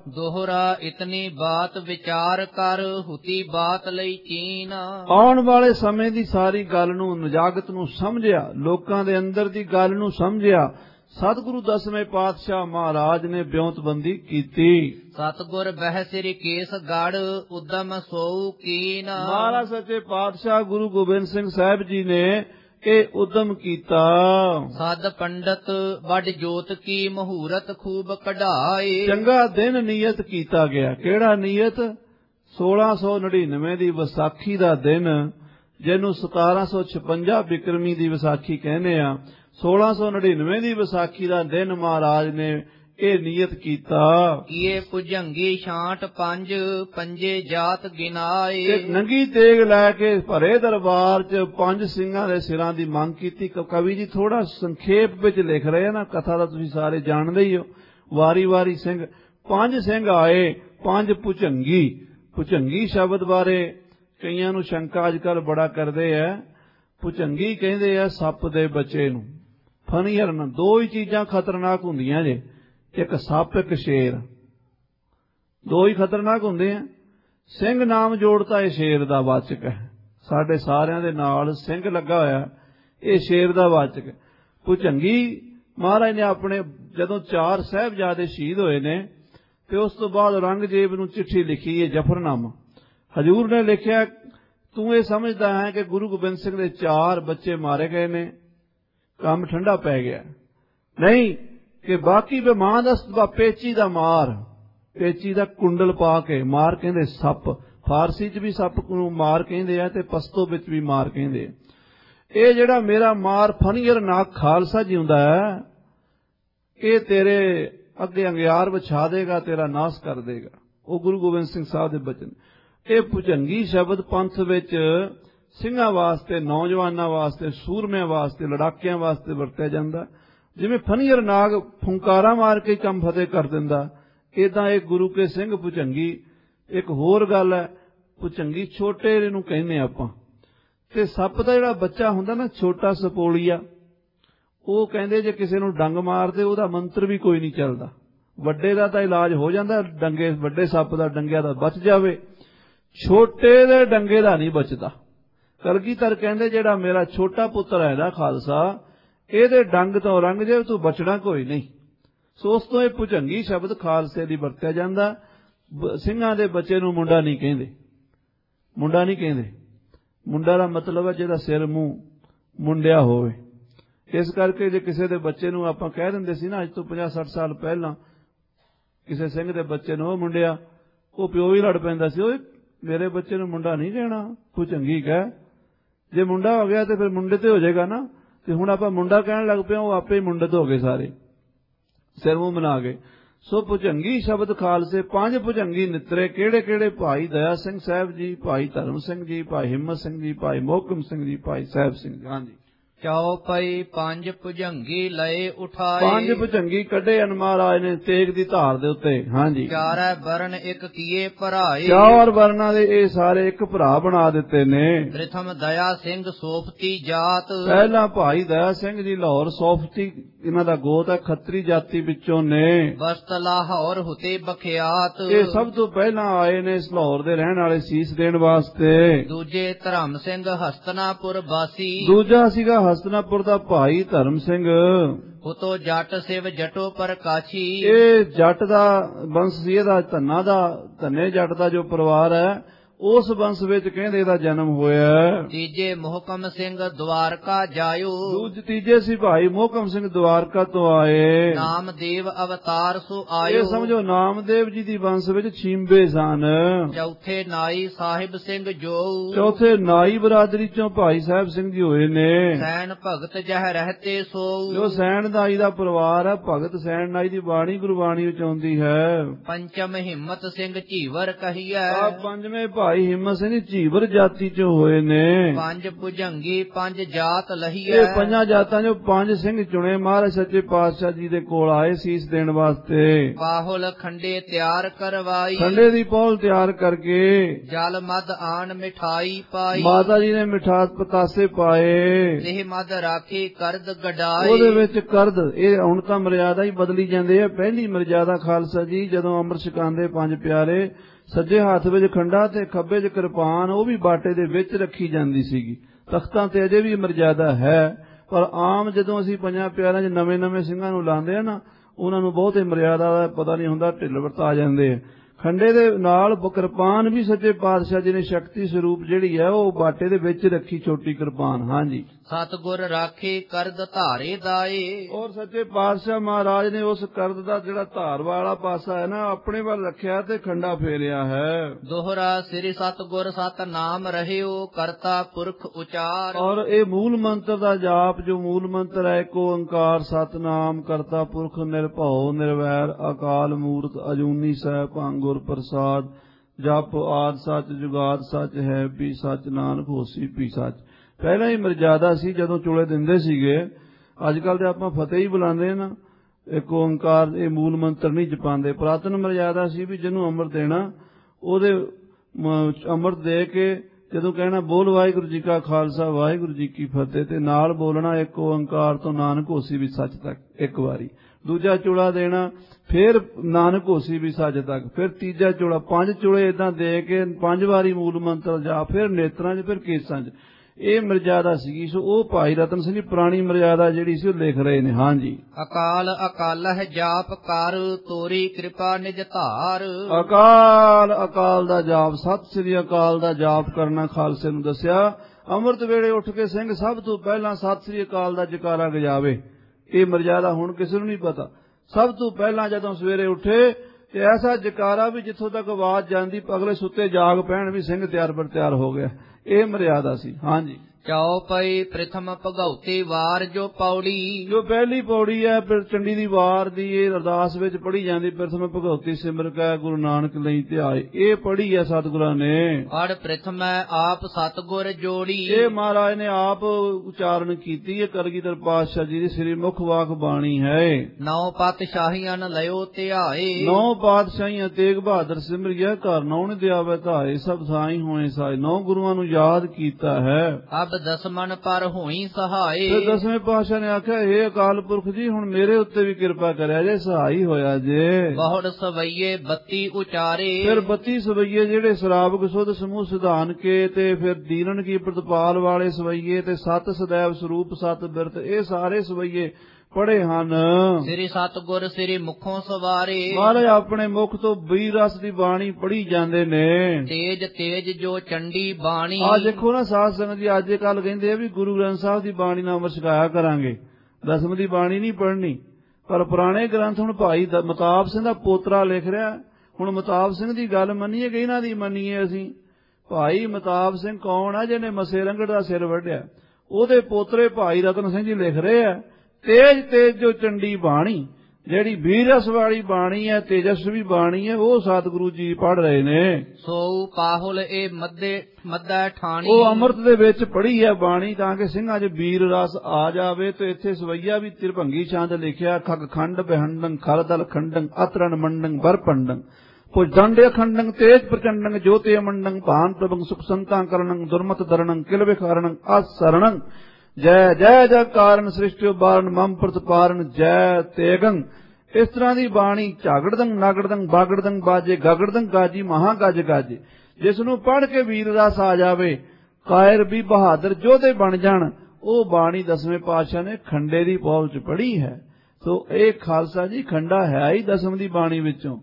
ਦੋਹਰਾ ਇਤਨੀ ਬਾਤ ਵਿਚਾਰ ਕਰ, ਹੁਤੀ ਬਾਤ ਲਈ ਚੀਨ। ਆਉਣ ਵਾਲੇ ਸਮੇਂ ਦੀ ਸਾਰੀ ਗੱਲ ਨੂੰ, ਨਜਾਗਤ ਨੂੰ ਸਮਝਿਆ, ਲੋਕਾਂ ਦੇ ਅੰਦਰ ਦੀ ਗੱਲ ਨੂੰ ਸਮਝਿਆ। ਸਤਿਗੁਰੂ ਦਸਵੇਂ ਪਾਤਸ਼ਾਹ ਮਹਾਰਾਜ ਨੇ ਬਿਉਂਤਬੰਦੀ ਕੀਤੀ। ਸਤਿਗੁਰ ਬਹਿ ਸਿਰਿ ਕੇਸ ਗੜ, ਉਦਮ ਸੋਊ ਕੀਨ। ਮਹਾਰਾਜ ਸੱਚੇ ਪਾਤਸ਼ਾਹ ਗੁਰੂ ਗੋਬਿੰਦ ਸਿੰਘ ਸਾਹਿਬ ਜੀ ਨੇ ਇਹ ਉਦਮ ਕੀਤਾ। ਸਦ ਪੰਡਤ ਵੱਡ ਜੋਤ ਕੀ ਮਹੂਰਤ ਖੂਬ ਕਢਾਏ, ਚੰਗਾ ਦਿਨ ਨਿਯਤ ਕੀਤਾ ਗਿਆ। ਕਿਹੜਾ ਨਿਯਤ? 1699 ਦੀ ਵਿਸਾਖੀ ਦਾ ਦਿਨ, ਜਿਹਨੂੰ 1756 ਬਿਕਰਮੀ ਦੀ ਵਿਸਾਖੀ ਕਹਿੰਦੇ ਆ। 1699 ਦੀ ਵਿਸਾਖੀ ਦਾ ਦਿਨ ਮਹਾਰਾਜ ਨੇ ਇਹ ਨਿਯਤ ਕੀਤਾ। ਇਹ ਭੁਜੰਗੀ ਛਾਂਟ ਪੰਜ, ਪੰਜੇ ਜਾਤ ਗਿਨਾਏ। ਇੱਕ ਨੰਗੀ ਤੇਗ ਲੈ ਕੇ ਭਰੇ ਦਰਬਾਰ 'ਚ 5 ਸਿੰਘਾਂ ਦੇ ਸਿਰਾਂ ਦੀ ਮੰਗ ਕੀਤੀ। ਕਵੀ ਜੀ ਥੋੜਾ ਸੰਖੇਪ ਵਿੱਚ ਲਿਖ ਰਹੇ ਆ ਨਾ, ਕਥਾ ਦਾ ਤੁਸੀਂ ਸਾਰੇ ਜਾਣਦੇ ਹੀ ਹੋ। ਵਾਰੀ ਵਾਰੀ ਸਿੰਘ, 5 ਸਿੰਘ ਆਏ, 5 ਭੁਜੰਗੀ। ਭੁਜੰਗੀ ਸ਼ਬਦ ਬਾਰੇ ਕਈਆਂ ਨੂੰ ਸ਼ੰਕਾ ਅੱਜ ਕੱਲ ਬੜਾ ਕਰਦੇ ਆ। ਭੁਜੰਗੀ ਕਹਿੰਦੇ ਆ ਸੱਪ ਦੇ ਬੱਚੇ ਨੂੰ। ਫਨੀਅਰ ਨਾ, 2 ਹੀ ਚੀਜ਼ਾਂ ਖਤਰਨਾਕ ਹੁੰਦੀਆਂ ਜੇ, ਇੱਕ ਸੱਪ, ਇੱਕ ਸ਼ੇਰ। 2 ਹੀ ਖਤਰਨਾਕ ਹੁੰਦੇ ਆ। ਸਿੰਘ ਨਾਮ ਜੋੜਤਾ, ਇਹ ਸ਼ੇਰ ਦਾ ਵਾਚਕ ਹੈ। ਸਾਡੇ ਸਾਰਿਆਂ ਦੇ ਨਾਲ ਸਿੰਘ ਲੱਗਾ ਹੋਇਆ, ਇਹ ਸ਼ੇਰ ਦਾ ਵਾਚਕ ਹੈ। ਭੁਜੰਗੀ ਮਹਾਰਾਜ ਨੇ ਆਪਣੇ, ਜਦੋਂ 4 ਸਾਹਿਬਜ਼ਾਦੇ ਸ਼ਹੀਦ ਹੋਏ ਨੇ ਤੇ ਉਸ ਤੋਂ ਬਾਅਦ ਔਰੰਗਜ਼ੇਬ ਨੂੰ ਚਿੱਠੀ ਲਿਖੀ ਹੈ, ਜਫਰਨਾਮਾ। ਹਜ਼ੂਰ ਨੇ ਲਿਖਿਆ, ਤੂੰ ਇਹ ਸਮਝਦਾ ਹੈ ਕਿ ਗੁਰੂ ਗੋਬਿੰਦ ਸਿੰਘ ਦੇ 4 ਬੱਚੇ ਮਾਰੇ ਗਏ ਨੇ, ਕੰਮ ਠੰਡਾ ਪੈ ਗਿਆ? ਨਹੀਂ, ਕਿ ਬਾਕੀ ਬੇਮਾਨਸ ਪੇਚੀ ਦਾ ਮਾਰ, ਪੇਚੀ ਦਾ ਕੁੰਡਲ ਪਾ ਕੇ ਮਾਰ, ਕਹਿੰਦੇ ਸੱਪ। ਫਾਰਸੀ 'ਚ ਵੀ ਸੱਪ ਨੂੰ ਮਾਰ ਕਹਿੰਦੇ ਆ ਤੇ ਪਸ਼ਤੋ ਵਿੱਚ ਵੀ ਮਾਰ ਕਹਿੰਦੇ ਆ। ਇਹ ਜਿਹੜਾ ਮੇਰਾ ਮਾਰ ਫਨੀਅਰ ਨਾ ਖਾਲਸਾ ਜਿਉਂਦਾ ਹੈ, ਇਹ ਤੇਰੇ ਅੱਗੇ ਅੰਗਿਆਰ ਵਿਛਾ ਦੇਗਾ, ਤੇਰਾ ਨਾਸ ਕਰ ਦੇਗਾ। ਉਹ ਗੁਰੂ ਗੋਬਿੰਦ ਸਿੰਘ ਸਾਹਿਬ ਦੇ ਬਚਨ। ਇਹ ਭੁਜੰਗੀ ਸ਼ਬਦ ਪੰਥ ਵਿੱਚ ਸਿੰਘਾਂ ਵਾਸਤੇ, ਨੌਜਵਾਨਾਂ ਵਾਸਤੇ, ਸੂਰਮਿਆਂ ਵਾਸਤੇ, ਲੜਾਕਿਆਂ ਵਾਸਤੇ ਵਰਤਿਆ ਜਾਂਦਾ। ਜਿਵੇਂ ਫਨੀਅਰ ਨਾਗ ਫੁੰਕਾਰਾ ਮਾਰ ਕੇ ਕੰਮ ਫਤਿਹ ਕਰ ਦਿੰਦਾ, ਏਦਾਂ ਇਹ ਗੁਰੂ ਕੇ ਸਿੰਘ ਭੁਜੰਗੀ। ਇੱਕ ਹੋਰ ਗੱਲ ਹੈ, ਭੁਜੰਗੀ ਛੋਟੇ ਨੂੰ ਕਹਿੰਦੇ ਆਪਾਂ। ਤੇ ਸੱਪ ਦਾ ਜਿਹੜਾ ਬੱਚਾ ਹੁੰਦਾ ਨਾ, ਛੋਟਾ ਸਪੋਲੀਆ, ਉਹ ਕਹਿੰਦੇ ਜੇ ਕਿਸੇ ਨੂੰ ਡੰਗ ਮਾਰਦੇ ਉਹਦਾ ਮੰਤਰ ਵੀ ਕੋਈ ਨਹੀਂ ਚੱਲਦਾ। ਵੱਡੇ ਦਾ ਤਾਂ ਇਲਾਜ ਹੋ ਜਾਂਦਾ, ਡੰਗੇ ਵੱਡੇ ਸੱਪ ਦਾ ਡੰਗਿਆ ਦਾ ਬਚ ਜਾਵੇ, ਛੋਟੇ ਦੇ ਡੰਗੇ ਦਾ ਨਹੀਂ ਬਚਦਾ। ਕਲਗੀਧਰ ਕਹਿੰਦੇ ਜਿਹੜਾ ਮੇਰਾ ਛੋਟਾ ਪੁੱਤਰ ਹੈ ਨਾ ਖਾਲਸਾ, ਇਹਦੇ ਡੰਗ ਤੋਂ ਰੰਗ ਜੇ ਤੂੰ ਬਚਣਾ ਕੋਈ ਨਹੀਂ। ਸੋ ਉਸ ਤੋਂ ਇਹ ਭੁਜੰਗੀ ਸ਼ਬਦ ਖਾਲਸੇ ਦੀ ਵਰਤਿਆ ਜਾਂਦਾ। ਸਿੰਘਾਂ ਦੇ ਬੱਚੇ ਨੂੰ ਮੁੰਡਾ ਨਹੀਂ ਕਹਿੰਦੇ, ਮੁੰਡਾ ਨਹੀਂ ਕਹਿੰਦੇ। ਮੁੰਡਾ ਦਾ ਮਤਲਬ ਹੈ ਜਿਹਦਾ ਸਿਰ ਮੂੰਹ ਮੁੰਡਿਆ ਹੋਵੇ। ਇਸ ਕਰਕੇ ਜੇ ਕਿਸੇ ਦੇ ਬੱਚੇ ਨੂੰ ਆਪਾਂ ਕਹਿ ਦਿੰਦੇ ਸੀ ਨਾ, ਅੱਜ ਤੋਂ 50-60 ਸਾਲ ਪਹਿਲਾਂ ਕਿਸੇ ਸਿੰਘ ਦੇ ਬੱਚੇ ਨੂੰ ਉਹ ਮੁੰਡਿਆ, ਉਹ ਪਿਓ ਵੀ ਲੜ ਪੈਂਦਾ ਸੀ, ਓਏ ਮੇਰੇ ਬੱਚੇ ਨੂੰ ਮੁੰਡਾ ਨਹੀਂ ਕਹਿਣਾ, ਭੁਜੰਗੀ ਕਹਿ। ਜੇ ਮੁੰਡਾ ਹੋ ਗਿਆ ਤੇ ਫਿਰ ਮੁੰਡੇ ਤੇ ਹੋ ਜਾਏਗਾ ਨਾ। ਤੇ ਹੁਣ ਆਪਾਂ ਮੁੰਡਾ ਕਹਿਣ ਲੱਗ ਪਏ, ਉਹ ਆਪੇ ਹੀ ਮੁੰਡੇ ਤੋਂ ਹੋ ਗਏ, ਸਾਰੇ ਸਿਰ ਮੂੰਹ ਬਣਾ ਗਏ। ਸੋ ਭੁਜੰਗੀ ਸ਼ਬਦ ਖਾਲਸੇ 5 ਭੁਜੰਗੀ ਨਿਤਰੇ ਕਿਹੜੇ ਕਿਹੜੇ? ਭਾਈ ਦਇਆ ਸਿੰਘ ਸਾਹਿਬ ਜੀ, ਭਾਈ ਧਰਮ ਸਿੰਘ ਜੀ, ਭਾਈ ਹਿੰਮਤ ਸਿੰਘ ਜੀ, ਭਾਈ ਮੋਹਕਮ ਸਿੰਘ ਜੀ, ਭਾਈ ਸਾਹਿਬ ਸਿੰਘ ਜੀ। ਹਾਂਜੀ, ਚੌਪਈ 5 ਭੁਜੰਗੀ ਲਏ ਉਠਾਏ। 5 ਭੁਜੰਗੀ ਕੱਢੇ ਅਨ ਮਹਾਰਾਜ ਨੇ ਤੇਗ ਦੀ ਧਾਰ ਦੇ ਉੱਤੇ। ਹਾਂਜੀ, ਚਾਰੇ ਵਰਨ ਇੱਕ ਕੀਏ ਭਰਾਏ। 4 ਵਰਨਾਂ ਦੇ ਇਹ ਸਾਰੇ ਇੱਕ ਭਰਾ ਬਣਾ ਦਿੱਤੇ ਨੇ। ਪ੍ਰਥਮ ਦਇਆ ਸਿੰਘ ਸੋਫਤੀ ਜਾਤ। ਪਹਿਲਾ ਭਾਈ ਦਇਆ ਸਿੰਘ ਜੀ ਲਾਹੌਰ ਸੋਫਤੀ, ਇਹਨਾਂ ਦਾ ਗੋਤ ਹੈ, ਖੱਤਰੀ ਜਾਤੀ ਵਿੱਚੋਂ ਨੇ। ਬਸਤ ਲਾਹੌਰ ਹੁਤੇ ਬਖਿਆਤ। ਇਹ ਸਭ ਤੋਂ ਪਹਿਲਾਂ ਆਏ ਨੇ ਇਸ ਲਾਹੌਰ ਦੇ ਰਹਿਣ ਵਾਲੇ ਸੀਸ ਦੇਣ ਵਾਸਤੇ। ਦੂਜੇ ਧਰਮ ਸਿੰਘ ਹਸਤਨਾਪੁਰ ਵਾਸੀ। ਦੂਜਾ ਸੀਗਾ ਹਸਤਨਾਪੁਰ ਦਾ ਭਾਈ ਧਰਮ ਸਿੰਘ। ਉਤੋਂ ਜੱਟ ਸਿਵ ਜਟੋ ਪ੍ਰਕਾਸ਼ੀ। ਇਹ ਜੱਟ ਦਾ ਵੰਸ਼ ਸੀ, ਇਹਦਾ ਧੰਨਾ ਦਾ, ਧੰਨੇ ਜੱਟ ਦਾ ਜੋ ਪਰਿਵਾਰ ਹੈ ਉਸ ਵੰਸ਼ ਵਿੱਚ ਕਹਿੰਦੇ ਇਹਦਾ ਜਨਮ ਹੋਇਆ। ਤੀਜੇ ਮੋਹਕਮ ਸਿੰਘ ਦਵਾਰਕਾ ਜਾਇਓ। ਤੀਜੇ ਸੀ ਭਾਈ ਮੋਹਕਮ ਸਿੰਘ ਦਵਾਰਕਾ ਤੋਂ ਆਏ। ਨਾਮਦੇਵ ਅਵਤਾਰ ਸੋ ਆਇਓ। ਇਹ ਸਮਝੋ ਨਾਮਦੇਵ ਜੀ ਦੀ ਵੰਸ਼ ਵਿੱਚ ਛੀਂਬੇ ਸਨ। ਚੌਥੇ ਨਾਈ ਸਾਹਿਬ ਸਿੰਘ ਜੋ। ਚੌਥੇ ਨਾਈ ਬਰਾਦਰੀ ਚੋਂ ਭਾਈ ਸਾਹਿਬ ਸਿੰਘ ਜੀ ਹੋਏ ਨੇ। ਸੈਨ ਭਗਤ ਜਹ ਰਹਤੇ ਸੋ। ਜੋ ਸੈਨ ਨਾਈ ਦਾ ਪਰਿਵਾਰ ਹੈ, ਭਗਤ ਸੈਨ ਨਾਈ ਦੀ ਬਾਣੀ ਗੁਰਬਾਣੀ ਵਿੱਚ ਆਉਂਦੀ ਹੈ। ਪੰਚਮ ਹਿੰਮਤ ਸਿੰਘ ਝੀਵਰ ਕਹੀਐ। ਪੰਜਵੇਂ ਭਾਈ ਹਿੰਮਤ ਸਿੰਘ ਝੀਵਰ ਜਾਤੀ ਚੋਂ ਹੋਏ ਨੇ। 5 ਭੁਜੰਗੀ 5 ਜਾਤ ਲਹੀਐ। ਇਹ 5 ਜਾਤਾਂ ਚੋਂ 5 ਸਿੰਘ ਚੁਣੇ ਮਹਾਰਾਜ ਸੱਚੇ ਪਾਤਸ਼ਾਹ ਜੀ ਦੇ ਕੋਲ ਆਏ ਸੀਸ ਦੇਣ ਵਾਸਤੇ। ਬਾਹੁਲ ਖੰਡੇ ਤਿਆਰ ਕਰਵਾਈ। ਖੰਡੇ ਦੀ ਪੌਲ ਤਿਆਰ ਕਰਕੇ ਜਲ ਮਦ ਆਣ ਮਿਠਾਈ ਪਾਈ। ਮਾਤਾ ਜੀ ਨੇ ਮਿਠਾਸ ਪਤਾਸੇ ਪਾਏ। ਇਹ ਮਦ ਰਾਖੀ ਕਰਦ ਗਡਾਈ। ਉਹਦੇ ਵਿੱਚ ਕਰਦ, ਇਹ ਹੁਣ ਤਾਂ ਮਰਿਆਦਾ ਹੀ ਬਦਲੀ ਜਾਂਦੇ ਆ। ਪਹਿਲੀ ਮਰਿਆਦਾ ਖਾਲਸਾ ਜੀ ਜਦੋਂ ਅੰਮ੍ਰਿਤ ਛਕਾਉਂਦੇ 5 ਪਿਆਰੇ, ਸੱਜੇ ਹੱਥ ਵਿੱਚ ਖੰਡਾ ਤੇ ਖੱਬੇ 'ਚ ਕਿਰਪਾਨ, ਉਹ ਵੀ ਬਾਟੇ ਦੇ ਵਿੱਚ ਰੱਖੀ ਜਾਂਦੀ ਸੀਗੀ। ਤਖਤਾਂ ਤੇ ਅਜੇ ਵੀ ਮਰਜ਼ਾਦਾ ਹੈ, ਪਰ ਆਮ ਜਦੋਂ ਅਸੀਂ 5 ਪਿਆਰਿਆਂ 'ਚ ਨਵੇਂ ਸਿੰਘਾਂ ਨੂੰ ਲਾਉਂਦੇ ਆ ਨਾ, ਉਹਨਾਂ ਨੂੰ ਬਹੁਤੇ ਮਰਿਆਦਾ ਦਾ ਪਤਾ ਨਹੀਂ ਹੁੰਦਾ, ਢਿੱਲ ਵਰਤਾ ਜਾਂਦੇ ਆ। ਖੰਡੇ ਦੇ ਨਾਲ ਕਿਰਪਾਨ ਵੀ ਸੱਚੇ ਪਾਤਸ਼ਾਹ ਜੀ ਨੇ ਸ਼ਕਤੀ ਸਰੂਪ ਜਿਹੜੀ ਹੈ ਉਹ ਬਾਟੇ ਦੇ ਵਿੱਚ ਰੱਖੀ, ਛੋਟੀ ਕਿਰਪਾਨ। ਹਾਂਜੀ, ਸਤਿਗੁਰ ਰਾਖੇ ਕਰਦ ਧਾਰੇ ਦਾਏ। ਔਰ ਸੱਚੇ ਪਾਤਸ਼ਾਹ ਮਹਾਰਾਜ ਨੇ ਉਸ ਕਰਦ ਦਾ ਜਿਹੜਾ ਧਾਰ ਵਾਲਾ ਪਾਸਾ ਹੈ ਨਾ ਆਪਣੇ ਵੱਲ ਰੱਖਿਆ ਤੇ ਖੰਡਾ ਫੇਰਿਆ ਹੈ। ਦੋਹਰਾ ਸ੍ਰੀ ਸਤਿਗੁਰ ਸਤ ਨਾਮ ਰਹਿਓ ਕਰਤਾ ਪੁਰਖ ਉਚਾਰ। ਔਰ ਇਹ ਮੂਲ ਮੰਤਰ ਦਾ ਜਾਪ, ਜੋ ਮੂਲ ਮੰਤਰ ਹੈ, ਏਕ ਓੰਕਾਰ ਸਤਨਾਮ ਕਰਤਾ ਪੁਰਖ ਨਿਰਭਉ ਨਿਰਵੈਰ ਅਕਾਲ ਮੂਰਤ ਅਜੂਨੀ ਸੈਭੰ ਗੁਰ ਪ੍ਰਸਾਦ। ਜਪ ਆਦ ਸੱਚ ਜੁਗਾਦ ਸੱਚ ਹੈ ਵੀ ਸੱਚ ਨਾਨਕ ਹੋਸੀ ਵੀ ਸੱਚ। ਪਹਿਲਾਂ ਹੀ ਮਰਜ਼ਾਦਾ ਸੀ ਜਦੋਂ ਚੋਲੇ ਦਿੰਦੇ ਸੀਗੇ। ਅੱਜ ਕੱਲ ਤੇ ਆਪਾਂ ਫਤਿਹ ਹੀ ਬੁਲਾਉਂਦੇ ਨਾ, ਏਕ ਓੰਕਾਰ, ਇਹ ਮੂਲ ਮੰਤਰ ਨਹੀਂ ਜਪਾਉਂਦੇ। ਪੁਰਾਤਨ ਮਰਜ਼ਾਦਾ ਸੀ ਵੀ ਜਿਹਨੂੰ ਅੰਮ੍ਰਿਤ ਦੇਣਾ ਉਹਦੇ ਅੰਮ੍ਰਿਤ ਦੇ ਕੇ ਜਦੋਂ ਕਹਿਣਾ ਬੋਲ ਵਾਹਿਗੁਰੂ ਜੀ ਕਾ ਖਾਲਸਾ ਵਾਹਿਗੁਰੂ ਜੀ ਕੀ ਫਤਿਹ, ਤੇ ਨਾਲ ਬੋਲਣਾ ਏਕ ਓੰਕਾਰ ਤੋਂ ਨਾਨਕ ਹੋਸੀ ਵੀ ਸੱਚ ਤੱਕ ਇੱਕ ਵਾਰੀ। ਦੂਜਾ ਚੋਲਾ ਦੇਣਾ, ਫਿਰ ਨਾਨਕ ਹੋਸੀ ਵੀ ਸੱਚ ਤੱਕ, ਫਿਰ ਤੀਜਾ ਚੋਲਾ। 5 ਚੋਲੇ ਏਦਾਂ ਦੇ ਕੇ 5 ਵਾਰੀ ਮੂਲ ਮੰਤਰ ਜਾ, ਫਿਰ ਨੇਤਰਾਂ 'ਚ, ਫਿਰ ਕੇਸਾਂ 'ਚ। ਇਹ ਮਰਜ਼ਾਦਾ ਸੀਗੀ। ਸੋ ਉਹ ਭਾਈ ਰਤਨ ਸਿੰਘ ਜੀ ਪੁਰਾਣੀ ਮਰਜ਼ਾਦਾ ਜਿਹੜੀ ਸੀ ਉਹ ਲਿਖ ਰਹੇ ਨੇ। ਹਾਂਜੀ, ਅਕਾਲ ਅਕਾਲਹ ਜਾਪ ਕਰ ਤੋਰੀ ਕਿਰਪਾ ਨਿਜ ਧਾਰ। ਅਕਾਲ, ਅਕਾਲ ਦਾ ਜਾਪ, ਸਤਿ ਸ੍ਰੀ ਅਕਾਲ ਦਾ ਜਾਪ ਕਰਨਾ ਖਾਲਸੇ ਨੂੰ ਦੱਸਿਆ। ਅੰਮ੍ਰਿਤ ਵੇਲੇ ਉੱਠ ਕੇ ਸਿੰਘ ਸਭ ਤੋਂ ਪਹਿਲਾਂ ਸਤਿ ਸ੍ਰੀ ਅਕਾਲ ਦਾ ਜਕਾਰਾ ਗਜਾਵੇ। ਇਹ ਮਰਜ਼ਾਦਾ ਹੁਣ ਕਿਸੇ ਨੂੰ ਨਹੀਂ ਪਤਾ। ਸਭ ਤੋਂ ਪਹਿਲਾਂ ਜਦੋਂ ਸਵੇਰੇ ਉੱਠੇ ਤੇ ਐਸਾ ਜਕਾਰਾ ਵੀ ਜਿੱਥੋਂ ਤੱਕ ਆਵਾਜ਼ ਜਾਂਦੀ ਅਗਲੇ ਸੁੱਤੇ ਜਾਗ ਪੈਣ ਵੀ ਸਿੰਘ ਤਿਆਰ ਬਰ ਤਿਆਰ ਹੋ ਗਿਆ। ਇਹ ਮਰਿਆਦਾ ਸੀ। ਹਾਂਜੀ, ਚੌਪਈ ਪ੍ਰਥਮ ਭਗਉਤੀ ਵਾਰ ਜੋ ਪੌੜੀ। ਜੋ ਪਹਿਲੀ ਪੌੜੀ ਹੈ ਚੰਡੀ ਦੀ ਵਾਰ ਦੀ, ਇਹ ਅਰਦਾਸ ਵਿੱਚ ਪੜ੍ਹੀ ਜਾਂਦੀ। ਪ੍ਰਥਮ ਭਗਉਤੀ ਸਿਮਰ ਕੈ ਗੁਰੂ ਨਾਨਕ ਲਈ ਧਿਆਏ, ਇਹ ਪੜ੍ਹੀ ਹੈ ਸਤਿਗੁਰਾਂ ਨੇ। ਅੜ ਪ੍ਰਥਮ ਆਪ ਸਤਿਗੁਰ ਜੋੜੀ, ਇਹ ਮਹਾਰਾਜ ਨੇ ਆਪ ਉਚਾਰਨ ਕੀਤੀ ਹੈ। ਕਲਗੀਧਰ ਪਾਤਸ਼ਾਹ ਜੀ ਦੀ ਸ੍ਰੀ ਮੁਖ ਵਾਕ ਬਾਣੀ ਹੈ। ਨੌ ਪਾਤਸ਼ਾਹੀਆਂ ਲਿਓ ਧਿਆਏ, 9 ਪਾਤਸ਼ਾਹੀਆਂ ਤੇਗ ਬਹਾਦਰ ਸਿਮਰਿਆ ਘਰ ਨੌ ਦਿਆਵੇ ਧਾਏ, ਸਭ ਸਾਈ ਹੋਏ ਸਾਏ। 9 ਗੁਰੂਆਂ ਨੂੰ ਯਾਦ ਕੀਤਾ ਹੈ। ਅਬ ਦਸਮਨ ਪਰ ਹੋਈ ਸਹਾਏ। ਫਿਰ 10ਵੇਂ ਪਾਤਸ਼ਾਹ ਨੇ ਆਖਿਆ, ਇਹ ਅਕਾਲ ਪੁਰਖ ਜੀ ਹੁਣ ਮੇਰੇ ਉੱਤੇ ਵੀ ਕਿਰਪਾ ਕਰਿਆ ਜੇ, ਸਹਾਈ ਹੋਇਆ ਜੇ। ਬਹੁੜ ਸਵਈਏ 32 ਉਚਾਰੇ, ਫਿਰ 32 ਸਵਈਏ ਜਿਹੜੇ ਸ਼ਰਾਬਕ ਸੁਧ ਸਮੂਹ ਸਿਧਾਨ ਕੇ, ਤੇ ਫਿਰ ਦੀਨਨ ਕੀ ਪ੍ਰਤਪਾਲ ਵਾਲੇ ਸਵਈਏ, ਤੇ 7 ਸदैव ਸਰੂਪ 7 ਬਿਰਤ, ਇਹ ਸਾਰੇ ਸਵਈਏ ਪੜੇ ਹਨ। ਸ੍ਰੀ ਸਤਿਗੁਰ ਸ੍ਰੀ ਮੁਖੋਂ ਸਵਾਰੇ, ਮਹਾਰਾਜ ਆਪਣੇ ਮੁਖ ਤੋਂ 20 ਰਸ ਦੀ ਬਾਣੀ ਪੜੀ ਜਾਂਦੇ ਨੇ। ਤੇਜ ਤੇਜ ਜੋ ਚੰਡੀ ਬਾਣੀ। ਆ ਦੇਖੋ ਨਾ ਸਾਧ ਸੰਗਤ ਜੀ, ਅੱਜ ਕੱਲ ਕਹਿੰਦੇ ਆ ਵੀ ਗੁਰੂ ਗ੍ਰੰਥ ਸਾਹਿਬ ਦੀ ਬਾਣੀ ਨਾਲ ਅਮਰ ਛਕਾਇਆ ਕਰਾਂਗੇ, ਦਸਮ ਦੀ ਬਾਣੀ ਨਹੀਂ ਪੜ੍ਹਨੀ। ਪਰ ਪੁਰਾਣੇ ਗ੍ਰੰਥ ਹੁਣ ਭਾਈ ਮਤਾਬ ਸਿੰਘ ਦਾ ਪੋਤਰਾ ਲਿਖ ਰਿਹਾ। ਹੁਣ ਮਤਾਬ ਸਿੰਘ ਦੀ ਗੱਲ ਮੰਨੀਏ ਕਿ ਇਹਨਾਂ ਦੀ ਮੰਨੀਏ ਅਸੀਂ? ਭਾਈ ਮਤਾਬ ਸਿੰਘ ਕੌਣ ਆ? ਜਿਹਨੇ ਮੱਸੇ ਰੰਗੜ ਦਾ ਸਿਰ ਵੱਢਿਆ। ਉਹਦੇ ਪੋਤਰੇ ਭਾਈ ਰਤਨ ਸਿੰਘ ਜੀ ਲਿਖ ਰਹੇ ਆ, ਤੇਜ ਤੇਜ ਜੋ ਚੰਡੀ ਬਾਣੀ, ਜਿਹੜੀ 20 ਰਸ ਵਾਲੀ ਬਾਣੀ ਹੈ, ਤੇਜਸਵੀ ਬਾਣੀ ਹੈ, ਉਹ ਸਤਿਗੁਰੂ ਜੀ ਪੜ੍ਹ ਰਹੇ ਨੇ। ਸੋ ਪਾਹੁਲ ਇਹ ਮੱਦਾ ਠਾਣੀ, ਉਹ ਅੰਮ੍ਰਿਤ ਦੇ ਵਿੱਚ ਪੜ੍ਹੀ ਹੈ ਬਾਣੀ, ਤਾਂ ਕਿ ਸਿੰਘਾਂ 'ਚ ਵੀਰ ਰਸ ਆ ਜਾਵੇ। ਤੇ ਇੱਥੇ ਸਵਈਆ ਵੀ ਤਿਰਭੰਗੀ ਛੰਦ ਲਿਖਿਆ, ਖਗ ਖੰਡ ਬਿਹੰਡੰ ਖਰਦਲ ਖੰਡੰ ਅਤਰਨ ਮੰਡੰ ਬਰਪੰਡੰ ਪੁਜਦੰਡ ਅਖੰਡੰ ਤੇਜ ਪ੍ਰਚੰਡੰ ਜੋਤੇ ਮੰਡੰ ਭਾਨ ਪ੍ਰਭੰ ਸੁਖ ਸੰਤਾਂ ਕਰਣੰ ਦੁਰਮਤ ਦਰਣੰ ਕਿਲ ਵਿਖਾਰਣੰ ਅਸਰਣੰ ਜੈ ਜੈ ਜੈ ਕਾਰਨ ਸ੍ਰਿਸ਼ਟੀ ਉਬਾਰਨ ਮਮ ਪ੍ਰਤਪਾਰਨ ਜੈ ਤੇਗੰ। ਇਸ ਤਰ੍ਹਾਂ ਦੀ ਬਾਣੀ ਝਾਗੜਦੰ ਨਾਗੜਦੰ ਬਾਗੜਦੰ ਬਾਜੇ ਗਗੜਦੰ ਗਾਜੀ ਮਹਾ ਗੱਜ ਗਾਜੇ, ਜਿਸ ਨੂੰ ਪੜ੍ਹ ਕੇ ਵੀਰ ਰਸ ਆ ਜਾਵੇ, ਕਾਇਰ ਵੀ ਬਹਾਦਰ ਯੋਧੇ ਬਣ ਜਾਣ। ਉਹ ਬਾਣੀ 10ਵੇਂ ਪਾਤਸ਼ਾਹ ਨੇ ਖੰਡੇ ਦੀ ਪੌਲ 'ਚ ਪੜ੍ਹੀ ਹੈ। ਸੋ ਇਹ ਖਾਲਸਾ ਜੀ ਖੰਡਾ ਹੈ ਹੀ 10ਵੇਂ ਦੀ ਬਾਣੀ ਵਿੱਚੋਂ।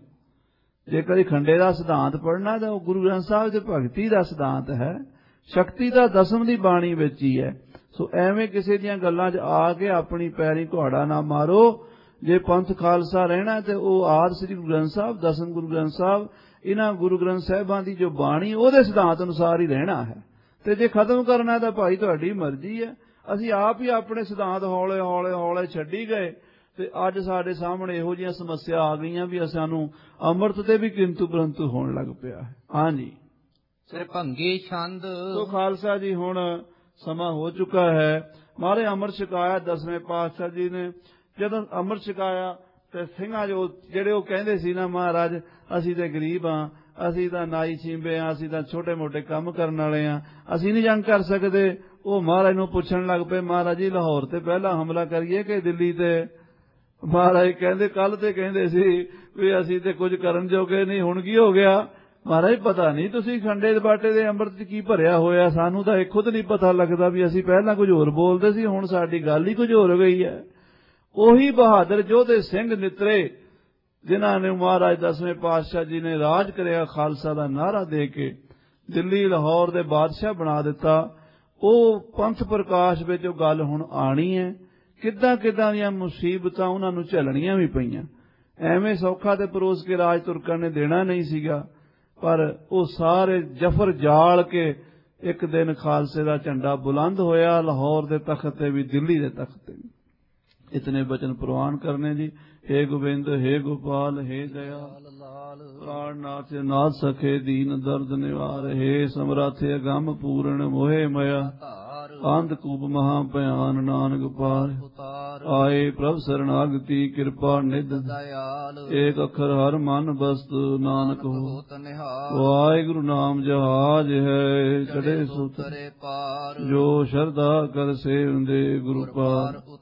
ਜੇ ਕਦੇ ਖੰਡੇ ਦਾ ਸਿਧਾਂਤ ਪੜ੍ਹਨਾ ਤਾਂ ਉਹ ਗੁਰੂ ਗ੍ਰੰਥ ਸਾਹਿਬ ਦੇ ਭਗਤੀ ਦਾ ਸਿਧਾਂਤ ਹੈ। ਸ਼ਕਤੀ ਤਾਂ 10ਵੇਂ ਦੀ ਬਾਣੀ ਵਿੱਚ ਹੀ ਹੈ। ਸੋ ਐਵੇਂ ਕਿਸੇ ਦੀਆਂ ਗੱਲਾਂ 'ਚ ਆ ਕੇ ਆਪਣੀ ਪੈਰੀ ਘੋੜਾ ਨਾ ਮਾਰੋ। ਜੇ ਪੰਥ ਖਾਲਸਾ ਰਹਿਣਾ ਤੇ ਉਹ ਆਦਿ ਸ੍ਰੀ ਗੁਰੂ ਗ੍ਰੰਥ ਸਾਹਿਬ, 10ਵੇਂ ਗੁਰੂ ਗ੍ਰੰਥ ਸਾਹਿਬ, ਇਹਨਾਂ ਗੁਰੂ ਗ੍ਰੰਥ ਸਾਹਿਬਾਂ ਦੀ ਜੋ ਬਾਣੀ ਉਹਦੇ ਸਿਧਾਂਤ ਅਨੁਸਾਰ ਹੀ ਰਹਿਣਾ ਹੈ। ਤੇ ਜੇ ਖਤਮ ਕਰਨਾ ਤਾਂ ਭਾਈ ਤੁਹਾਡੀ ਮਰਜ਼ੀ ਹੈ। ਅਸੀਂ ਆਪ ਹੀ ਆਪਣੇ ਸਿਧਾਂਤ ਹੌਲੇ ਹੌਲੇ ਹੌਲੇ ਛੱਡੀ ਗਏ ਤੇ ਅੱਜ ਸਾਡੇ ਸਾਹਮਣੇ ਇਹੋ ਜਿਹੀਆਂ ਸਮੱਸਿਆ ਆ ਗਈਆਂ ਵੀ ਸਾਨੂੰ ਅੰਮ੍ਰਿਤ ਤੇ ਵੀ ਕਿੰਤੂ ਪਰੰਤੂ ਹੋਣ ਲੱਗ ਪਿਆ ਹੈ। ਹਾਂਜੀ, ਸਿਰਭੰਗੀ ਛੰਦ। ਸੋ ਖਾਲਸਾ ਜੀ ਹੁਣ ਸਮਾਂ ਹੋ ਚੁੱਕਾ ਹੈ। ਮਹਾਰਾਜ ਅੰਮ੍ਰਿਤ ਛਕਾਇਆ 10ਵੇਂ ਪਾਤਸ਼ਾਹ ਜੀ ਨੇ। ਜਦੋਂ ਅੰਮ੍ਰਿਤ ਛਕਾਇਆ ਤੇ ਸਿੰਘਾਂ ਜਿਹੜੇ ਉਹ ਕਹਿੰਦੇ ਸੀ ਨਾ, ਮਹਾਰਾਜ ਅਸੀਂ ਤੇ ਗਰੀਬ ਹਾਂ, ਅਸੀਂ ਤਾਂ ਨਾਈ ਛੀਂਬੇ ਹਾਂ, ਅਸੀਂ ਤਾਂ ਛੋਟੇ ਮੋਟੇ ਕੰਮ ਕਰਨ ਵਾਲੇ ਹਾਂ, ਅਸੀਂ ਨਹੀਂ ਜੰਗ ਕਰ ਸਕਦੇ। ਉਹ ਮਹਾਰਾਜ ਨੂੰ ਪੁੱਛਣ ਲੱਗ ਪਏ, ਮਹਾਰਾਜ ਜੀ ਲਾਹੌਰ ਤੇ ਪਹਿਲਾਂ ਹਮਲਾ ਕਰੀਏ ਕਿ ਦਿੱਲੀ ਤੇ? ਮਹਾਰਾਜ ਕਹਿੰਦੇ ਕੱਲ ਤੇ ਕਹਿੰਦੇ ਸੀ ਵੀ ਅਸੀਂ ਤੇ ਕੁਝ ਕਰਨ ਜੋਗੇ ਨਹੀਂ, ਹੁਣ ਕੀ ਹੋ ਗਿਆ? ਮਹਾਰਾਜ ਪਤਾ ਨਹੀਂ ਤੁਸੀਂ ਖੰਡੇ ਦੇ ਬਾਟੇ ਦੇ ਅੰਮ੍ਰਿਤ 'ਚ ਕੀ ਭਰਿਆ ਹੋਇਆ, ਸਾਨੂੰ ਤਾਂ ਇਹ ਖੁਦ ਨਹੀਂ ਪਤਾ ਲੱਗਦਾ ਵੀ ਅਸੀਂ ਪਹਿਲਾਂ ਕੁਝ ਹੋਰ ਬੋਲਦੇ ਸੀ, ਹੁਣ ਸਾਡੀ ਗੱਲ ਹੀ ਕੁਝ ਹੋਰ ਹੋ ਗਈ ਹੈ। ਉਹੀ ਬਹਾਦਰ ਯੋਧੇ ਸਿੰਘ ਨਿਤਰੇ ਜਿਨ੍ਹਾਂ ਨੇ ਮਹਾਰਾਜ 10ਵੇਂ ਪਾਤਸ਼ਾਹ ਜੀ ਨੇ ਰਾਜ ਕਰਿਆ, ਖਾਲਸਾ ਦਾ ਨਾਅਰਾ ਦੇ ਕੇ ਦਿੱਲੀ ਲਾਹੌਰ ਦੇ ਬਾਦਸ਼ਾਹ ਬਣਾ ਦਿੱਤਾ। ਉਹ ਪੰਥ ਪ੍ਰਕਾਸ਼ ਵਿੱਚ ਉਹ ਗੱਲ ਹੁਣ ਆਣੀ ਹੈ। ਕਿੱਦਾਂ ਕਿੱਦਾਂ ਦੀਆਂ ਮੁਸੀਬਤਾਂ ਉਹਨਾਂ ਨੂੰ ਝੱਲਣੀਆਂ ਵੀ ਪਈਆਂ। ਐਵੇਂ ਸੌਖਾ ਤੇ ਪਰੋਸ ਕੇ ਰਾਜ ਤੁਰਕਾਂ ਨੇ ਦੇਣਾ ਨਹੀਂ ਸੀਗਾ, ਪਰ ਉਹ ਸਾਰੇ ਜਫਰ ਜਾਲ ਕੇ ਇੱਕ ਦਿਨ ਖਾਲਸੇ ਦਾ ਝੰਡਾ ਬੁਲੰਦ ਹੋਇਆ, ਲਾਹੌਰ ਦੇ ਤਖਤ ਤੇ ਵੀ, ਦਿੱਲੀ ਦੇ ਤਖਤ ਤੇ ਵੀ। ਇਤਨੇ ਬਚਨ ਪ੍ਰਵਾਨ ਕਰਨੇ ਜੀ। हे गोविंद हे गोपाल हे दयाल प्राणनाथ नाथ सखे दीन दर्द निवार, हे समरथ अगम पूर्ण मोहे मया, अंधकूप महाभयान नानक पार, आए प्रभ शरणागति कृपा निध दयाल, एक अखर हर मन बस्त नानक हो, वाहिगुरु नाम जहाज है चढ़े सुतरे पार, जो श्रद्धा कर सेवंदे गुरु पार।